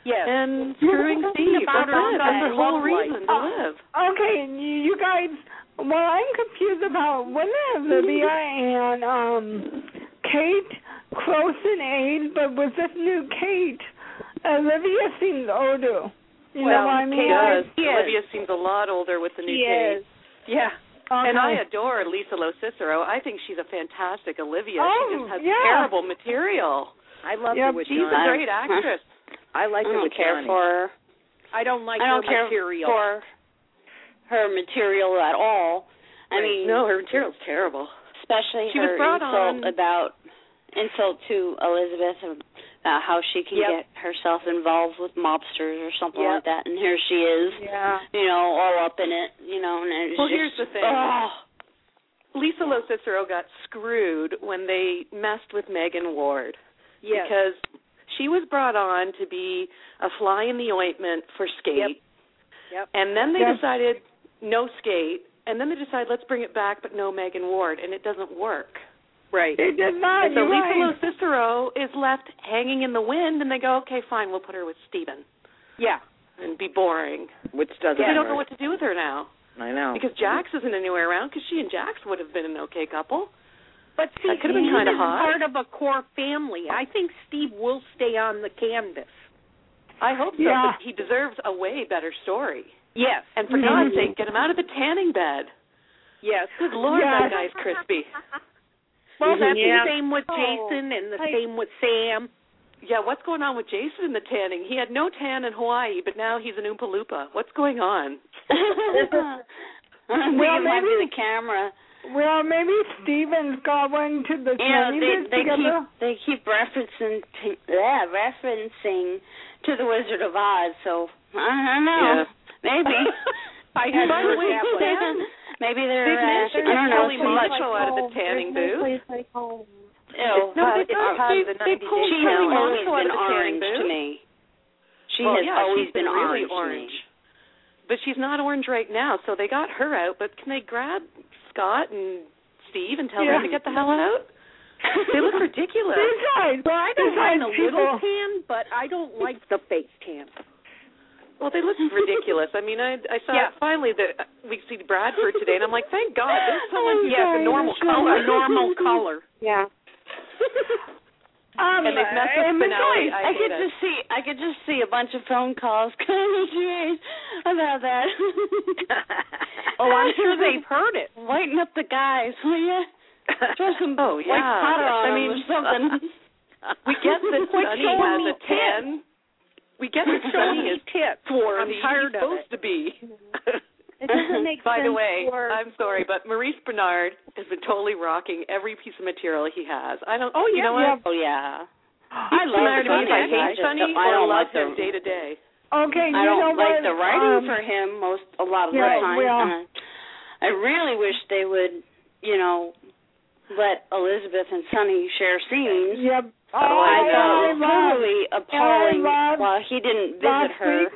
Speaker 15: Yes.
Speaker 12: And screwing Steve. That's it. That's the whole reason to live.
Speaker 6: Uh, okay, you guys, well, I'm confused about when Olivia and um, Kate close in age, but with this new Kate, Olivia seems older. You
Speaker 12: well,
Speaker 6: know what I mean?
Speaker 12: Kate does. Olivia seems a lot older with the new
Speaker 6: she
Speaker 12: Kate.
Speaker 6: Is.
Speaker 12: Yeah.
Speaker 6: Okay.
Speaker 12: And I adore Lisa Lo Cicero. I think she's a fantastic Olivia.
Speaker 6: Oh,
Speaker 12: she just has
Speaker 6: yeah.
Speaker 12: terrible material.
Speaker 11: I love
Speaker 12: yep,
Speaker 11: her with
Speaker 12: she's
Speaker 11: Johnny.
Speaker 12: a great actress.
Speaker 11: I like
Speaker 7: I
Speaker 11: her
Speaker 7: don't
Speaker 11: with
Speaker 7: care
Speaker 11: Johnny.
Speaker 7: for her.
Speaker 15: I don't like
Speaker 7: I don't
Speaker 15: her
Speaker 7: care
Speaker 15: material.
Speaker 7: for her material at all. I
Speaker 12: Right.
Speaker 7: mean,
Speaker 12: no, her material's terrible.
Speaker 7: Especially
Speaker 12: she
Speaker 7: her
Speaker 12: was brought
Speaker 7: insult
Speaker 12: on...
Speaker 7: about insult to Elizabeth about how she can
Speaker 15: yep.
Speaker 7: get herself involved with mobsters or something
Speaker 15: yep.
Speaker 7: like that, and here she is,
Speaker 15: yeah.
Speaker 7: you know, all up in it, you know. And it was
Speaker 12: well,
Speaker 7: just,
Speaker 12: here's the thing.
Speaker 7: Oh.
Speaker 12: Lisa Lo Cicero got screwed when they messed with Megan Ward.
Speaker 15: Yes.
Speaker 12: Because she was brought on to be a fly in the ointment for Skate.
Speaker 15: Yep. Yep.
Speaker 12: And then they
Speaker 6: Yep.
Speaker 12: decided no Skate. And then they decided let's bring it back but no Megan Ward. And it doesn't work.
Speaker 15: Right.
Speaker 6: It does not.
Speaker 12: And so
Speaker 6: You're
Speaker 12: Lisa
Speaker 6: right.
Speaker 12: Lo Cicero is left hanging in the wind, and they go, okay, fine, we'll put her with Steven.
Speaker 15: Yeah.
Speaker 12: And be boring.
Speaker 11: Which doesn't
Speaker 12: Because they don't
Speaker 11: work.
Speaker 12: know what to do with her now.
Speaker 11: I know.
Speaker 12: Because Jax isn't anywhere around, because she and Jax would have been an okay couple.
Speaker 15: But see,
Speaker 12: that could have been
Speaker 15: Steve
Speaker 12: kind of
Speaker 15: is
Speaker 12: hot.
Speaker 15: part of a core family. I think Steve will stay on the canvas.
Speaker 12: I hope so,
Speaker 6: Yeah.
Speaker 12: but he deserves a way better story.
Speaker 15: Yes.
Speaker 12: And for
Speaker 6: Mhm.
Speaker 12: God's sake, get him out of the tanning bed.
Speaker 15: Yes.
Speaker 12: Good Lord,
Speaker 6: Yes.
Speaker 12: that guy's crispy.
Speaker 15: Well, that's
Speaker 6: Yeah.
Speaker 15: the same with
Speaker 14: Oh,
Speaker 15: Jason and the
Speaker 14: I-
Speaker 15: same with Sam.
Speaker 12: Yeah, what's going on with Jason in the tanning? He had no tan in Hawaii, but now he's an Oompa Loompa. What's going on?
Speaker 7: I think
Speaker 6: Well,
Speaker 7: it might be
Speaker 6: maybe-
Speaker 7: the camera.
Speaker 6: Well, maybe Steven's going to the
Speaker 7: You know,
Speaker 6: tanning
Speaker 7: they
Speaker 6: booth
Speaker 7: they
Speaker 6: together.
Speaker 7: keep they keep referencing to, yeah, referencing to the Wizard of Oz. So I don't know.
Speaker 12: Yeah.
Speaker 7: Maybe.
Speaker 15: I had
Speaker 12: By the
Speaker 15: heard
Speaker 12: way,
Speaker 15: that one.
Speaker 12: Sam,
Speaker 7: Maybe they're.
Speaker 12: They've
Speaker 7: Uh,
Speaker 12: managed to
Speaker 7: I
Speaker 12: get
Speaker 7: don't know.
Speaker 12: Kelly
Speaker 7: some-
Speaker 12: Macho out of the tanning
Speaker 14: There's
Speaker 12: booth.
Speaker 14: no place like home.
Speaker 7: Ew,
Speaker 12: No,
Speaker 7: but
Speaker 12: they
Speaker 7: it's
Speaker 12: got-
Speaker 7: probably
Speaker 12: they-
Speaker 7: the
Speaker 12: they
Speaker 7: ninety
Speaker 12: pulled
Speaker 7: She
Speaker 12: Kelly
Speaker 7: has
Speaker 12: Macho
Speaker 7: always
Speaker 12: out of
Speaker 7: been
Speaker 12: the tanning
Speaker 7: orange to
Speaker 12: booth.
Speaker 7: me. She
Speaker 12: well,
Speaker 7: has
Speaker 12: yeah,
Speaker 7: always
Speaker 12: she's been,
Speaker 7: been
Speaker 12: really
Speaker 7: orange. to
Speaker 12: orange.
Speaker 7: me.
Speaker 12: But she's not orange right now, so they got her out. But can they grab Scott and Steve and tell
Speaker 6: Yeah.
Speaker 12: them to get the hell out? They look ridiculous.
Speaker 6: Besides,
Speaker 15: Well, I don't
Speaker 6: besides
Speaker 15: mind a
Speaker 6: people,
Speaker 15: little tan, but I don't like the fake tan.
Speaker 12: Well, they look ridiculous. I mean, I I saw
Speaker 15: Yeah.
Speaker 12: finally that we see Bradford today, and I'm like, thank God, there's someone who
Speaker 6: Oh,
Speaker 12: has a
Speaker 6: sorry,
Speaker 12: normal
Speaker 6: sorry.
Speaker 12: color.
Speaker 15: A normal color.
Speaker 14: Yeah.
Speaker 6: Um,
Speaker 12: And they've messed with
Speaker 6: and
Speaker 12: Finale.
Speaker 6: besides,
Speaker 12: I
Speaker 7: I
Speaker 12: hate
Speaker 7: could
Speaker 12: it.
Speaker 7: just see I could just see a bunch of phone calls coming to me about that.
Speaker 15: Oh, I'm sure they've heard it.
Speaker 7: Lighten up the guys, will ya? Throw some
Speaker 12: Oh,
Speaker 7: white
Speaker 12: yeah.
Speaker 7: powder on
Speaker 12: I
Speaker 7: them
Speaker 12: mean,
Speaker 7: or something.
Speaker 12: We get that
Speaker 15: Quit
Speaker 12: Sonny
Speaker 15: showing
Speaker 12: has
Speaker 15: me
Speaker 12: a tan. We get that
Speaker 15: Show
Speaker 12: Sonny
Speaker 15: me
Speaker 12: is
Speaker 15: tits.
Speaker 12: swarthy.
Speaker 15: I'm tired
Speaker 12: He's
Speaker 15: of
Speaker 12: supposed
Speaker 15: it.
Speaker 12: to be.
Speaker 14: It doesn't make
Speaker 12: By
Speaker 14: sense
Speaker 12: the way,
Speaker 14: for
Speaker 12: I'm sorry, but Maurice Bernard has been totally rocking every piece of material he has. I don't.
Speaker 15: Oh,
Speaker 12: you
Speaker 15: yeah,
Speaker 12: know what?
Speaker 15: yeah.
Speaker 7: Oh yeah.
Speaker 12: I
Speaker 7: love
Speaker 12: love
Speaker 7: Sonny.
Speaker 12: Sonny. I
Speaker 7: I
Speaker 12: hate
Speaker 7: just-
Speaker 12: Sonny
Speaker 7: I
Speaker 12: or
Speaker 7: don't
Speaker 12: love
Speaker 7: like
Speaker 12: him
Speaker 7: him.
Speaker 12: day to day.
Speaker 6: okay, you
Speaker 7: I don't
Speaker 6: know
Speaker 7: like
Speaker 6: what?
Speaker 7: the writing
Speaker 6: um,
Speaker 7: for him most a lot of
Speaker 6: yeah,
Speaker 7: the time.
Speaker 6: well-
Speaker 7: and I really wish they would, you know, let Elizabeth and Sonny share scenes.
Speaker 6: Yep. Oh,
Speaker 7: I
Speaker 6: I,
Speaker 7: thought
Speaker 6: I
Speaker 7: it was
Speaker 6: love
Speaker 7: totally appalling
Speaker 6: I love
Speaker 7: while he didn't visit
Speaker 6: last
Speaker 7: her
Speaker 6: week.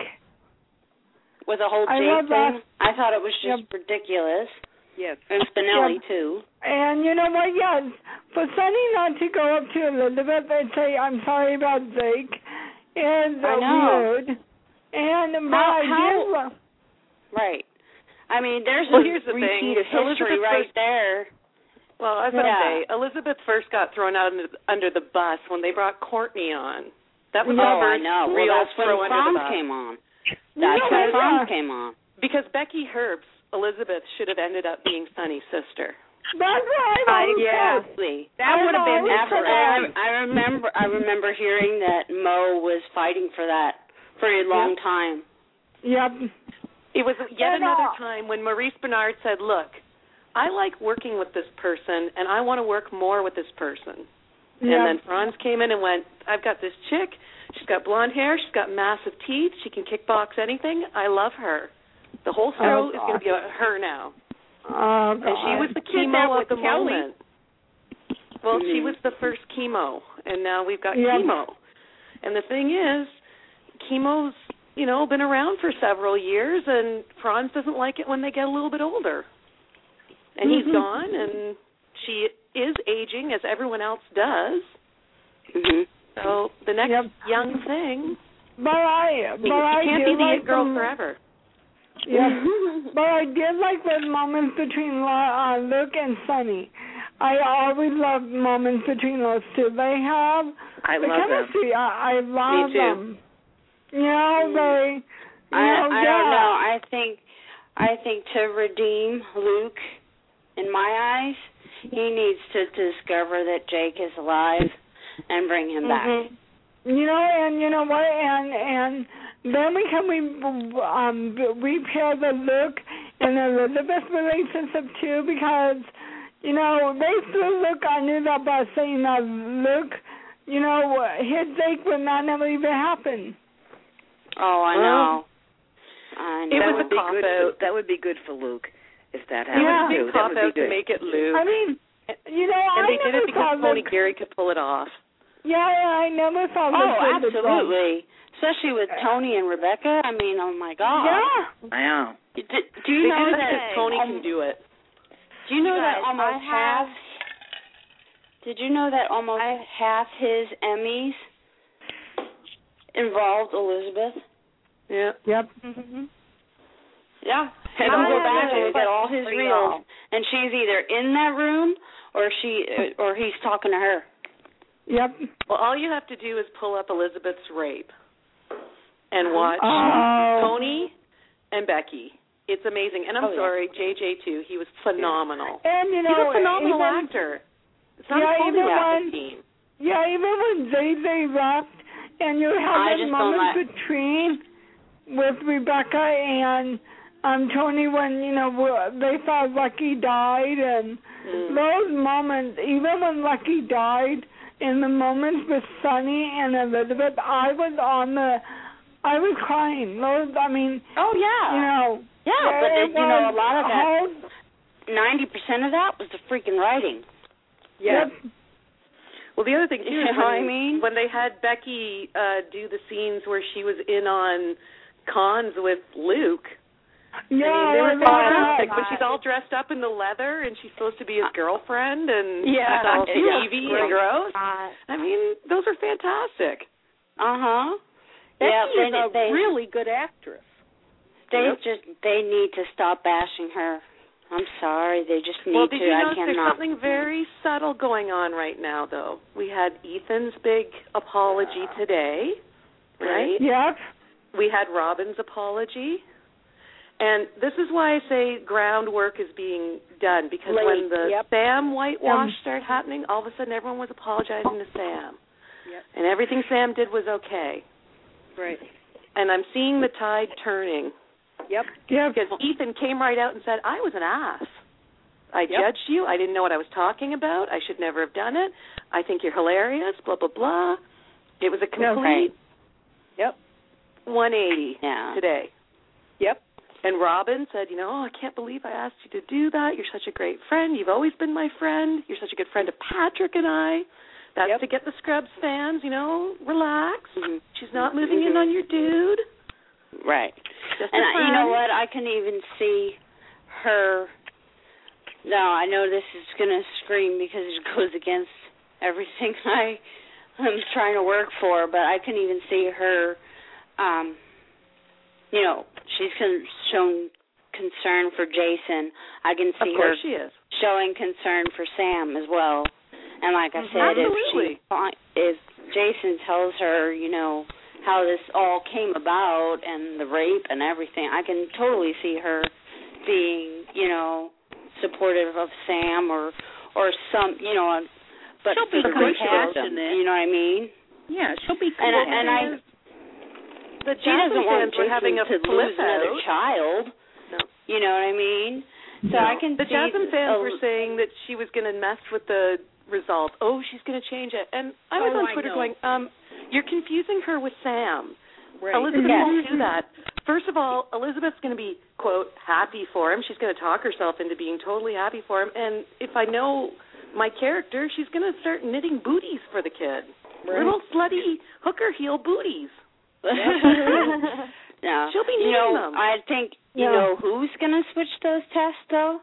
Speaker 7: with the whole
Speaker 6: I
Speaker 7: Jake
Speaker 6: love
Speaker 7: thing.
Speaker 6: last-
Speaker 7: I thought it was just
Speaker 6: Yep.
Speaker 7: ridiculous.
Speaker 15: Yes.
Speaker 7: And Spinelli
Speaker 6: Yep.
Speaker 7: too.
Speaker 6: And you know what? Yes, for Sonny not to go up to Elizabeth and say, "I'm sorry about Jake," is uh,
Speaker 7: I know.
Speaker 6: weird. And
Speaker 7: How-
Speaker 6: my
Speaker 7: how-
Speaker 6: idea,
Speaker 7: Right. I mean, there's
Speaker 12: Well,
Speaker 7: a
Speaker 12: here's the
Speaker 7: repeat
Speaker 12: thing.
Speaker 7: of history
Speaker 12: Elizabeth
Speaker 7: right
Speaker 12: first-
Speaker 7: there.
Speaker 12: Well, I was going to
Speaker 7: Yeah.
Speaker 12: say, Elizabeth first got thrown out under, under the bus when they brought Courtney on. That was
Speaker 7: Oh,
Speaker 12: the
Speaker 7: I
Speaker 12: first
Speaker 7: know.
Speaker 12: real
Speaker 7: Well, that's when
Speaker 12: throw under the
Speaker 7: Franz
Speaker 12: bus.
Speaker 7: came on.
Speaker 6: You
Speaker 7: That's
Speaker 6: know
Speaker 7: when
Speaker 6: what?
Speaker 7: Franz came on.
Speaker 12: Because Becky Herbst, Elizabeth should have ended up being Sonny's sister.
Speaker 6: that's what
Speaker 15: I-
Speaker 6: I
Speaker 15: yeah.
Speaker 7: Absolutely.
Speaker 15: That would have been
Speaker 7: After,
Speaker 15: interesting.
Speaker 7: I, I remember, I remember hearing that Mo was fighting for that for a long
Speaker 12: Yep.
Speaker 7: time.
Speaker 6: Yep.
Speaker 12: It was yet
Speaker 6: And,
Speaker 12: another
Speaker 6: uh,
Speaker 12: time when Maurice Bernard said, look, I like working with this person, and I want to work more with this person.
Speaker 6: Yep.
Speaker 12: And then Franz came in and went, I've got this chick. She's got blonde hair. She's got massive teeth. She can kickbox anything. I love her. The whole show
Speaker 6: Oh,
Speaker 12: is going to be about her now.
Speaker 6: Oh,
Speaker 12: And she
Speaker 6: God.
Speaker 12: was the
Speaker 15: Did that
Speaker 12: chemo
Speaker 15: with
Speaker 12: of the
Speaker 15: Kelly.
Speaker 12: moment. Well, she
Speaker 7: Mhm.
Speaker 12: was the first chemo, and now we've got
Speaker 6: Yep.
Speaker 12: chemo. And the thing is, chemo's, you know, been around for several years, and Franz doesn't like it when they get a little bit older. And he's
Speaker 6: Mhm.
Speaker 12: gone, and she is aging, as everyone else does.
Speaker 7: Mhm.
Speaker 12: So the next
Speaker 6: Yep.
Speaker 12: young thing
Speaker 6: but I, but
Speaker 12: you
Speaker 6: I
Speaker 12: can't
Speaker 6: did
Speaker 12: be the
Speaker 6: like
Speaker 12: it girl
Speaker 6: the,
Speaker 12: forever.
Speaker 6: Yeah, but I did like the moments between uh, Luke and Sunny. I always loved moments between those two. They have
Speaker 11: I
Speaker 6: the
Speaker 11: love
Speaker 6: chemistry.
Speaker 11: them.
Speaker 6: I, I love
Speaker 8: Me too.
Speaker 6: them. You know, they. You
Speaker 8: I
Speaker 6: know,
Speaker 8: I
Speaker 6: yeah.
Speaker 8: don't know. I think I think to redeem Luke, in my eyes, he needs to discover that Jake is alive and bring him
Speaker 6: mm-hmm.
Speaker 8: back.
Speaker 6: You know, and you know what, and and then we can we um repair the Luke and Elizabeth relationship too, because you know they threw Luke under the bus saying that Luke, you know, his Jake would not never even happen.
Speaker 8: Oh, I know. I know.
Speaker 11: It
Speaker 12: That
Speaker 11: would
Speaker 12: would
Speaker 11: be
Speaker 12: cop
Speaker 11: good.
Speaker 12: out.
Speaker 11: For, that would be good for Luke if that
Speaker 12: It
Speaker 11: happened
Speaker 12: would
Speaker 11: too.
Speaker 12: be
Speaker 11: That
Speaker 12: cop
Speaker 11: would
Speaker 12: out
Speaker 11: be
Speaker 12: to
Speaker 11: good.
Speaker 12: make it Luke.
Speaker 6: I mean, you know,
Speaker 12: and
Speaker 6: I
Speaker 12: they did
Speaker 6: never
Speaker 12: it because
Speaker 6: saw
Speaker 12: Tony
Speaker 6: Luke.
Speaker 12: Gary could pull it off.
Speaker 6: Yeah, I never saw
Speaker 8: Oh,
Speaker 6: Luke with the drum.
Speaker 8: absolutely. Especially with Tony and Rebecca. I mean, oh my God.
Speaker 6: Yeah.
Speaker 11: I know.
Speaker 8: Do, do you
Speaker 12: They
Speaker 8: know
Speaker 12: did it
Speaker 8: that
Speaker 12: because Tony
Speaker 8: um,
Speaker 12: can do it.
Speaker 8: Do you know
Speaker 14: You
Speaker 8: that
Speaker 14: guys,
Speaker 8: almost
Speaker 14: I have-
Speaker 8: half? Did you know that almost
Speaker 14: I-
Speaker 8: half his Emmys involved Elizabeth?
Speaker 12: Yeah.
Speaker 6: Yep.
Speaker 14: Mm-hmm.
Speaker 8: Yeah. You
Speaker 14: I
Speaker 8: can go
Speaker 14: have
Speaker 8: back
Speaker 14: a
Speaker 8: and look at all his
Speaker 14: question for
Speaker 8: reels,
Speaker 14: y'all.
Speaker 8: and she's either in that room or she or he's talking to her.
Speaker 6: Yep.
Speaker 12: Well, all you have to do is pull up Elizabeth's rape and watch
Speaker 6: Oh.
Speaker 12: Tony and Becky. It's amazing. And I'm
Speaker 8: Oh, yeah.
Speaker 12: sorry, J J too. He was phenomenal.
Speaker 6: And you
Speaker 12: He's
Speaker 6: know,
Speaker 12: a phenomenal
Speaker 6: even,
Speaker 12: actor. It's not
Speaker 6: yeah,
Speaker 12: a
Speaker 6: even
Speaker 12: apple
Speaker 6: when-
Speaker 12: team.
Speaker 6: Yeah, even when J J left, and you
Speaker 8: I
Speaker 6: have that
Speaker 8: just don't
Speaker 6: moment
Speaker 8: like-
Speaker 6: between with Rebecca and um Tony when you know they thought Lucky died, and
Speaker 12: Mm.
Speaker 6: those moments, even when Lucky died, in the moments with Sunny and Elizabeth, I was on the, I was crying. Those, I mean,
Speaker 8: Oh yeah.
Speaker 6: you know,
Speaker 8: Yeah, but
Speaker 6: it
Speaker 8: it, you know, a
Speaker 6: was
Speaker 8: lot of that,
Speaker 6: whole-
Speaker 8: ninety percent of that was the freaking writing.
Speaker 12: Yeah.
Speaker 6: Yep.
Speaker 12: Well, the other thing too
Speaker 8: You
Speaker 12: is
Speaker 8: know what
Speaker 12: when,
Speaker 8: I mean?
Speaker 12: when they had Becky uh, do the scenes where she was in on cons with Luke.
Speaker 6: Yeah,
Speaker 12: I mean, they were
Speaker 6: well,
Speaker 12: fantastic.
Speaker 6: that-
Speaker 12: When she's all dressed up in the leather and she's supposed to be his girlfriend and
Speaker 8: Yeah.
Speaker 12: she's all
Speaker 8: Yeah.
Speaker 12: skeevy and gross.
Speaker 14: Uh,
Speaker 12: I mean, those are fantastic.
Speaker 8: Uh huh.
Speaker 13: Becky
Speaker 8: Yeah,
Speaker 13: is
Speaker 8: they,
Speaker 13: a
Speaker 8: they,
Speaker 13: really good actress.
Speaker 8: They
Speaker 12: Yep.
Speaker 8: just they need to stop bashing her. I'm sorry, they just need
Speaker 12: Well, did
Speaker 8: to.
Speaker 12: you
Speaker 8: I
Speaker 12: notice there's
Speaker 8: cannot.
Speaker 12: something very subtle going on right now, though? We had Ethan's big apology today, right?
Speaker 6: Yep.
Speaker 12: We had Robin's apology. And this is why I say groundwork is being done, because
Speaker 13: Late,
Speaker 12: when the
Speaker 13: yep.
Speaker 12: Sam whitewash
Speaker 6: Um,
Speaker 12: started happening, all of a sudden everyone was apologizing to Sam.
Speaker 13: Yep.
Speaker 12: And everything Sam did was okay.
Speaker 13: Right.
Speaker 12: And I'm seeing the tide turning.
Speaker 13: Yep.
Speaker 6: Yep.
Speaker 12: Because Ethan came right out and said, I was an ass. I
Speaker 13: Yep.
Speaker 12: judged you. I didn't know what I was talking about. I should never have done it. I think you're hilarious, blah, blah, blah. It was a complete
Speaker 13: Yep.
Speaker 12: one eighty
Speaker 8: Yeah.
Speaker 12: today.
Speaker 13: Yep.
Speaker 12: And Robin said, you know, oh, I can't believe I asked you to do that. You're such a great friend. You've always been my friend. You're such a good friend of Patrick and I. That's
Speaker 13: Yep.
Speaker 12: to get the Scrubs fans, you know, relax.
Speaker 8: Mhm.
Speaker 12: She's not moving in
Speaker 8: Mhm.
Speaker 12: on your dude.
Speaker 8: Right.
Speaker 12: Just
Speaker 8: And
Speaker 12: a
Speaker 8: I,
Speaker 12: friend.
Speaker 8: you know what? I can even see her. No, I know this is going to scream because it goes against everything I am trying to work for, but I can even see her, um, you know, she's con- shown concern for Jason. I can see
Speaker 12: Of course
Speaker 8: her
Speaker 12: she is.
Speaker 8: showing concern for Sam as well. And like I said,
Speaker 12: Absolutely.
Speaker 8: if she fi- if Jason tells her, you know, how this all came about and the rape and everything, I can totally see her being, you know, supportive of Sam or or some, you know, but
Speaker 13: She'll be
Speaker 8: for the rape
Speaker 13: compassionate.
Speaker 8: victim, you know what I mean?
Speaker 13: Yeah, she'll be
Speaker 8: And
Speaker 13: compassionate.
Speaker 8: and I
Speaker 12: The
Speaker 8: she doesn't
Speaker 12: Jasmine
Speaker 8: want
Speaker 12: fans were
Speaker 8: Jason
Speaker 12: having a
Speaker 8: to
Speaker 12: flip
Speaker 8: lose another
Speaker 12: out.
Speaker 8: child.
Speaker 12: No.
Speaker 8: You know what I mean? So
Speaker 12: No.
Speaker 8: I can
Speaker 12: the
Speaker 8: see
Speaker 12: Jasmine fans
Speaker 8: a-
Speaker 12: were saying that she was going to mess with the result. Oh, she's going to change it. And I was
Speaker 13: Oh,
Speaker 12: on
Speaker 13: I
Speaker 12: Twitter
Speaker 13: know.
Speaker 12: going, um, you're confusing her with Sam.
Speaker 13: Right.
Speaker 12: Elizabeth
Speaker 6: Yes.
Speaker 12: won't do that. First of all, Elizabeth's going to be, quote, happy for him. She's going to talk herself into being totally happy for him. And if I know my character, she's going to start knitting booties for the kid.
Speaker 13: Right.
Speaker 12: Little slutty hooker heel booties.
Speaker 8: No.
Speaker 12: She'll be
Speaker 8: you
Speaker 12: needing
Speaker 8: know,
Speaker 12: them.
Speaker 8: I think, you
Speaker 6: Yeah.
Speaker 8: know who's going to switch those tests, though,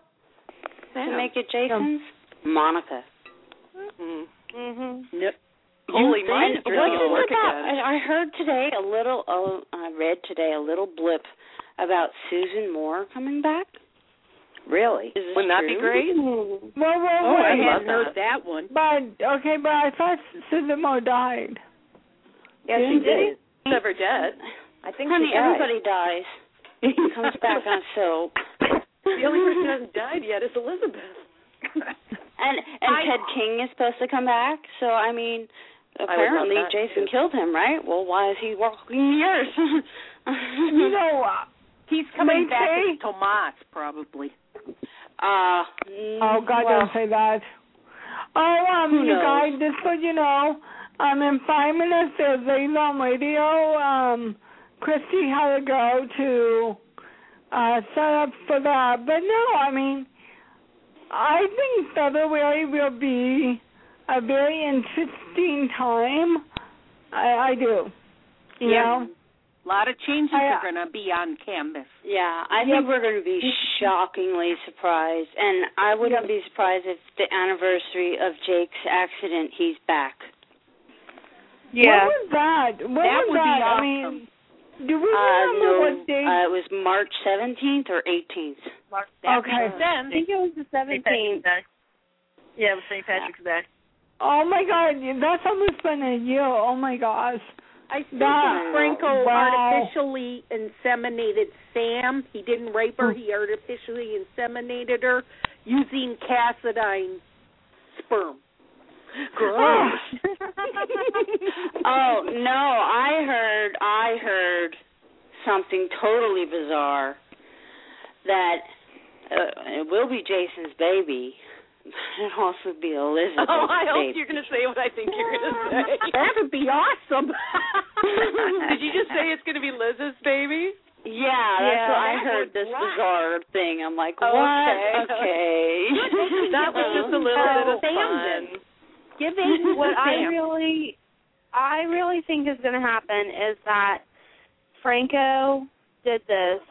Speaker 12: Sam.
Speaker 8: to make it Jason's? Monica.
Speaker 12: Mm.
Speaker 14: mhm.
Speaker 13: Yep.
Speaker 12: Holy Pretty much.
Speaker 7: And what's it about? I heard today a little. Oh, I read today a little blip about Susan Moore coming back.
Speaker 1: Really?
Speaker 12: Wouldn't that be great?
Speaker 6: Whoa, whoa,
Speaker 13: Oh, I
Speaker 6: wait.
Speaker 13: hadn't heard that one.
Speaker 6: But okay, but I thought Susan Moore died.
Speaker 1: Yeah, she did.
Speaker 12: Never dead.
Speaker 1: I think
Speaker 7: Honey,
Speaker 1: she died.
Speaker 7: everybody dies. He comes back on soap.
Speaker 12: The only person who hasn't died yet is Elizabeth.
Speaker 7: And and
Speaker 12: I,
Speaker 7: Ted King is supposed to come back. So I mean, apparently
Speaker 12: that,
Speaker 7: Jason
Speaker 12: too.
Speaker 7: killed him, right? Well, why is he walking years?
Speaker 6: You know, uh,
Speaker 13: He's coming back
Speaker 6: Maybe.
Speaker 13: as Tomas, probably.
Speaker 7: Uh,
Speaker 6: oh God,
Speaker 7: well,
Speaker 6: don't say that. Oh, um,
Speaker 7: Who
Speaker 6: you
Speaker 7: knows?
Speaker 6: guys, just so you know, um, in five minutes there's Ladies on Radio. Um, Christy had to go to uh, set up for that, but no, I mean, I think February will be a very interesting time. I, I do. You
Speaker 13: Yeah.
Speaker 6: know?
Speaker 13: A lot of changes
Speaker 6: I, uh,
Speaker 13: are going to be on canvas.
Speaker 7: Yeah, I think we're going to be shockingly surprised, and I wouldn't be surprised if the anniversary of Jake's accident, he's back.
Speaker 6: Yeah. What was that? What
Speaker 13: That
Speaker 6: was
Speaker 13: would
Speaker 6: that?
Speaker 13: be
Speaker 6: I
Speaker 13: awesome.
Speaker 6: mean, do we
Speaker 7: Uh,
Speaker 6: remember
Speaker 7: no,
Speaker 6: what date?
Speaker 7: uh, it was March seventeenth or eighteenth.
Speaker 10: Mark,
Speaker 6: Okay.
Speaker 14: I think it was the seventeenth.
Speaker 10: Yeah, it was Saint Patrick's Day.
Speaker 6: Oh my God, that's almost been a year. Oh my gosh.
Speaker 13: I think
Speaker 6: That-
Speaker 13: Franco
Speaker 6: wow.
Speaker 13: artificially inseminated Sam. He didn't rape her. He artificially inseminated her using Cassadine sperm.
Speaker 6: Gross.
Speaker 7: Oh no, I heard I heard something totally bizarre that uh, it will be Jason's baby. It'll also be Elizabeth's
Speaker 12: Oh, I hope
Speaker 7: baby.
Speaker 12: you're going to say what I think you're going to say.
Speaker 13: That would be awesome.
Speaker 12: Did you just say it's going to be Liz's baby?
Speaker 7: Yeah, that's
Speaker 13: Yeah,
Speaker 7: what I
Speaker 13: that
Speaker 7: heard.
Speaker 13: would
Speaker 7: This
Speaker 13: rock.
Speaker 7: bizarre thing. I'm like,
Speaker 12: Oh,
Speaker 7: what?
Speaker 12: okay.
Speaker 7: Okay.
Speaker 12: That was just a little bit of fun.
Speaker 13: Give Aiden
Speaker 14: What I
Speaker 13: Sam.
Speaker 14: really, I really think is going to happen is that Franco did this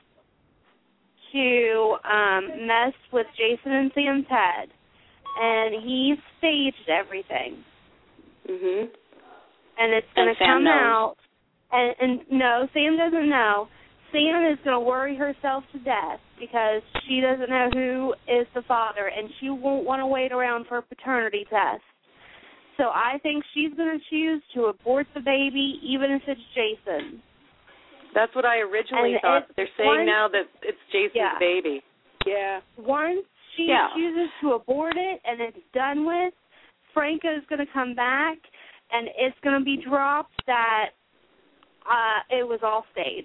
Speaker 14: to um, mess with Jason and Sam's head, and he staged everything,
Speaker 7: Mhm.
Speaker 14: and it's going
Speaker 7: And
Speaker 14: to
Speaker 7: Sam
Speaker 14: come
Speaker 7: knows.
Speaker 14: out. And, and no, Sam doesn't know. Sam is going to worry herself to death because she doesn't know who is the father, and she won't want to wait around for a paternity test. So I think she's going to choose to abort the baby, even if it's Jason.
Speaker 12: That's what I originally
Speaker 14: And
Speaker 12: thought.
Speaker 14: it's
Speaker 12: They're saying
Speaker 14: one-
Speaker 12: now that it's Jason's
Speaker 14: Yeah.
Speaker 12: baby.
Speaker 13: Yeah.
Speaker 14: Once she
Speaker 12: Yeah.
Speaker 14: chooses to abort it and it's done with, Franco's going to come back, and it's going to be dropped that uh, it was all staged.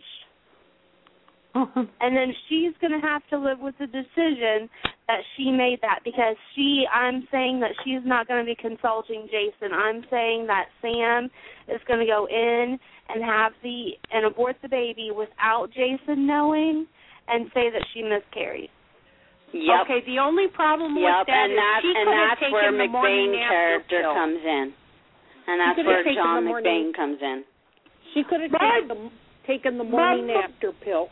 Speaker 14: And then she's going to have to live with the decision that she made that because she, I'm saying that she's not going to be consulting Jason. I'm saying that Sam is going to go in and have the, and abort the baby without Jason knowing and say that she miscarried.
Speaker 7: Yep.
Speaker 13: Okay, the only problem with
Speaker 7: Yep,
Speaker 13: that
Speaker 7: and
Speaker 13: is
Speaker 7: that,
Speaker 13: she
Speaker 7: and
Speaker 13: could have
Speaker 7: that's
Speaker 13: taken
Speaker 7: where
Speaker 13: the morning
Speaker 7: McBain
Speaker 13: after
Speaker 7: character
Speaker 13: pill.
Speaker 7: comes in, and
Speaker 13: She
Speaker 7: that's
Speaker 13: could
Speaker 7: where
Speaker 13: have taken
Speaker 7: John
Speaker 13: the morning-
Speaker 7: McBain comes in.
Speaker 13: She could have
Speaker 6: But-
Speaker 13: taken the, taken the morning
Speaker 6: but-
Speaker 13: after pill.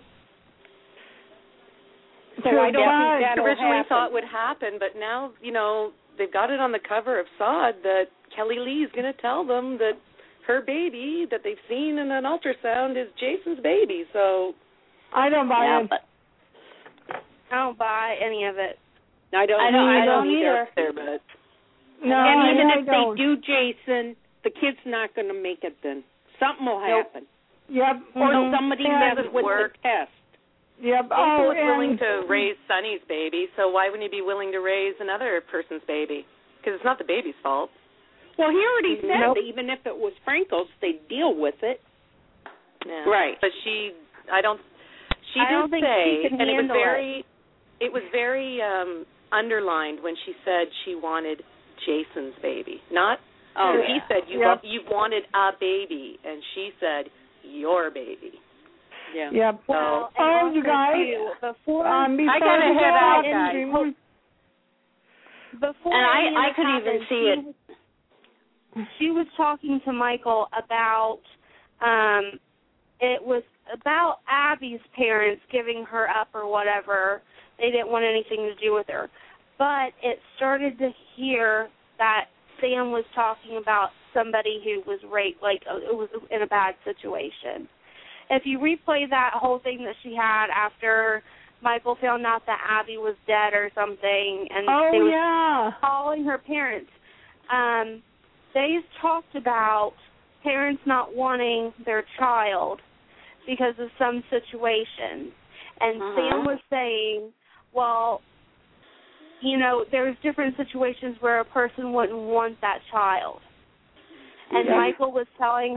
Speaker 13: So
Speaker 6: True,
Speaker 13: I don't
Speaker 6: but-
Speaker 13: think that'll
Speaker 12: originally
Speaker 13: happen.
Speaker 12: thought would happen, but now, you know, they've got it on the cover of Sod that Kelly Lee's going to tell them that her baby that they've seen in an ultrasound is Jason's baby. So
Speaker 6: I don't buy
Speaker 7: Yeah,
Speaker 6: it.
Speaker 7: but
Speaker 14: I don't buy any of it.
Speaker 13: I don't.
Speaker 7: I don't-
Speaker 13: I
Speaker 7: I
Speaker 13: don't
Speaker 7: don't
Speaker 13: either.
Speaker 12: there, but
Speaker 6: No,
Speaker 13: and
Speaker 6: I,
Speaker 13: even
Speaker 6: I
Speaker 13: if
Speaker 6: don't.
Speaker 13: they do Jason, the kid's not going to make it. Then something will
Speaker 12: Nope.
Speaker 13: happen,
Speaker 6: Yep.
Speaker 13: or
Speaker 6: mhm.
Speaker 13: somebody
Speaker 6: Yeah.
Speaker 13: messed with
Speaker 12: work.
Speaker 13: the test.
Speaker 6: Yep.
Speaker 12: Jason
Speaker 6: Oh,
Speaker 12: was willing
Speaker 6: and
Speaker 12: to raise Sonny's baby, so why wouldn't he be willing to raise another person's baby? Because it's not the baby's fault.
Speaker 13: Well, he already said
Speaker 14: Nope.
Speaker 13: that even if it was Franco's, they'd deal with it.
Speaker 12: Yeah.
Speaker 7: Right.
Speaker 12: But she, I don't. She
Speaker 14: I
Speaker 12: did
Speaker 14: don't think
Speaker 12: say,
Speaker 14: she can
Speaker 12: and it was
Speaker 14: handle it.
Speaker 12: very, it was very um underlined when she said she wanted Jason's baby, not.
Speaker 7: Oh,
Speaker 12: he
Speaker 7: yeah.
Speaker 12: said you
Speaker 6: Yep.
Speaker 12: want, you wanted a baby, and she said your baby.
Speaker 13: Yeah.
Speaker 6: Yep.
Speaker 14: Well,
Speaker 6: Oh,
Speaker 14: and
Speaker 6: you
Speaker 14: also,
Speaker 6: guys.
Speaker 14: too, before
Speaker 6: Um, before
Speaker 13: I gotta
Speaker 6: we
Speaker 13: head
Speaker 6: go
Speaker 13: out,
Speaker 6: and
Speaker 13: guys.
Speaker 6: dream-
Speaker 14: before
Speaker 7: And I-
Speaker 14: any of
Speaker 7: I
Speaker 14: this
Speaker 7: could even
Speaker 14: happened,
Speaker 7: see
Speaker 14: she
Speaker 7: it.
Speaker 14: was- She was talking to Michael about um, it was about Abby's parents giving her up or whatever. They didn't want anything to do with her, but it started to hear that Sam was talking about somebody who was raped, like uh, it was in a bad situation. If you replay that whole thing that she had after Michael found out that Abby was dead or something, and
Speaker 6: oh,
Speaker 14: they
Speaker 6: yeah.
Speaker 14: were calling her parents, um, they talked about parents not wanting their child because of some situations. And
Speaker 8: uh-huh.
Speaker 14: Sam was saying, well, you know, there's different situations where a person wouldn't want that child. And
Speaker 8: yeah.
Speaker 14: Michael was telling